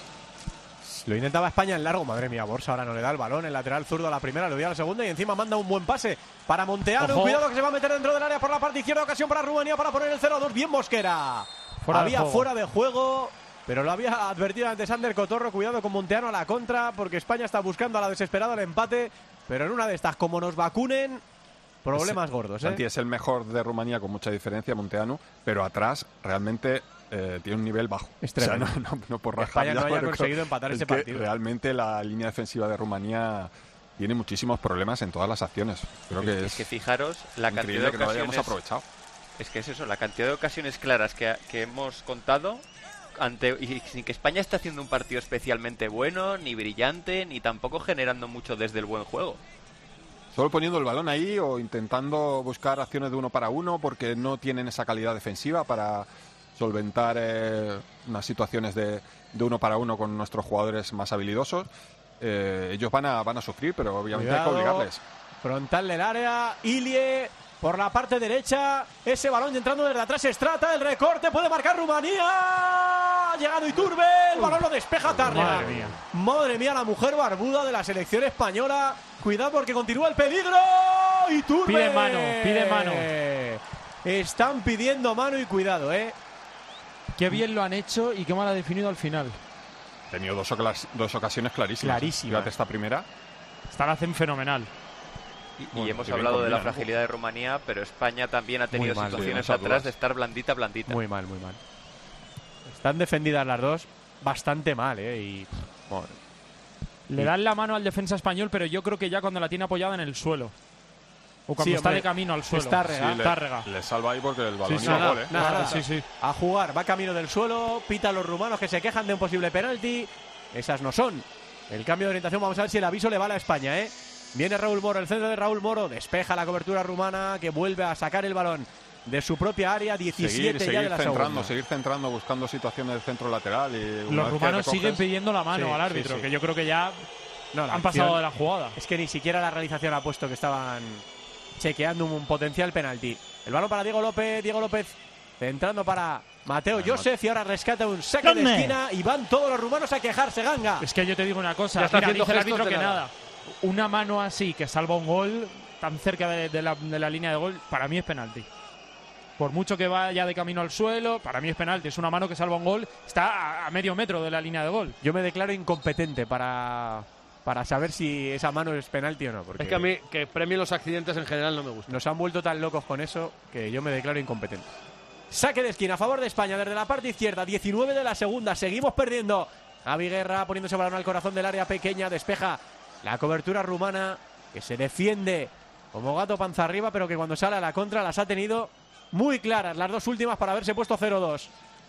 Lo intentaba España en largo, madre mía, Borsa ahora no le da el balón, el lateral zurdo a la primera, le dio a la segunda y encima manda un buen pase para Monteano. Ojo. Cuidado que se va a meter dentro del área por la parte izquierda, ocasión para Rumanía para poner el cero a dos, bien Mosquera. Fuera había de fuera de juego, pero lo había advertido antes Ander Cotorro, cuidado con Monteano a la contra, porque España está buscando a la desesperada el empate, pero en una de estas, como nos vacunen, problemas es, gordos. ¿eh? Santi es el mejor de Rumanía con mucha diferencia, Monteano, pero atrás realmente... Eh, tiene un nivel bajo. Es tremendo. O sea, no, no, no por rajar. España no haya conseguido empatar ese partido. Realmente la línea defensiva de Rumanía tiene muchísimos problemas en todas las acciones. Creo que es, es que fijaros la cantidad de que no ocasiones. hayamos aprovechado. Es que es eso, la cantidad de ocasiones claras que, que hemos contado ante y sin que España esté haciendo un partido especialmente bueno, ni brillante, ni tampoco generando mucho desde el buen juego. Solo poniendo el balón ahí o intentando buscar acciones de uno para uno porque no tienen esa calidad defensiva para solventar eh, unas situaciones de, de uno para uno con nuestros jugadores más habilidosos. Eh, ellos van a, van a sufrir, pero obviamente Cuidado. Hay que obligarles. Frontal del área, Ilie por la parte derecha, ese balón entrando desde atrás, Estrata, el recorte, puede marcar Rumanía, ha llegado Iturbe, el balón lo despeja Tárrega. Madre mía. Madre mía, la mujer barbuda de la selección española, cuidado porque continúa el peligro, Iturbe. Pide mano, pide mano. Están pidiendo mano y cuidado, eh. Qué bien lo han hecho y qué mal ha definido al final. Ha tenido dos, dos ocasiones clarísimas. Clarísimas. Fíjate esta primera. Esta la hacen fenomenal. Y, bueno, y hemos hablado de la fragilidad de Rumanía, pero España también ha tenido mal, situaciones sí, atrás dudas. de estar blandita, blandita. Muy mal, muy mal. Están defendidas las dos bastante mal, ¿eh? Y, bueno. Le dan la mano al defensa español, pero yo creo que ya cuando la tiene apoyada en el suelo. O cuando sí, está hombre, de camino al suelo. Está rega. Sí, le, está rega. le salva ahí porque el balón sí, iba sí, a gol, ¿eh? Nada, nada. Sí, sí. A jugar, va camino del suelo, pita a los rumanos que se quejan de un posible penalti. Esas no son. El cambio de orientación, vamos a ver si el aviso le vale a España, ¿eh? Viene Raúl Moro, el centro de Raúl Moro, despeja la cobertura rumana que vuelve a sacar el balón. de su propia área, diecisiete seguir, ya seguir de la centrando, segunda. Seguir centrando, buscando situaciones del centro lateral. Y los rumanos recoges... siguen pidiendo la mano sí, al árbitro, sí, sí. que yo creo que ya no, han pasado de la jugada. Es que ni siquiera la realización ha puesto que estaban chequeando un potencial penalti. El balón para Diego López, Diego López centrando para Mateo bueno, Josef y ahora rescata un saque ¿Dónde? de esquina y van todos los rumanos a quejarse, Ganga. Es que yo te digo una cosa, mira, dice el árbitro que nada. nada, una mano así que salva un gol tan cerca de, de, la, de la línea de gol, para mí es penalti. Por mucho que vaya de camino al suelo, para mí es penalti. Es una mano que salva un gol, está a, a medio metro de la línea de gol. Yo me declaro incompetente para, para saber si esa mano es penalti o no. Porque es que a mí que premien los accidentes en general no me gusta. Nos han vuelto tan locos con eso que yo me declaro incompetente. Saque de esquina a favor de España desde la parte izquierda, diecinueve de la segunda, seguimos perdiendo. Javi Guerra poniéndose balón al corazón del área pequeña, despeja la cobertura rumana que se defiende como gato panza arriba, pero que cuando sale a la contra las ha tenido muy claras, las dos últimas para haberse puesto cero dos.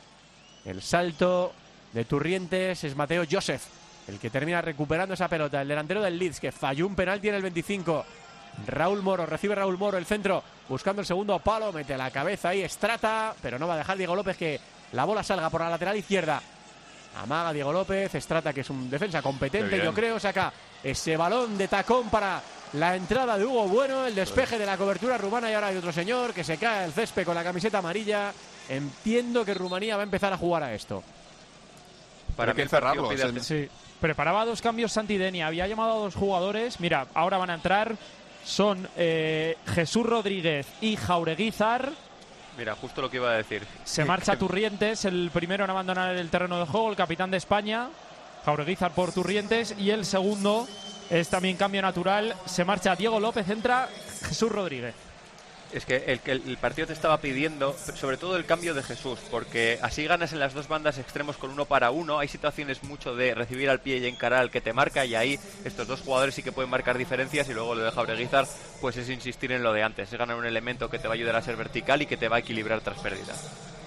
El salto de Turrientes es Mateo Josef, el que termina recuperando esa pelota, el delantero del Leeds, que falló un penalti en el veinticinco. Raúl Moro, recibe Raúl Moro, el centro, buscando el segundo palo, mete la cabeza ahí, Estrata, pero no va a dejar Diego López que la bola salga por la lateral izquierda. Amaga Diego López, Estrata, que es un defensa competente, yo creo, saca ese balón de tacón para la entrada de Hugo Bueno, el despeje de la cobertura rumana y ahora hay otro señor que se cae al césped con la camiseta amarilla. Entiendo que Rumanía va a empezar a jugar a esto. Para mí el cerrarlo. Sí. Preparaba dos cambios Santidenia, había llamado a dos jugadores. Mira, ahora van a entrar, son eh, Jesús Rodríguez y Jaureguizar. Mira, justo lo que iba a decir. Se marcha Turrientes, el primero en abandonar el terreno de juego, el capitán de España, Jaureguizar por Turrientes, y el segundo es también cambio natural, se marcha Diego López, entra Jesús Rodríguez. Es que el, el, el partido te estaba pidiendo, sobre todo el cambio de Jesús, porque así ganas en las dos bandas extremos con uno para uno. Hay situaciones mucho de recibir al pie y encarar al que te marca, y ahí estos dos jugadores sí que pueden marcar diferencias, y luego lo de Jaureguizar pues es insistir en lo de antes, es ganar un elemento que te va a ayudar a ser vertical y que te va a equilibrar tras pérdidas.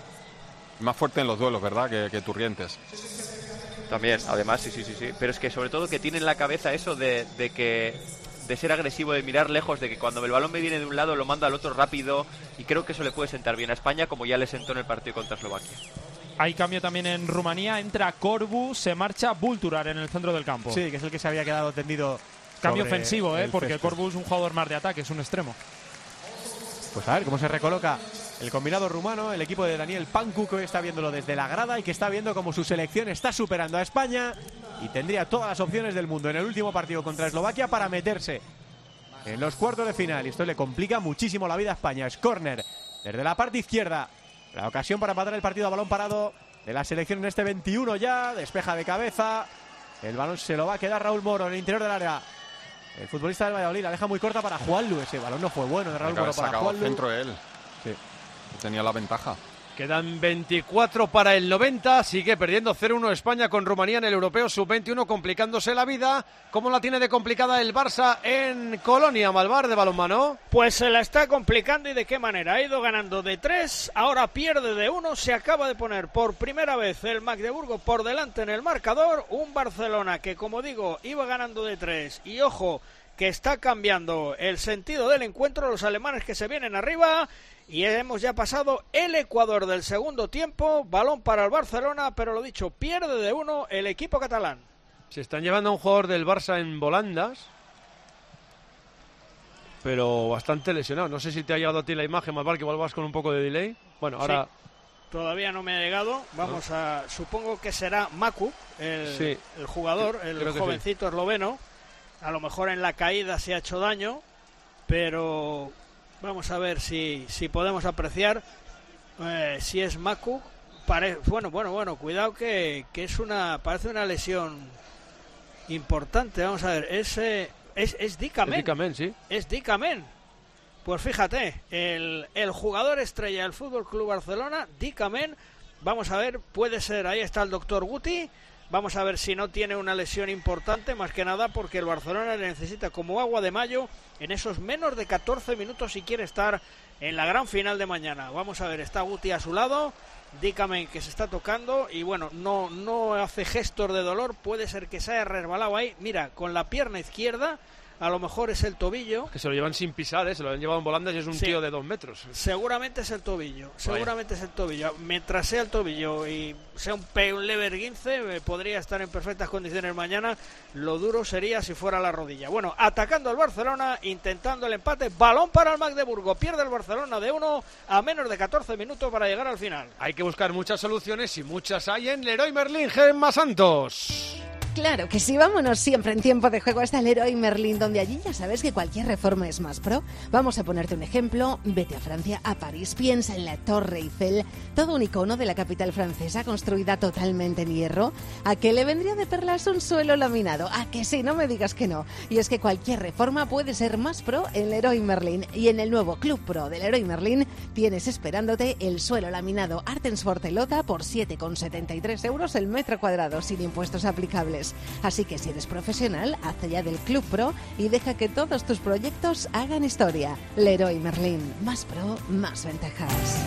Más fuerte en los duelos, ¿verdad? Que, que Turrientes. También, además, sí, sí, sí, sí. Pero es que sobre todo que tiene en la cabeza eso de, de que de ser agresivo, de mirar lejos, de que cuando el balón me viene de un lado lo manda al otro rápido, y creo que eso le puede sentar bien a España, como ya le sentó en el partido contra Eslovaquia. Hay cambio también en Rumanía, entra Corbu, se marcha Bulturar en el centro del campo. Sí, que es el que se había quedado tendido. Cambio ofensivo, eh, porque Corbu es un jugador más de ataque, es un extremo. Pues a ver cómo se recoloca el combinado rumano, el equipo de Daniel Pancu, que hoy está viéndolo desde la grada y que está viendo cómo su selección está superando a España y tendría todas las opciones del mundo en el último partido contra Eslovaquia para meterse en los cuartos de final. Y esto le complica muchísimo la vida a España. Es córner desde la parte izquierda. La ocasión para empatar el partido a balón parado de la selección en este veintiuno ya. Despeja de cabeza. El balón se lo va a quedar Raúl Moro en el interior del área. El futbolista del Valladolid la deja muy corta para Juanlu. Ese balón no fue bueno de Raúl Moro para Juanlu. Centro él. Sí. Tenía la ventaja. Quedan veinticuatro para el noventa. Sigue perdiendo cero uno España con Rumanía en el Europeo sub veintiuno, complicándose la vida. ¿Cómo la tiene de complicada el Barça en Colonia, Malvar, de balonmano? Pues se la está complicando, y de qué manera. Ha ido ganando de tres, ahora pierde de uno. Se acaba de poner por primera vez el Magdeburgo por delante en el marcador. Un Barcelona que, como digo, iba ganando de tres. Y ojo, que está cambiando el sentido del encuentro. Los alemanes que se vienen arriba. Y hemos ya pasado el Ecuador del segundo tiempo. Balón para el Barcelona, pero lo dicho, pierde de uno el equipo catalán. Se están llevando a un jugador del Barça en volandas, pero bastante lesionado. No sé si te ha llegado a ti la imagen, Malvar, que igual vas con un poco de delay. Bueno, ahora... Sí, todavía no me ha llegado. Vamos ¿no? a... Supongo que será Maku, el, sí. el jugador, el Creo jovencito sí. esloveno. A lo mejor en la caída se ha hecho daño, pero... Vamos a ver si, si podemos apreciar eh, si es Maku. Pare, bueno, bueno, bueno, cuidado que, que es una, parece una lesión importante. Vamos a ver, es, eh, es, es Dikamen. Es Dikamen, sí. Es Dikamen. Pues fíjate, el, el jugador estrella del Fútbol Club Barcelona, Dikamen. Vamos a ver, puede ser, ahí está el doctor Guti. Vamos a ver si no tiene una lesión importante, más que nada porque el Barcelona le necesita como agua de mayo en esos menos de catorce minutos si quiere estar en la gran final de mañana. Vamos a ver, está Guti a su lado, Dikamen que se está tocando y bueno, no, no hace gestos de dolor, puede ser que se haya resbalado ahí. Mira, con la pierna izquierda a lo mejor es el tobillo. Que se lo llevan sin pisar, ¿eh? Se lo han llevado en volandas y es un sí. tío de dos metros. Seguramente es el tobillo, seguramente Vaya. es el tobillo. Mientras sea el tobillo y sea un, un leve esguince, eh, podría estar en perfectas condiciones mañana. Lo duro sería si fuera la rodilla. Bueno, atacando al Barcelona, intentando el empate, balón para el Magdeburgo, pierde el Barcelona de uno a menos de catorce minutos para llegar al final. Hay que buscar muchas soluciones y muchas hay en Leroy Merlin, Gemma Santos. Claro que sí, vámonos siempre en tiempo de juego hasta el Leroy Merlin, donde allí ya sabes que cualquier reforma es más pro. Vamos a ponerte un ejemplo, vete a Francia, a París, piensa en la Torre Eiffel, todo un icono de la capital francesa construida totalmente en hierro. ¿A qué le vendría de perlas un suelo laminado? ¿A que sí? No me digas que no. Y es que cualquier reforma puede ser más pro en Leroy Merlin. Y en el nuevo Club Pro del Leroy Merlin tienes esperándote el suelo laminado Artens Fortelota por siete con setenta y tres euros el metro cuadrado, sin impuestos aplicables. Así que si eres profesional, haz ya del Club Pro y deja que todos tus proyectos hagan historia. Leroy Merlin, más pro, más ventajas.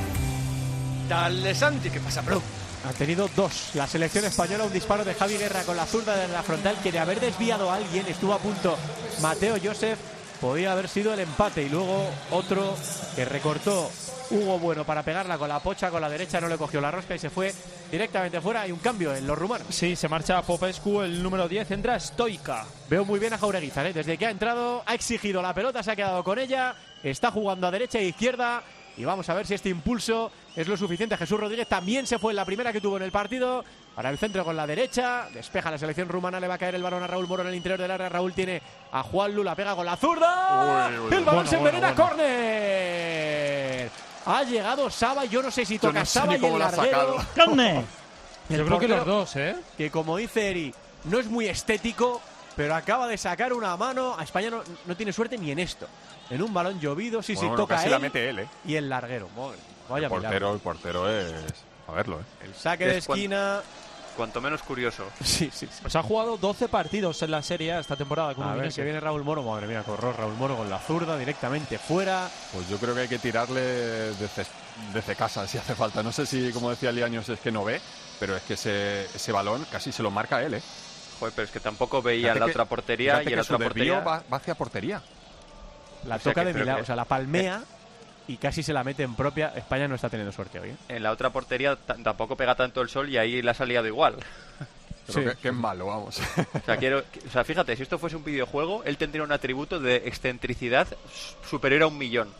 Dale, Santi, ¿qué pasa, pro? Ha tenido dos. La selección española, un disparo de Javi Guerra con la zurda de la frontal, que de haber desviado a alguien estuvo a punto. Mateo Joseph, podía haber sido el empate, y luego otro que recortó Hugo Bueno para pegarla con la pocha, con la derecha no le cogió la rosca y se fue directamente fuera. Hay un cambio en los rumanos. Sí, se marcha Popescu, el número diez, entra Stoica. Veo muy bien a Jaureguizar, ¿eh? Desde que ha entrado ha exigido la pelota, se ha quedado con ella, está jugando a derecha e izquierda y vamos a ver si este impulso es lo suficiente. Jesús Rodríguez también se fue en la primera que tuvo en el partido. Para el centro con la derecha, despeja la selección rumana, le va a caer el balón a Raúl Moro en el interior del área. Raúl tiene a Juanlu, la pega con la zurda. Uy, uy, el balón bueno, se envenena, bueno, bueno. Córner. Ha llegado Saba, yo no sé si toca no sé Saba y el larguero. ¡Córner! Yo creo que los dos, ¿eh? Que como dice Eri, no es muy estético, pero acaba de sacar una mano. A España no, no tiene suerte ni en esto. En un balón llovido, sí, bueno, sí, bueno, toca él, la mete él, ¿eh? Y el larguero. Vaya el portero, el portero es... A verlo, ¿eh? El saque de esquina... Cuanto menos curioso. Sí, sí, sí. Pues ha jugado doce partidos en la Serie esta temporada. Con a ver, que viene Raúl Moro. Madre mía, corrió Raúl Moro con la zurda directamente fuera. Pues yo creo que hay que tirarle desde, desde casa si hace falta. No sé si, como decía Liaños, es que no ve, pero es que ese, ese balón casi se lo marca él, ¿eh? Joder, pero es que tampoco veía en la que, otra portería y en la otra portería va, va hacia portería. La o sea toca de milagro, que... o sea, la palmea... y casi se la mete en propia. España no está teniendo suerte hoy, ¿eh? En la otra portería tampoco pega tanto el sol y ahí la ha salido igual. Pero sí. que, que es malo, vamos. O sea, quiero, o sea, fíjate, si esto fuese un videojuego, él tendría un atributo de excentricidad superior a un millón.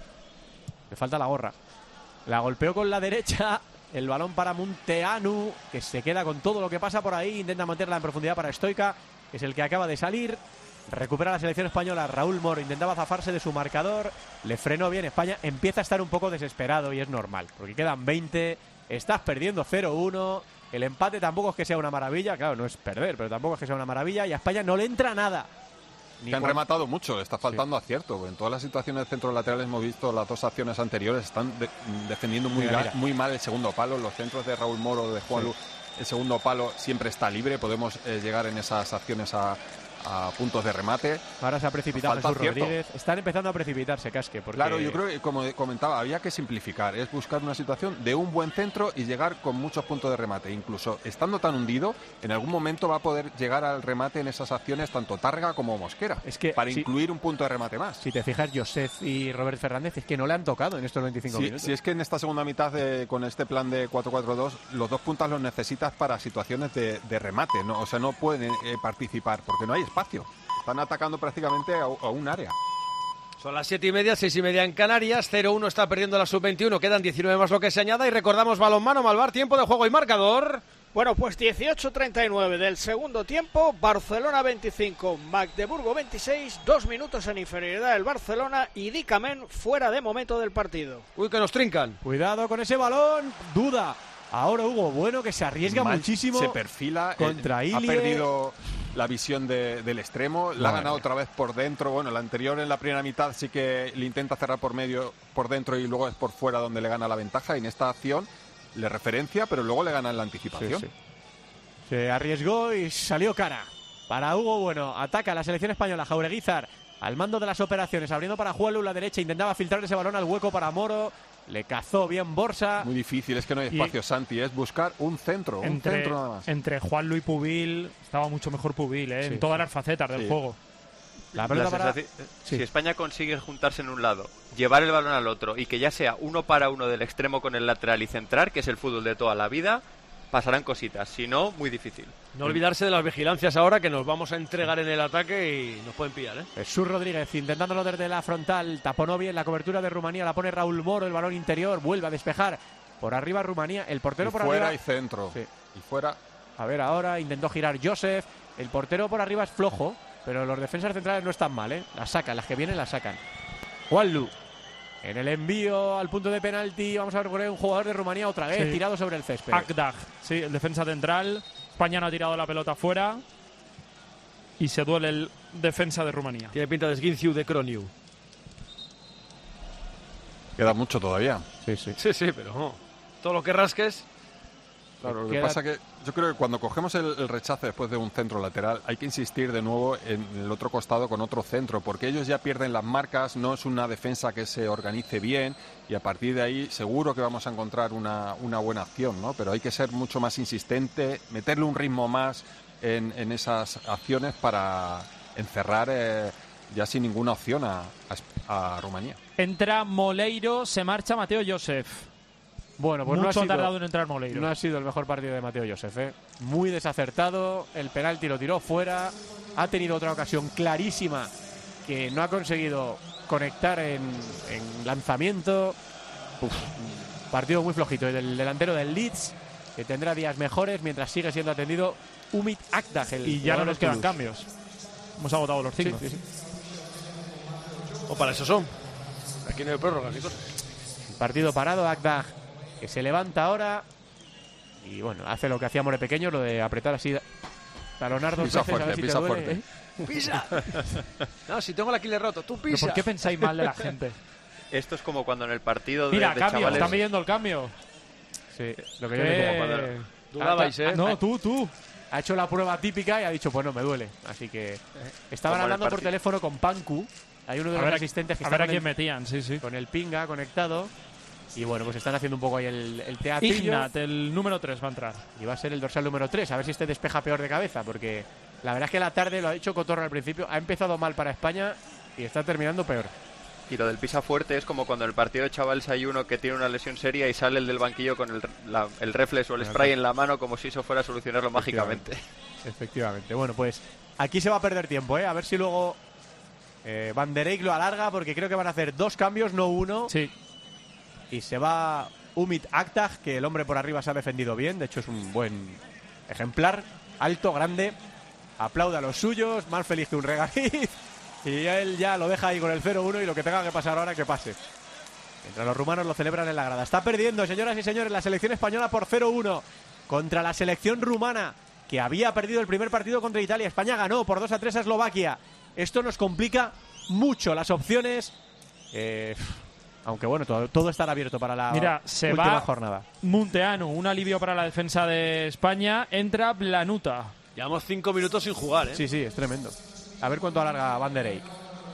Le falta la gorra. La golpeó con la derecha. El balón para Munteanu, que se queda con todo lo que pasa por ahí. Intenta mantenerla en profundidad para Stoica, que es el que acaba de salir. Recupera la selección española. Raúl Moro intentaba zafarse de su marcador, le frenó bien. España empieza a estar un poco desesperado y es normal, porque quedan veinte, estás perdiendo cero uno. El empate tampoco es que sea una maravilla, claro, no es perder, pero tampoco es que sea una maravilla, y a España no le entra nada. Ni han cuando... rematado mucho, le está faltando sí. acierto. En todas las situaciones de centros laterales hemos visto las dos acciones anteriores, están de, defendiendo muy, mira, mira. muy mal el segundo palo. Los centros de Raúl Moro, de Juanlu, sí. el segundo palo siempre está libre, podemos eh, llegar en esas acciones a... a puntos de remate. Ahora se ha precipitado Jesús Rodríguez. Están empezando a precipitarse, Casque. Porque... Claro, yo creo que, como comentaba, había que simplificar. Es buscar una situación de un buen centro y llegar con muchos puntos de remate. Incluso estando tan hundido, en algún momento va a poder llegar al remate en esas acciones tanto Tárrega como Mosquera. Es que para si, incluir un punto de remate más. Si te fijas, Josef y Robert Fernández es que no le han tocado en estos veinticinco sí, minutos. Si es que en esta segunda mitad, de, con este plan de cuatro cuatro dos, los dos puntas los necesitas para situaciones de, de remate. ¿no? O sea, no pueden eh, participar porque no hay espacio. Están atacando prácticamente a, a un área. Son las siete y media, seis y media en Canarias. cero uno está perdiendo la sub veintiuno. Quedan diecinueve más lo que se añada. Y recordamos balonmano, Malvar, tiempo de juego y marcador. Bueno, pues dieciocho treinta y nueve del segundo tiempo. Barcelona veinticinco, Magdeburgo veintiséis. Dos minutos en inferioridad del Barcelona. Y Dicamen fuera de momento del partido. Uy, que nos trincan. Cuidado con ese balón. Duda. Ahora Hugo Bueno, que se arriesga Mal, muchísimo. Se perfila. Contra eh, Ilie. Ha perdido la visión de, del extremo. La ha ganado otra vez por dentro. Bueno, la anterior en la primera mitad sí que le intenta cerrar por medio, por dentro, y luego es por fuera donde le gana la ventaja. Y en esta acción le referencia, pero luego le gana en la anticipación. Sí, sí. Se arriesgó y salió cara. Para Hugo Bueno, ataca la selección española. Jaureguizar al mando de las operaciones, abriendo para Juanlu la derecha. Intentaba filtrar ese balón al hueco para Moro. Le cazó bien Borsa. Muy difícil, es que no hay espacio, y Santi. Es buscar un centro, entre, un centro nada más. Entre Juanlu y Pubil estaba mucho mejor Pubil, ¿eh? Sí, en todas sí. las facetas del sí. juego. La pelota la para... sí. Si España consigue juntarse en un lado, llevar el balón al otro y que ya sea uno para uno del extremo con el lateral y centrar, que es el fútbol de toda la vida, pasarán cositas. Si no, muy difícil. No olvidarse de las vigilancias ahora, que nos vamos a entregar en el ataque y nos pueden pillar, ¿eh? Jesús Rodríguez intentándolo desde la frontal. Taponó bien la cobertura de Rumanía. La pone Raúl Moro, el balón interior. Vuelve a despejar. Por arriba Rumanía. El portero y por fuera arriba. Fuera y centro. Sí. Y fuera. A ver, ahora intentó girar Joseph. El portero por arriba es flojo, pero los defensas centrales no están mal, ¿eh? Las sacan, las que vienen las sacan. Juanlu. En el envío al punto de penalti, vamos a ver un jugador de Rumanía otra vez, sí. tirado sobre el césped. Akdag, sí, el defensa central. España no ha tirado la pelota fuera y se duele el defensa de Rumanía. Tiene pinta de Esguinciu de Croniu. Queda mucho todavía. Sí, sí. Sí, sí, pero no. Todo lo que rasques... Claro, lo que pasa que yo creo que cuando cogemos el, el rechace después de un centro lateral hay que insistir de nuevo en el otro costado con otro centro, porque ellos ya pierden las marcas, no es una defensa que se organice bien y a partir de ahí seguro que vamos a encontrar una, una buena acción, ¿no? Pero hay que ser mucho más insistente, meterle un ritmo más en, en esas acciones para encerrar eh, ya sin ninguna opción a, a, a Rumanía. Entra Moleiro, se marcha Mateo Joseph. Bueno, pues Mucho no ha, sido, tardado en entrar Moleiro. No ha sido el mejor partido de Mateo Joseph, ¿eh? Muy desacertado, el penalti lo tiró fuera, ha tenido otra ocasión clarísima que no ha conseguido conectar en, en lanzamiento. Uf, partido muy flojito del delantero del Leeds, que tendrá días mejores mientras sigue siendo atendido Umit Akdag. El y ya no nos quedan cambios. Hemos agotado los cinco. Sí, sí, sí. O para eso son. Aquí no hay prórrogas ni cosas. Partido parado, Akdag, que se levanta ahora y bueno, hace lo que hacíamos de pequeño, lo de apretar así, talonar dos pisa veces fuerte, a ver si pisa te duele, fuerte. ¿eh? ¡Pisa! No, si tengo el Aquiles roto, tú pisa. ¿Pero por qué pensáis mal de la gente? Esto es como cuando en el partido de, Mira, de cambio, chavales... están midiendo el cambio. Sí, lo que yo Eh, decía, cuando- Dudabais, ¿eh? No, tú, tú. ha hecho la prueba típica y ha dicho, bueno, me duele. Así que estaban Como en el hablando por partido. teléfono con Panku. Hay uno de A los ver a- asistentes que a está ver a con quién el- metían, sí, sí. con el pinga conectado. Y bueno, pues están haciendo un poco ahí el, el teatrillo. Ignat, el número tres va a entrar. Y va a ser el dorsal número tres. A ver si este despeja peor de cabeza. Porque la verdad es que la tarde, lo ha dicho Cotorra al principio, ha empezado mal para España y está terminando peor. Y lo del pisa fuerte es como cuando en el partido de chavales hay uno que tiene una lesión seria y sale el del banquillo con el, la- el reflex o el spray en la mano como si eso fuera a solucionarlo mágicamente. Efectivamente. Bueno, pues aquí se va a perder tiempo, ¿eh? A ver si luego eh, Van der Eyck lo alarga, porque creo que van a hacer dos cambios, no uno. Sí. Y se va Umit Akdag, que el hombre por arriba se ha defendido bien. De hecho, es un buen ejemplar. Alto, grande. Aplaude a los suyos. Más feliz que un regaliz. Y él ya lo deja ahí con el cero uno y lo que tenga que pasar ahora, que pase. Mientras los rumanos lo celebran en la grada. Está perdiendo, señoras y señores, la selección española por cero uno contra la selección rumana, que había perdido el primer partido contra Italia. España ganó por dos a tres a Eslovaquia. Esto nos complica mucho las opciones. Eh, aunque bueno, todo, todo estará abierto para la Mira, se última va jornada. Munteanu, un alivio para la defensa de España. Entra Blanuta. Llevamos cinco minutos sin jugar, ¿eh? Sí, sí, es tremendo. A ver cuánto alarga Van der Eyck.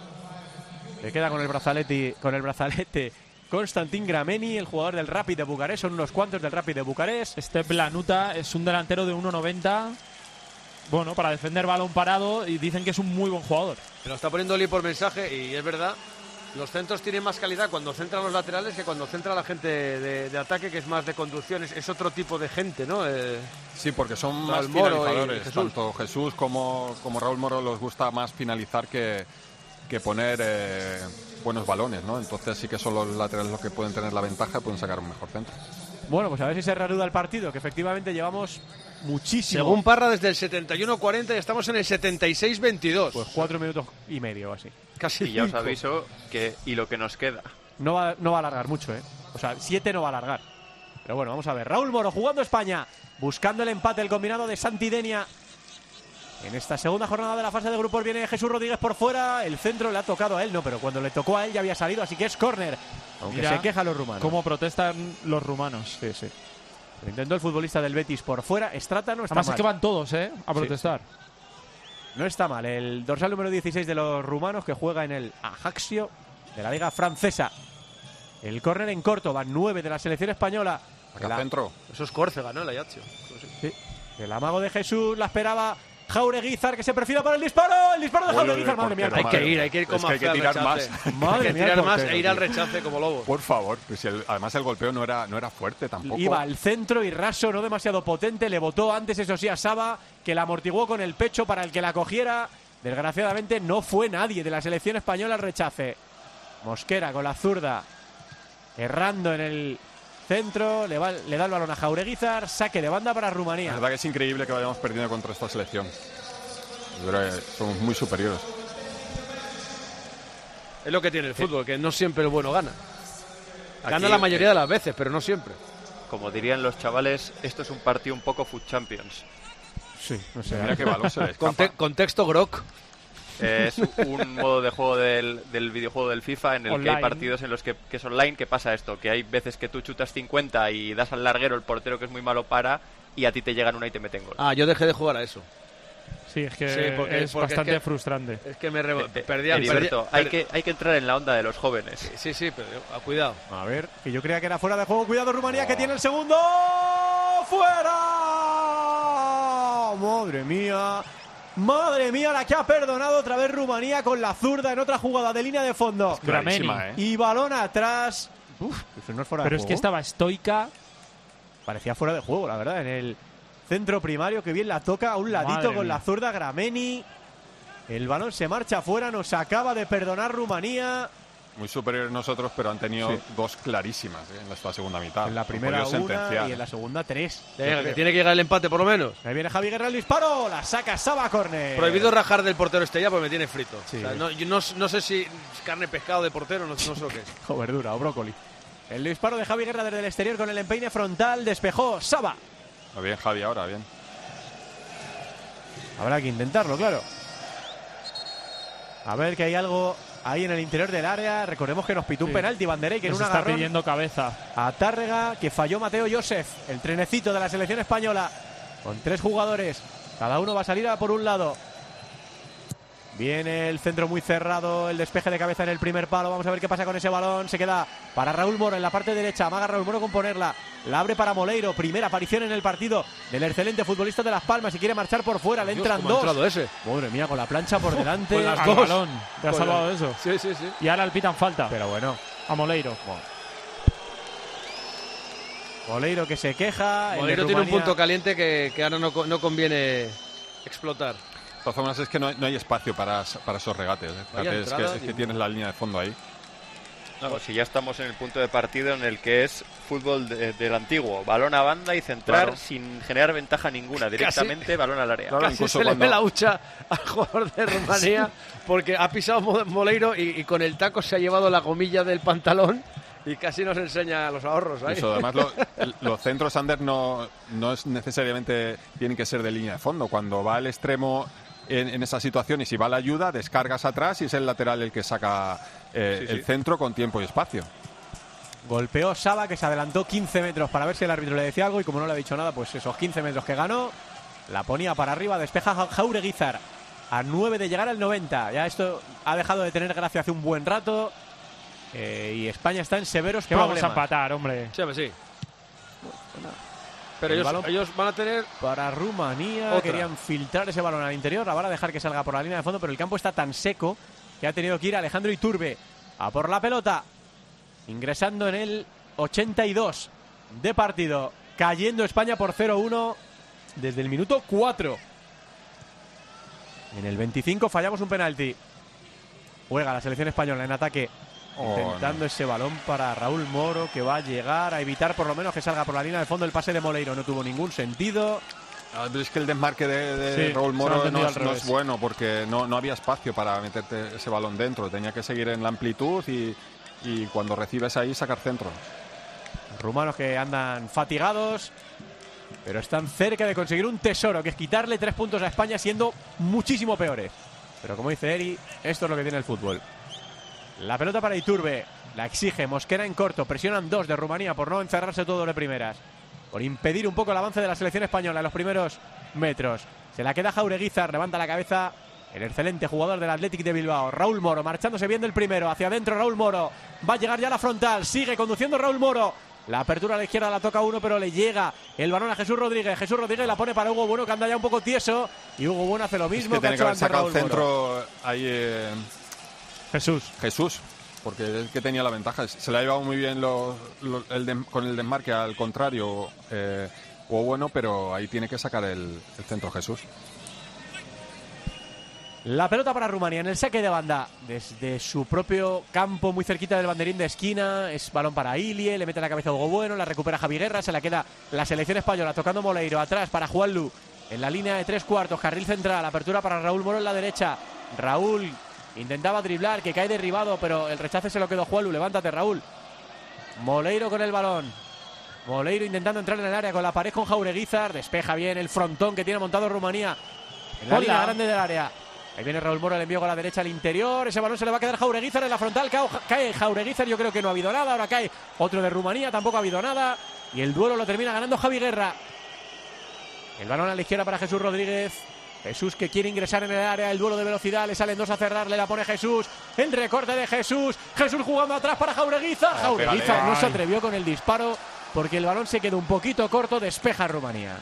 Le queda con el brazalete, con el brazalete Konstantin Grameni, el jugador del Rapid de Bucarest. Son unos cuantos del Rapid de Bucarest. Este Blanuta es un delantero de uno noventa. Bueno, para defender balón parado, y dicen que es un muy buen jugador. Me lo está poniendo Oli por mensaje y es verdad. Los centros tienen más calidad cuando centran los laterales que cuando centra la gente de, de ataque, que es más de conducción. Es, es otro tipo de gente, ¿no? Eh, Sí, porque son más Raúl Moro y finalizadores. Jesús. Tanto Jesús como, como Raúl Moro les gusta más finalizar que, que poner eh, buenos balones, ¿no? Entonces sí que son los laterales los que pueden tener la ventaja y pueden sacar un mejor centro. Bueno, pues a ver si se reanuda el partido, que efectivamente llevamos muchísimo. Según Parra, desde el setenta y uno cuarenta y estamos en el setenta y seis veintidós. Pues cuatro minutos y medio o así. Casi Y ya os cinco. aviso que y lo que nos queda. No va, no va a alargar mucho, ¿eh? O sea, siete no va a alargar. Pero bueno, vamos a ver. Raúl Moro jugando España, buscando el empate, el combinado de Santidenia. En esta segunda jornada de la fase de grupos viene Jesús Rodríguez por fuera. El centro le ha tocado a él, no, pero cuando le tocó a él ya había salido, así que es córner. Aunque Mira se quejan los rumanos. Cómo protestan los rumanos. Sí, sí. Lo intentó el futbolista del Betis por fuera. Estrata no está Además mal. es que van todos, ¿eh? A Sí, protestar. No está mal. El dorsal número dieciséis de los rumanos, que juega en el Ajaccio de la Liga Francesa. El córner en corto, van nueve de la selección española. Acá La- centro. Eso es Córcega, ¿no? El Ajaccio. Sí. El amago de Jesús la esperaba Jaureguizar, que se perfila para el disparo. El disparo de Jaureguizar, madre mía. Hay que ir, hay que ir como es que hay que tirar más. Madre hay que mía, tirar más portero, e ir al tío. rechace como lobo. Por favor, pues si el, además el golpeo no era, no era fuerte tampoco. Iba al centro y raso, no demasiado potente. Le botó antes, eso sí, a Saba, que la amortiguó con el pecho para el que la cogiera. Desgraciadamente no fue nadie de la selección española al rechace. Mosquera con la zurda, errando en el centro, le, va, le da el balón a Jaureguizar, saque de banda para Rumanía. La verdad que es increíble que vayamos perdiendo contra esta selección. Yo creo que somos muy superiores. Es lo que tiene el fútbol, que no siempre el bueno gana. Gana Aquí, la mayoría eh, de las veces, pero no siempre. Como dirían los chavales, esto es un partido un poco Food Champions. Sí, no sé. Mira qué balón se le escapa. Conte contexto Grok. Eh, es un modo de juego del, del videojuego del FIFA en el Online. que hay partidos en los que, que es online, que pasa esto, que hay veces que tú chutas cincuenta y das al larguero, el portero que es muy malo para, y a ti te llegan una y te meten gol. Ah, yo dejé de jugar a eso. Sí, es que Sí, porque- es porque bastante es que- frustrante. Es que me re- Eh, eh, perdía... Heriberto, perdía- hay, que, hay que entrar en la onda de los jóvenes. Sí, sí, pero ah, cuidado. A ver, que yo creía que era fuera de juego. Cuidado, Rumanía, que tiene el segundo. ¡Fuera! Madre mía. Madre mía, la que ha perdonado otra vez Rumanía con la zurda en otra jugada de línea de fondo. Clarísima, ¿eh? Y balón atrás. Uf, eso no es fuera de Pero es juego. que estaba estoica. Parecía fuera de juego, la verdad, en el centro primario, que bien la toca a un ladito Madre con mía. la zurda Grameni. El balón se marcha afuera, nos acaba de perdonar Rumanía. Muy superiores nosotros, pero han tenido Sí. dos clarísimas ¿eh? en esta segunda mitad. En la Han primera podido una sentenciar. y en la segunda tres. Venga, que tiene que llegar el empate por lo menos. Ahí viene Javi Guerra el disparo, la saca Saba Corner. Prohibido rajar del portero Estella porque me tiene frito. Sí. O sea, no, yo no, no sé si es carne, pescado de portero, no, no sé lo que es. O verdura o brócoli. El disparo de Javi Guerra desde el exterior con el empeine frontal, despejó Saba. Va bien Javi ahora, bien. Habrá que intentarlo, claro. A ver que hay algo ahí en el interior del área. Recordemos que nos pitó un Sí. penalti Banderey, que en Nos un está agarrón pidiendo cabeza. a Tárrega, que falló Mateo Josef, el trenecito de la selección española, con tres jugadores. Cada uno va a salir a por un lado. Viene el centro muy cerrado, el despeje de cabeza en el primer palo. Vamos a ver qué pasa con ese balón. Se queda para Raúl Moro en la parte derecha. Amaga Raúl Moro con ponerla. La abre para Moleiro. Primera aparición en el partido del excelente futbolista de Las Palmas y quiere marchar por fuera. Le Dios, entran cómo ha dos. entrado ese. Madre mía, con la plancha por delante. Con las Al dos. balón. Te has Con salvado la- de eso. Sí, sí, sí. Y ahora le pitan falta Pero bueno, a Moleiro. Moleiro que se queja. el de Moleiro tiene un Rumanía- punto caliente que, que ahora no, co- no conviene explotar. De todas formas, es que no hay, no hay espacio para, para esos regates. ¿eh? Vaya Fíjate, es, que, entrada es que y- tienes la línea de fondo ahí. No, si ya estamos en el punto de partido en el que es fútbol de- del antiguo, balón a banda y centrar Claro. sin generar ventaja ninguna, directamente balón al área. Claro, Casi incluso se cuando- le ve la hucha al jugador de Rumanía porque ha pisado Mo- Moleiro y, y con el taco se ha llevado la gomilla del pantalón y casi nos enseña los ahorros ahí. Eso, además, lo- el- los centros Ander no, no es necesariamente tienen que ser de línea de fondo. Cuando va al extremo en, en esa situación y si va la ayuda, descargas atrás y es el lateral el que saca eh, Sí, sí. el centro con tiempo y espacio. Golpeó Saba, que se adelantó quince metros para ver si el árbitro le decía algo y como no le ha dicho nada, pues esos quince metros que ganó, la ponía para arriba, despeja Ja- Jaureguizar a nueve de llegar al noventa. Ya esto ha dejado de tener gracia hace un buen rato eh, y España está en severos Que vamos a problemas. empatar, hombre. Sí, hombre, sí. Pero El ellos, balón- ellos van a tener... Para Rumanía, Otra. querían filtrar ese balón al interior, la van a dejar que salga por la línea de fondo, pero el campo está tan seco que ha tenido que ir Alejandro Iturbe a por la pelota, ingresando en el ochenta y dos de partido, cayendo España por cero uno desde el minuto cuatro. En el veinticinco fallamos un penalti. Juega la selección española en ataque, Oh, intentando ese balón para Raúl Moro, que va a llegar a evitar por lo menos que salga por la línea de fondo. El pase de Moleiro no tuvo ningún sentido. Ah, pero es que el desmarque de, de Sí, Raúl se lo Moro han entendido no, al es, no revés. es bueno porque no, no había espacio para meterte ese balón dentro. Tenía que seguir en la amplitud y, y cuando recibes ahí sacar centro. Rumanos que andan fatigados, pero están cerca de conseguir un tesoro, que es quitarle tres puntos a España siendo muchísimo peores. Pero como dice Eri, esto es lo que tiene el fútbol. La pelota para Iturbe, la exige Mosquera en corto, presionan dos de Rumanía por no encerrarse todo de primeras, por impedir un poco el avance de la selección española en los primeros metros. Se la queda Jaureguizar, levanta la cabeza el excelente jugador del Athletic de Bilbao, Raúl Moro, marchándose bien del primero, hacia adentro Raúl Moro, va a llegar ya a la frontal, sigue conduciendo Raúl Moro, La apertura a la izquierda la toca uno, pero le llega el balón a Jesús Rodríguez. Jesús Rodríguez la pone para Hugo Bueno, que anda ya un poco tieso. Y Hugo Bueno hace lo mismo. Es que, que tiene que haber sacado el centro Moro. ahí. Eh, Jesús. Jesús. Porque es que tenía la ventaja. Se le ha llevado muy bien lo, lo, el de, con el desmarque al contrario. Eh, Hugo Bueno, pero ahí tiene que sacar el, el centro Jesús. La pelota para Rumanía en el saque de banda desde su propio campo, muy cerquita del banderín de esquina. Es balón para Ilie, le mete la cabeza a Hugo Bueno, la recupera Javi Guerra, se la queda la selección española tocando Moleiro atrás para Juanlu en la línea de tres cuartos, carril central, apertura para Raúl Moro en la derecha. Raúl intentaba driblar, que cae derribado, pero el rechace se lo quedó Juanlu. Levántate, Raúl. Moleiro con el balón. Moleiro intentando entrar en el área con la pared con Jaureguizar, despeja bien el frontón que tiene montado Rumanía en la línea grande del área. Ahí viene Raúl Moro, el envío con la derecha al interior. Ese balón se le va a quedar Jaureguizar en la frontal. Cae Jaureguizar, yo creo que no ha habido nada. Ahora cae otro de Rumanía, tampoco ha habido nada. Y el duelo lo termina ganando Javi Guerra. El balón a la izquierda para Jesús Rodríguez. Jesús que quiere ingresar en el área. El duelo de velocidad, le salen dos a cerrarle. La pone Jesús. El recorte de Jesús. Jesús jugando atrás para Jaureguizar. Oh, Jaureguizar no se atrevió con el disparo porque el balón se quedó un poquito corto. Despeja Rumanía.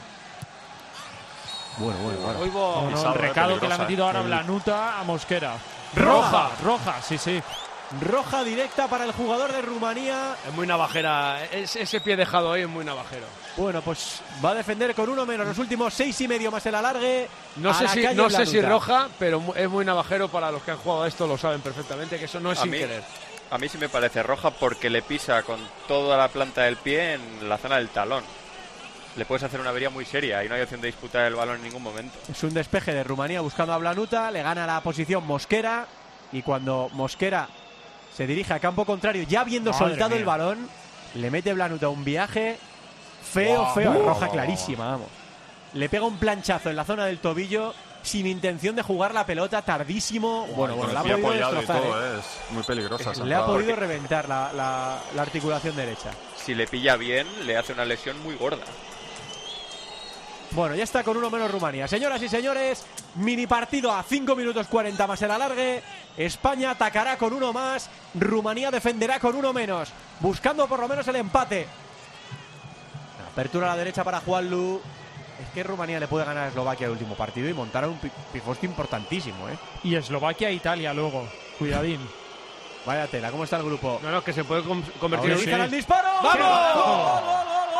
Bueno, bueno, bueno. Hoy no, no, el recado que le ha metido ahora Blanuta a Mosquera. Roja, roja, sí, sí. Roja directa para el jugador de Rumanía. Es muy navajera. Es, ese pie dejado ahí es muy navajero. Bueno, pues va a defender con uno menos. Los últimos seis y medio más el alargue. No sé, si, no sé si roja, pero es muy navajero. Para los que han jugado a esto lo saben perfectamente, que eso no es a sin mí, querer. A mí sí me parece roja porque le pisa con toda la planta del pie en la zona del talón. Le puedes hacer una avería muy seria y no hay opción de disputar el balón en ningún momento. Es un despeje de Rumanía buscando a Blanuta, le gana la posición Mosquera y cuando Mosquera se dirige a campo contrario, ya habiendo Madre soltado mía. el balón, le mete Blanuta un viaje feo, wow. feo, uh. roja clarísima, vamos. Le pega un planchazo en la zona del tobillo sin intención de jugar la pelota, tardísimo. Wow, bueno, bueno, la ha podido destrozar, todo, ¿eh? Es muy peligrosa. Le ha podido reventar la, la, la articulación derecha. Si le pilla bien, le hace una lesión muy gorda. Bueno, ya está con uno menos Rumanía. Señoras y señores, mini partido a cinco minutos cuarenta más el alargue. España atacará con uno más. Rumanía defenderá con uno menos, buscando por lo menos el empate. Apertura a la derecha para Juanlu. Es que Rumanía le puede ganar a Eslovaquia el último partido y montar un pifoste importantísimo, ¿eh? Y Eslovaquia e Italia luego. Cuidadín. Vaya tela, ¿cómo está el grupo? No, no, que se puede convertir en... Sí. ¡El disparo! ¡Vamos!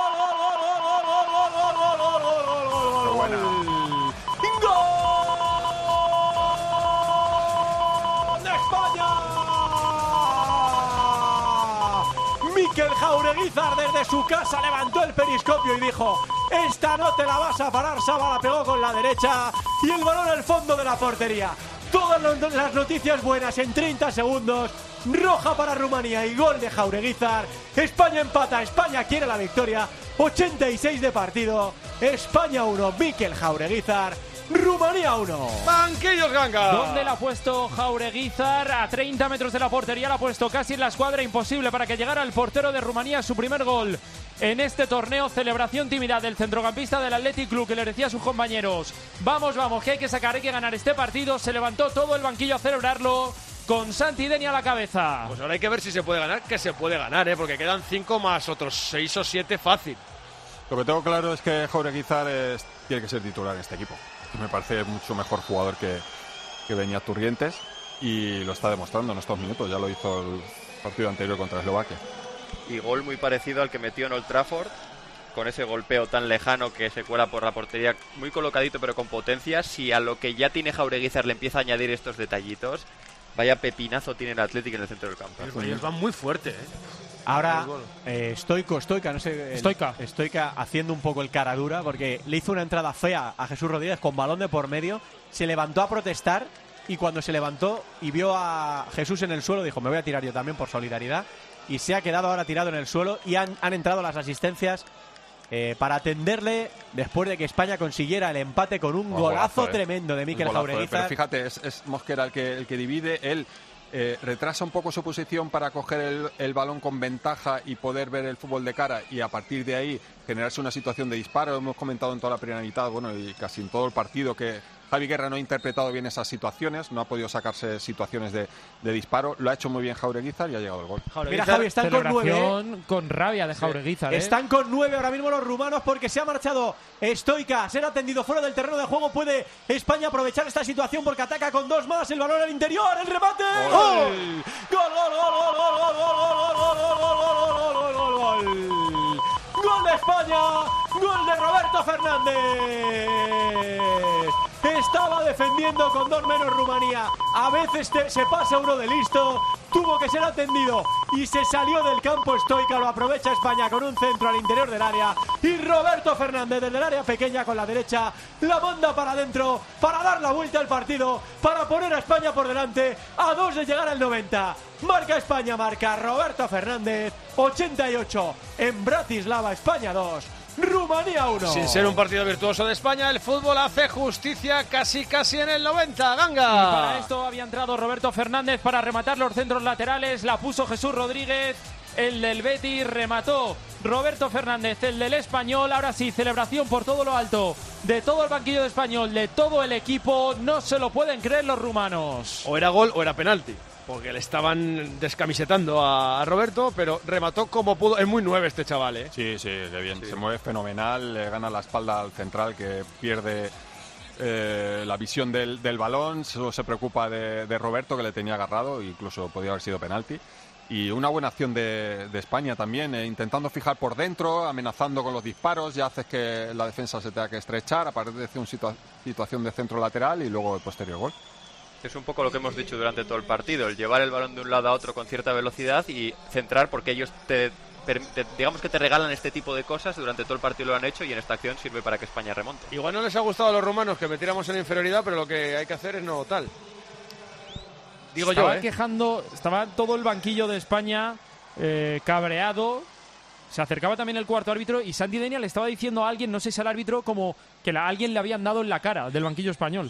Mikel Jaureguizar desde su casa levantó el periscopio y dijo: esta no te la vas a parar. Saba la pegó con la derecha y el balón al fondo de la portería. Todas las noticias buenas en treinta segundos. Roja para Rumanía y gol de Jaureguizar. España empata, España quiere la victoria. ochenta y seis de partido. España uno, Mikel Jaureguizar. Rumanía uno. Banquillos Ganga. ¿Dónde la ha puesto Jaureguizar? A treinta metros de la portería la ha puesto casi en la escuadra. Imposible para que llegara el portero de Rumanía su primer gol en este torneo. Celebración tímida del centrocampista del Athletic Club que le decía a sus compañeros: vamos, vamos, que hay que sacar, hay que ganar este partido. Se levantó todo el banquillo a celebrarlo con Santi Deni a la cabeza. Pues ahora hay que ver si se puede ganar, que se puede ganar, ¿eh? Porque quedan cinco más otros seis o siete fácil. Lo que tengo claro es que Jaureguizar es, tiene que ser titular en este equipo. Me parece mucho mejor jugador que, que Beñat Turrientes y lo está demostrando en estos minutos. Ya lo hizo el partido anterior contra Eslovaquia. Y gol muy parecido al que metió en Old Trafford, con ese golpeo tan lejano que se cuela por la portería, muy colocadito pero con potencia. Si a lo que ya tiene Jaureguizar le empieza a añadir estos detallitos, vaya pepinazo tiene el Athletic en el centro del campo. Ellos van muy fuerte, ¿eh? Ahora, eh, Stoico, Stoica, no sé. Stoica. Stoica haciendo un poco el cara dura porque le hizo una entrada fea a Jesús Rodríguez con balón de por medio. Se levantó a protestar y cuando se levantó y vio a Jesús en el suelo, dijo: me voy a tirar yo también por solidaridad. Y se ha quedado ahora tirado en el suelo y han, han entrado las asistencias eh, para atenderle después de que España consiguiera el empate con un oh, golazo, golazo eh. tremendo de Mikel Jaureguizar. Eh, pero fíjate, es, es Mosquera el que, el que divide. Él Eh, retrasa un poco su posición para coger el, el balón con ventaja y poder ver el fútbol de cara y a partir de ahí generarse una situación de disparo. Hemos comentado en toda la primera mitad, bueno, y casi en todo el partido, que Javi Guerra no ha interpretado bien esas situaciones, no ha podido sacarse situaciones de, de disparo. Lo ha hecho muy bien Jaureguizar y ha llegado el gol. Mira, Javi, están con nueve. ¿eh? Con rabia de Jaureguizar. Sí. ¿eh? Están con nueve ahora mismo los rumanos porque se ha marchado Stoica. Ser atendido fuera del terreno de juego. Puede España aprovechar esta situación porque ataca con dos más. El balón al interior, el remate. ¡Gol! ¡Gol, gol, gol, gol, gol, gol, gol, gol, gol, gol, gol, gol, gol! ¡Gol de España! ¡Gol de Roberto Fernández! Estaba defendiendo con dos menos Rumanía. A veces te, se pasa uno de listo. Tuvo que ser atendido y se salió del campo Stoica. Lo aprovecha España con un centro al interior del área. Y Roberto Fernández desde el área pequeña con la derecha la manda para adentro para dar la vuelta al partido, para poner a España por delante a dos de llegar al noventa. Marca España, marca Roberto Fernández. ochenta y ocho en Bratislava, España dos. Rumanía uno. Sin ser un partido virtuoso de España, el fútbol hace justicia casi casi en el noventa. Ganga. Y para esto había entrado Roberto Fernández para rematar los centros laterales. La puso Jesús Rodríguez. El del Betis remató Roberto Fernández, el del Español. Ahora sí, celebración por todo lo alto de todo el banquillo de Español, de todo el equipo. No se lo pueden creer los rumanos. O era gol o era penalti, porque le estaban descamisetando a Roberto, pero remató como pudo. Es muy nueve este chaval, ¿eh? Sí, sí, de bien. Sí. Se mueve fenomenal, le gana la espalda al central que pierde eh, la visión del, del balón. Solo se preocupa de, de Roberto, que le tenía agarrado, incluso podía haber sido penalti. Y una buena acción de, de España también, eh, intentando fijar por dentro, amenazando con los disparos. Ya haces que la defensa se tenga que estrechar, aparece una situa- situación de centro lateral y luego el posterior gol. Es un poco lo que hemos dicho durante todo el partido, el llevar el balón de un lado a otro con cierta velocidad y centrar, porque ellos te, te digamos que te regalan este tipo de cosas. Durante todo el partido lo han hecho y en esta acción sirve para que España remonte. Igual no les ha gustado a los rumanos que metiéramos en inferioridad, pero lo que hay que hacer es no tal. Digo estaba yo, ¿eh? quejando, estaba todo el banquillo de España eh, cabreado. Se acercaba también el cuarto árbitro y Santi Denia le estaba diciendo a alguien, no sé si al árbitro, como que a alguien le habían dado en la cara del banquillo español.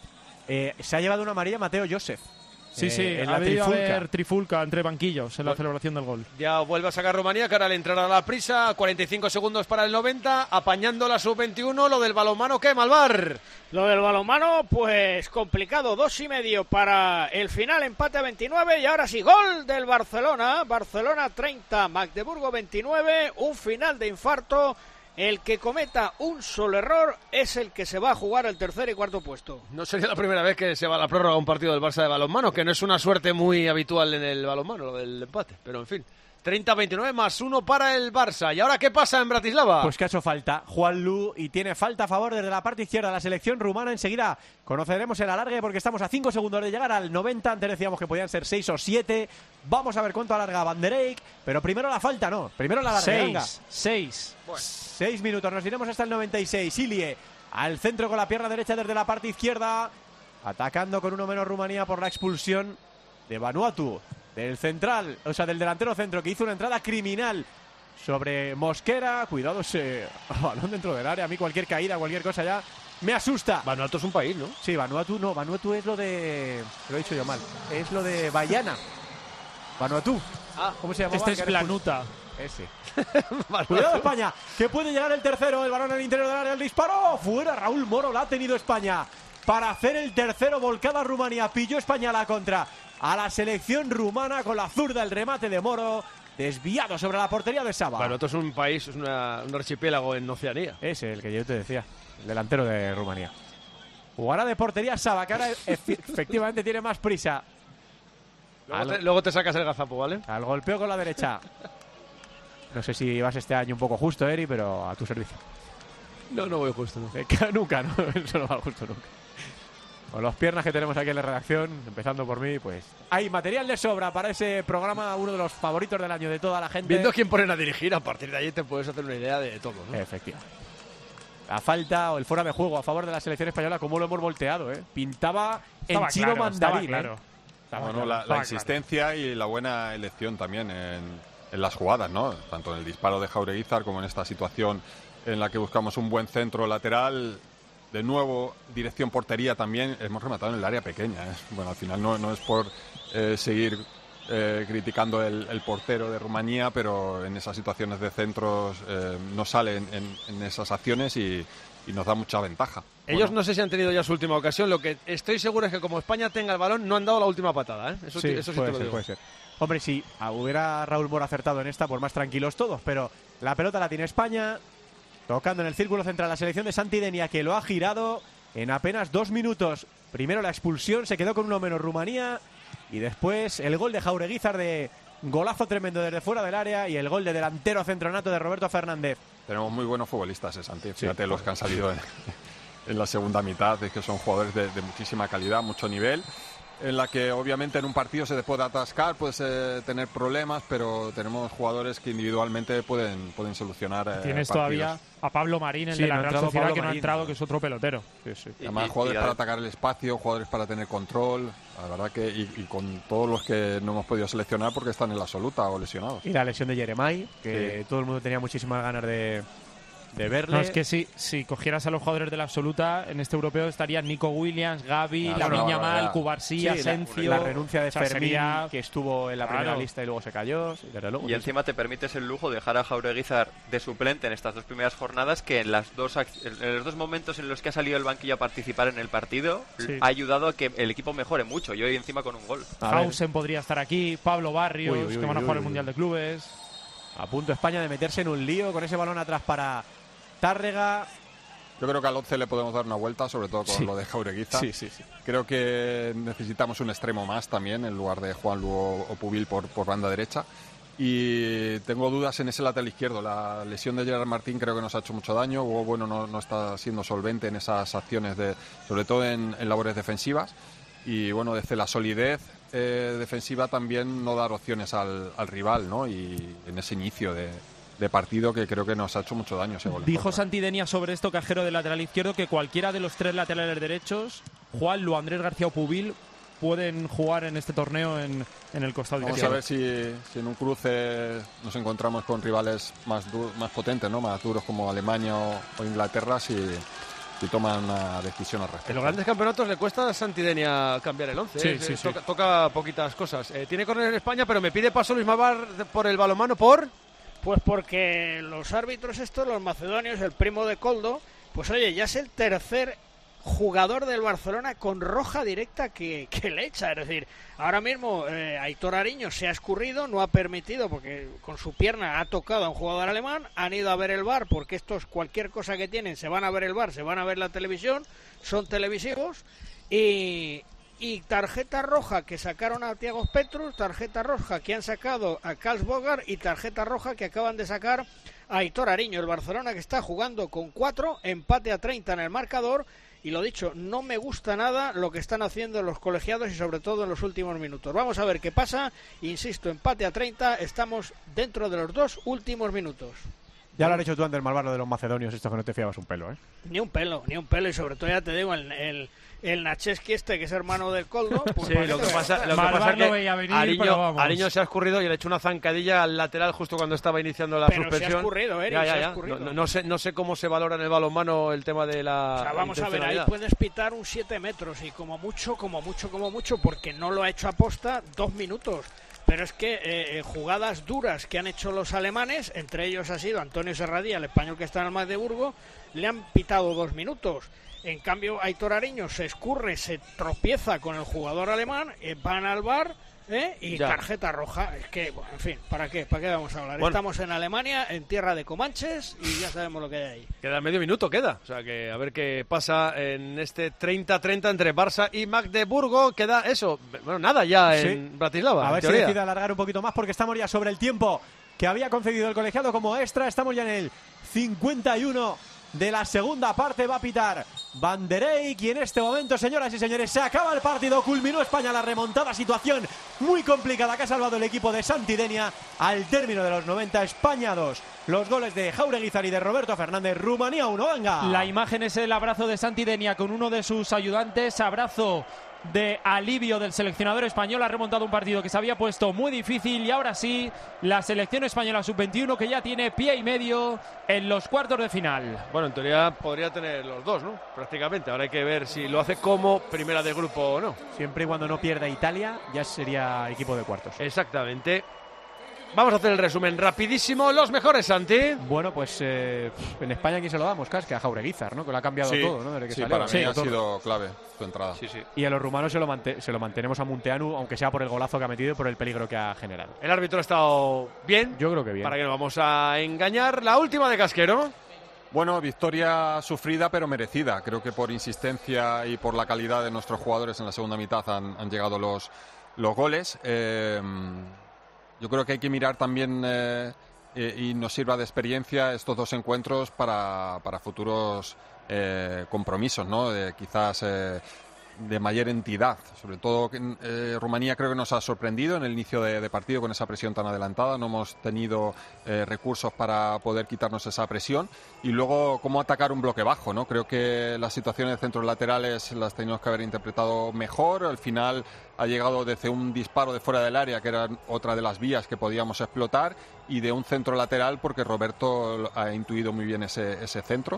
Eh, se ha llevado una amarilla Mateo Joseph. Sí, eh, sí, en ha la debido trifulca. haber trifulca entre banquillos en la celebración del gol. Ya vuelve a sacar Rumanía, que ahora le entrará a la prisa. cuarenta y cinco segundos para el noventa, apañando la sub veintiuno. Lo del balonmano, ¿qué, Malvar? Lo del balonmano, pues complicado. Dos y medio para el final, empate a veintinueve. Y ahora sí, gol del Barcelona. Barcelona treinta, Magdeburgo veintinueve. Un final de infarto. El que cometa un solo error es el que se va a jugar el tercer y cuarto puesto. No sería la primera vez que se va a la prórroga un partido del Barça de balonmano, que no es una suerte muy habitual en el balonmano, lo del empate, pero en fin. treinta a veintinueve más uno para el Barça. ¿Y ahora qué pasa en Bratislava? Pues que ha hecho falta Juanlu y tiene falta a favor desde la parte izquierda de la selección rumana. Enseguida conoceremos el alargue porque estamos a cinco segundos de llegar al noventa. Antes decíamos que podían ser seis o siete. Vamos a ver cuánto alarga Van der Eyck, pero primero la falta, no. Primero la alargue. seis, seis. Bueno. seis minutos, nos iremos hasta el noventa y seis. Ilie al centro con la pierna derecha desde la parte izquierda. Atacando con uno menos Rumanía por la expulsión de Vanuatu. Del central, o sea, del delantero centro, que hizo una entrada criminal sobre Mosquera. Cuidado ese balón dentro del área. A mí cualquier caída, cualquier cosa ya me asusta. Vanuatu es un país, ¿no? Sí, Vanuatu no. Vanuatu es lo de... Lo he dicho yo mal. Es lo de Bayana. Vanuatu. Ah, ¿cómo se llama? Este es Planuta. Ese. Cuidado España, que puede llegar el tercero. El balón en el interior del área, el disparo. Fuera, Raúl Moro, la ha tenido España para hacer el tercero. Volcada a Rumanía, pilló España la contra a la selección rumana con la zurda, el remate de Moro, desviado sobre la portería de Saba. Bueno, esto es un país, es una, un archipiélago en Oceanía. Ese, el que yo te decía, el delantero de Rumanía. Jugará de portería Saba, que ahora efectivamente tiene más prisa. Luego te, luego te sacas el gazapo, ¿vale? Al golpeo con la derecha. No sé si vas este año un poco justo, Eri, pero a tu servicio. No, no voy justo, no. Eh, nunca, ¿no? Eso no va justo nunca. Con las piernas que tenemos aquí en la redacción, empezando por mí, pues hay material de sobra para ese programa, uno de los favoritos del año de toda la gente. Viendo quién ponen a dirigir, a partir de ahí te puedes hacer una idea de todo, ¿no? Efectivamente. La falta o el fuera de juego a favor de la selección española, como lo hemos volteado, ¿eh? Pintaba en chino claro, mandarín, claro. ¿eh? Bueno, claro, la, la insistencia claro. Y la buena elección también en, en las jugadas, ¿no? Tanto en el disparo de Jaureguizar como en esta situación en la que buscamos un buen centro lateral. De nuevo, dirección portería también. Hemos rematado en el área pequeña, ¿eh? Bueno, al final no, no es por eh, seguir eh, criticando el, el portero de Rumanía, pero en esas situaciones de centros eh, no sale en, en, en esas acciones y, y nos da mucha ventaja. Ellos bueno. no sé si han tenido ya su última ocasión, lo que estoy seguro es que como España tenga el balón no han dado la última patada, ¿eh? Eso sí, eso sí puede te lo ser, digo. puede ser. Hombre, si hubiera Raúl Mora acertado en esta, pues más tranquilos todos, pero la pelota la tiene España, tocando en el círculo central la selección de Santidenia, que lo ha girado en apenas dos minutos. Primero la expulsión, se quedó con uno menos Rumanía, y después el gol de Jaureguizar de golazo tremendo desde fuera del área y el gol de delantero centronato de Roberto Fernández. Tenemos muy buenos futbolistas, eh, Santi. Fíjate sí. los que han salido en, en la segunda mitad, es que son jugadores de, de muchísima calidad, mucho nivel, en la que obviamente en un partido se te puede atascar, puedes eh, tener problemas, pero tenemos jugadores que individualmente pueden, pueden solucionar eh, Tienes partidos. todavía a Pablo Marín, el sí, de la no Real entrado Sociedad, Pablo que no ha Marín, entrado, ¿no? que es otro pelotero. Sí, sí. Y, Además, y, jugadores y, para atacar el espacio, jugadores para tener control, la verdad que, y, y con todos los que no hemos podido seleccionar porque están en la absoluta o lesionados. Y la lesión de Jeremai, que sí. todo el mundo tenía muchísimas ganas de, de verle. No, es que si, si cogieras a los jugadores de la absoluta, en este europeo estarían Nico Williams, Gavi, Claro, Lamine no, Yamal, no, Cubarsí, sí, Asencio. La, la renuncia de o sea, Fermín, sería... que estuvo en la claro. primera lista y luego se cayó. Sí, desde luego, y sí, encima sí. te permites el lujo de dejar a Jaureguizar de suplente en estas dos primeras jornadas, que en, las dos, en los dos momentos en los que ha salido el banquillo a participar en el partido, sí. ha ayudado a que el equipo mejore mucho, y hoy encima con un gol. Hausen podría estar aquí, Pablo Barrios, uy, uy, uy, que van a jugar uy, uy, el Mundial de Clubes. A punto España de meterse en un lío con ese balón atrás para Tárrega. Yo creo que al once le podemos dar una vuelta, sobre todo con sí. lo de Jaureguizar. Sí, sí, sí. Creo que necesitamos un extremo más también, en lugar de Juanlu o Pubil por, por banda derecha. Y tengo dudas en ese lateral izquierdo. La lesión de Gerard Martín creo que nos ha hecho mucho daño. Hugo Bueno no, no está siendo solvente en esas acciones, de, sobre todo en, en labores defensivas. Y bueno, desde la solidez eh, defensiva también no dar opciones al, al rival, ¿no? Y en ese inicio de... de partido que creo que nos ha hecho mucho daño ese gol. Dijo Santidenia sobre esto, Cajero, del lateral izquierdo, que cualquiera de los tres laterales derechos, Juanlu, Andrés García o Pubil, pueden jugar en este torneo en, en el costado Vamos izquierdo. Vamos a ver si, si en un cruce nos encontramos con rivales más, más potentes, ¿no? Más duros como Alemania o, o Inglaterra, si, si toman una decisión al respecto. En los grandes campeonatos le cuesta a Santidenia cambiar el once. Sí, ¿eh? sí, sí. Toca, toca poquitas cosas. Eh, tiene córner en España, pero me pide paso Luis Mavar por el balonmano por... Pues porque los árbitros estos, los macedonios, el primo de Koldo, pues oye, ya es el tercer jugador del Barcelona con roja directa que, que le echa. Es decir, ahora mismo eh, Aitor Ariño se ha escurrido, no ha permitido, porque con su pierna ha tocado a un jugador alemán, han ido a ver el V A R, porque estos, cualquier cosa que tienen, se van a ver el V A R, se van a ver la televisión, son televisivos, y... Y tarjeta roja que sacaron a Thiago Petrus, tarjeta roja que han sacado a Karls Bogar y tarjeta roja que acaban de sacar a Aitor Ariño. El Barcelona que está jugando con cuatro, empate a treinta en el marcador. Y lo dicho, no me gusta nada lo que están haciendo los colegiados y sobre todo en los últimos minutos. Vamos a ver qué pasa. Insisto, empate a treinta, estamos dentro de los dos últimos minutos. Ya lo has dicho tú, Ander Malvar, lo de los macedonios, esto que no te fiabas un pelo, ¿eh? Ni un pelo, ni un pelo, y sobre todo ya te digo, el, el, el Nacheski este, que es hermano del Koldo... Pues sí, lo que pasa, lo que pasa es que veía venir, Ariño, Ariño se ha escurrido y le ha hecho una zancadilla al lateral justo cuando estaba iniciando la pero suspensión. se ha escurrido, Eric, ya, ya, ya. se ha escurrido. No, no, sé, no sé cómo se valora en el balonmano el tema de la O sea, vamos a ver, ahí puedes pitar un siete metros y como mucho, como mucho, como mucho, porque no lo ha hecho aposta, dos minutos. Pero es que eh, jugadas duras que han hecho los alemanes, entre ellos ha sido Antonio Serradía, el español que está en el Magdeburgo, le han pitado dos minutos. En cambio, Aitor Ariño se escurre, se tropieza con el jugador alemán, eh, van al V A R ¿eh? y ya. Tarjeta roja. Es que, bueno, en fin, ¿para qué? ¿Para qué vamos a hablar? Bueno. Estamos en Alemania, en tierra de comanches, y ya sabemos lo que hay ahí. Queda medio minuto, queda. O sea, que a ver qué pasa en este treinta treinta entre Barça y Magdeburgo. Queda eso, bueno, nada ya en sí. Bratislava. A ver teoría. si decide alargar un poquito más, porque estamos ya sobre el tiempo que había concedido el colegiado como extra. Estamos ya en el cincuenta y uno de la segunda parte. Va a pitar Van der Eyck, y en este momento, señoras y señores, se acaba el partido. Culminó España la remontada, situación muy complicada que ha salvado el equipo de Santidenia al término de los noventa. España dos, los goles de Jaureguizar y de Roberto Fernández. Rumanía uno, venga. La imagen es el abrazo de Santidenia con uno de sus ayudantes, abrazo de alivio del seleccionador español. Ha remontado un partido que se había puesto muy difícil y ahora sí, la selección española sub veintiuno que ya tiene pie y medio en los cuartos de final. Bueno, en teoría podría tener los dos, ¿no? Prácticamente. Ahora hay que ver si lo hace como primera de grupo o no. Siempre y cuando no pierda Italia, ya sería equipo de cuartos. Exactamente. Vamos a hacer el resumen rapidísimo. Los mejores, Santi. Bueno, pues eh, en España, ¿quién se lo damos? Casi que a Jaureguizar, ¿no? Que lo ha cambiado sí, todo, ¿no? Desde que sí, salió. para sí, mí ha todo. sido clave su entrada. Sí, sí. Y a los rumanos se lo, mant- se lo mantenemos a Munteanu, aunque sea por el golazo que ha metido y por el peligro que ha generado. El árbitro ha estado bien. Yo creo que bien. Para que no vamos a engañar. La última de Casquero. Bueno, victoria sufrida pero merecida. Creo que por insistencia y por la calidad de nuestros jugadores en la segunda mitad han, han llegado los, los goles. Eh, yo creo que hay que mirar también eh, eh, y nos sirva de experiencia estos dos encuentros para, para futuros eh, compromisos, ¿no? De, quizás eh, de mayor entidad. Sobre todo eh, Rumanía creo que nos ha sorprendido en el inicio de, de partido con esa presión tan adelantada. No hemos tenido eh, recursos para poder quitarnos esa presión. Y luego cómo atacar un bloque bajo, ¿no? Creo que las situaciones de centros laterales las teníamos que haber interpretado mejor. Al final ha llegado desde un disparo de fuera del área, que era otra de las vías que podíamos explotar, y de un centro lateral, porque Roberto ha intuido muy bien ese, ese centro,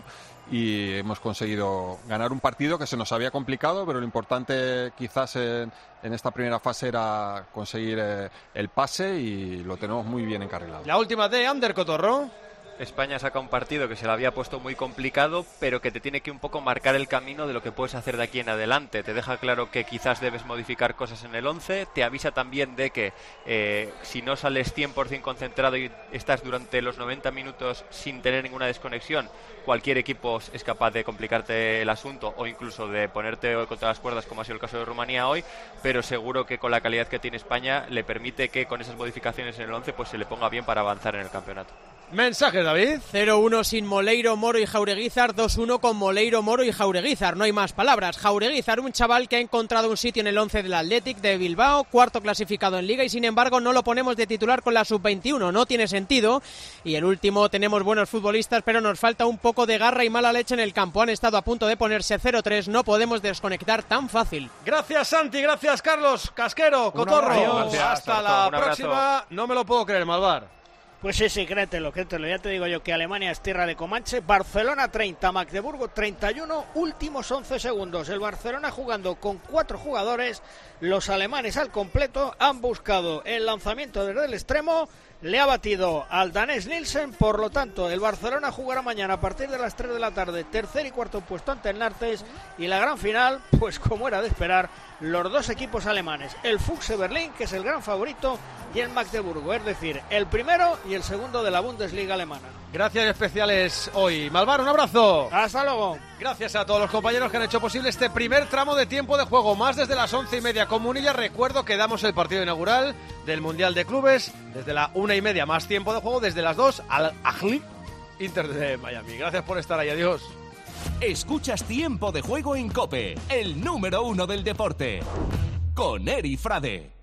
y hemos conseguido ganar un partido que se nos había complicado, pero lo importante quizás en, en esta primera fase era conseguir eh, el pase, y lo tenemos muy bien encarrilado. La última de Ander Cotorro. España saca un partido que se le había puesto muy complicado, pero que te tiene que un poco marcar el camino de lo que puedes hacer de aquí en adelante. Te deja claro que quizás debes modificar cosas en el once, te avisa también de que eh, si no sales cien por ciento concentrado y estás durante los noventa minutos sin tener ninguna desconexión, cualquier equipo es capaz de complicarte el asunto o incluso de ponerte contra las cuerdas, como ha sido el caso de Rumanía hoy, pero seguro que con la calidad que tiene España le permite que con esas modificaciones en el once pues se le ponga bien para avanzar en el campeonato. Mensajes, David. cero uno sin Moleiro, Moro y Jaureguizar, dos uno con Moleiro, Moro y Jaureguizar. No hay más palabras. Jaureguizar, un chaval que ha encontrado un sitio en el once del Athletic de Bilbao, cuarto clasificado en Liga, y sin embargo no lo ponemos de titular con la sub veintiuno. No tiene sentido. Y el último, tenemos buenos futbolistas, pero nos falta un poco de garra y mala leche en el campo. Han estado a punto de ponerse cero tres. No podemos desconectar tan fácil. Gracias, Santi. Gracias, Carlos. Casquero, Cotorro. Gracias, Hasta la próxima. No me lo puedo creer, Malvar. Pues sí, sí, créetelo, créetelo. Ya te digo yo que Alemania es tierra de Comanche. Barcelona treinta, Magdeburgo treinta y uno, últimos once segundos. El Barcelona jugando con cuatro jugadores. Los alemanes al completo han buscado el lanzamiento desde el extremo. Le ha batido al danés Nielsen, por lo tanto el Barcelona jugará mañana a partir de las tres de la tarde, tercer y cuarto puesto ante el Nantes, y la gran final, pues como era de esperar, los dos equipos alemanes, el Füchse Berlín, que es el gran favorito, y el Magdeburgo, es decir, el primero y el segundo de la Bundesliga alemana. Gracias especiales hoy, Malvar, un abrazo. Hasta luego. Gracias a todos los compañeros que han hecho posible este primer tramo de tiempo de juego, más desde las once y media con Munilla. Recuerdo que damos el partido inaugural del Mundial de Clubes desde la una y media, más tiempo de juego desde las dos al Ahly Inter de Miami. Gracias por estar ahí, adiós. Escuchas Tiempo de Juego en COPE, el número uno del deporte, con Eri Frade.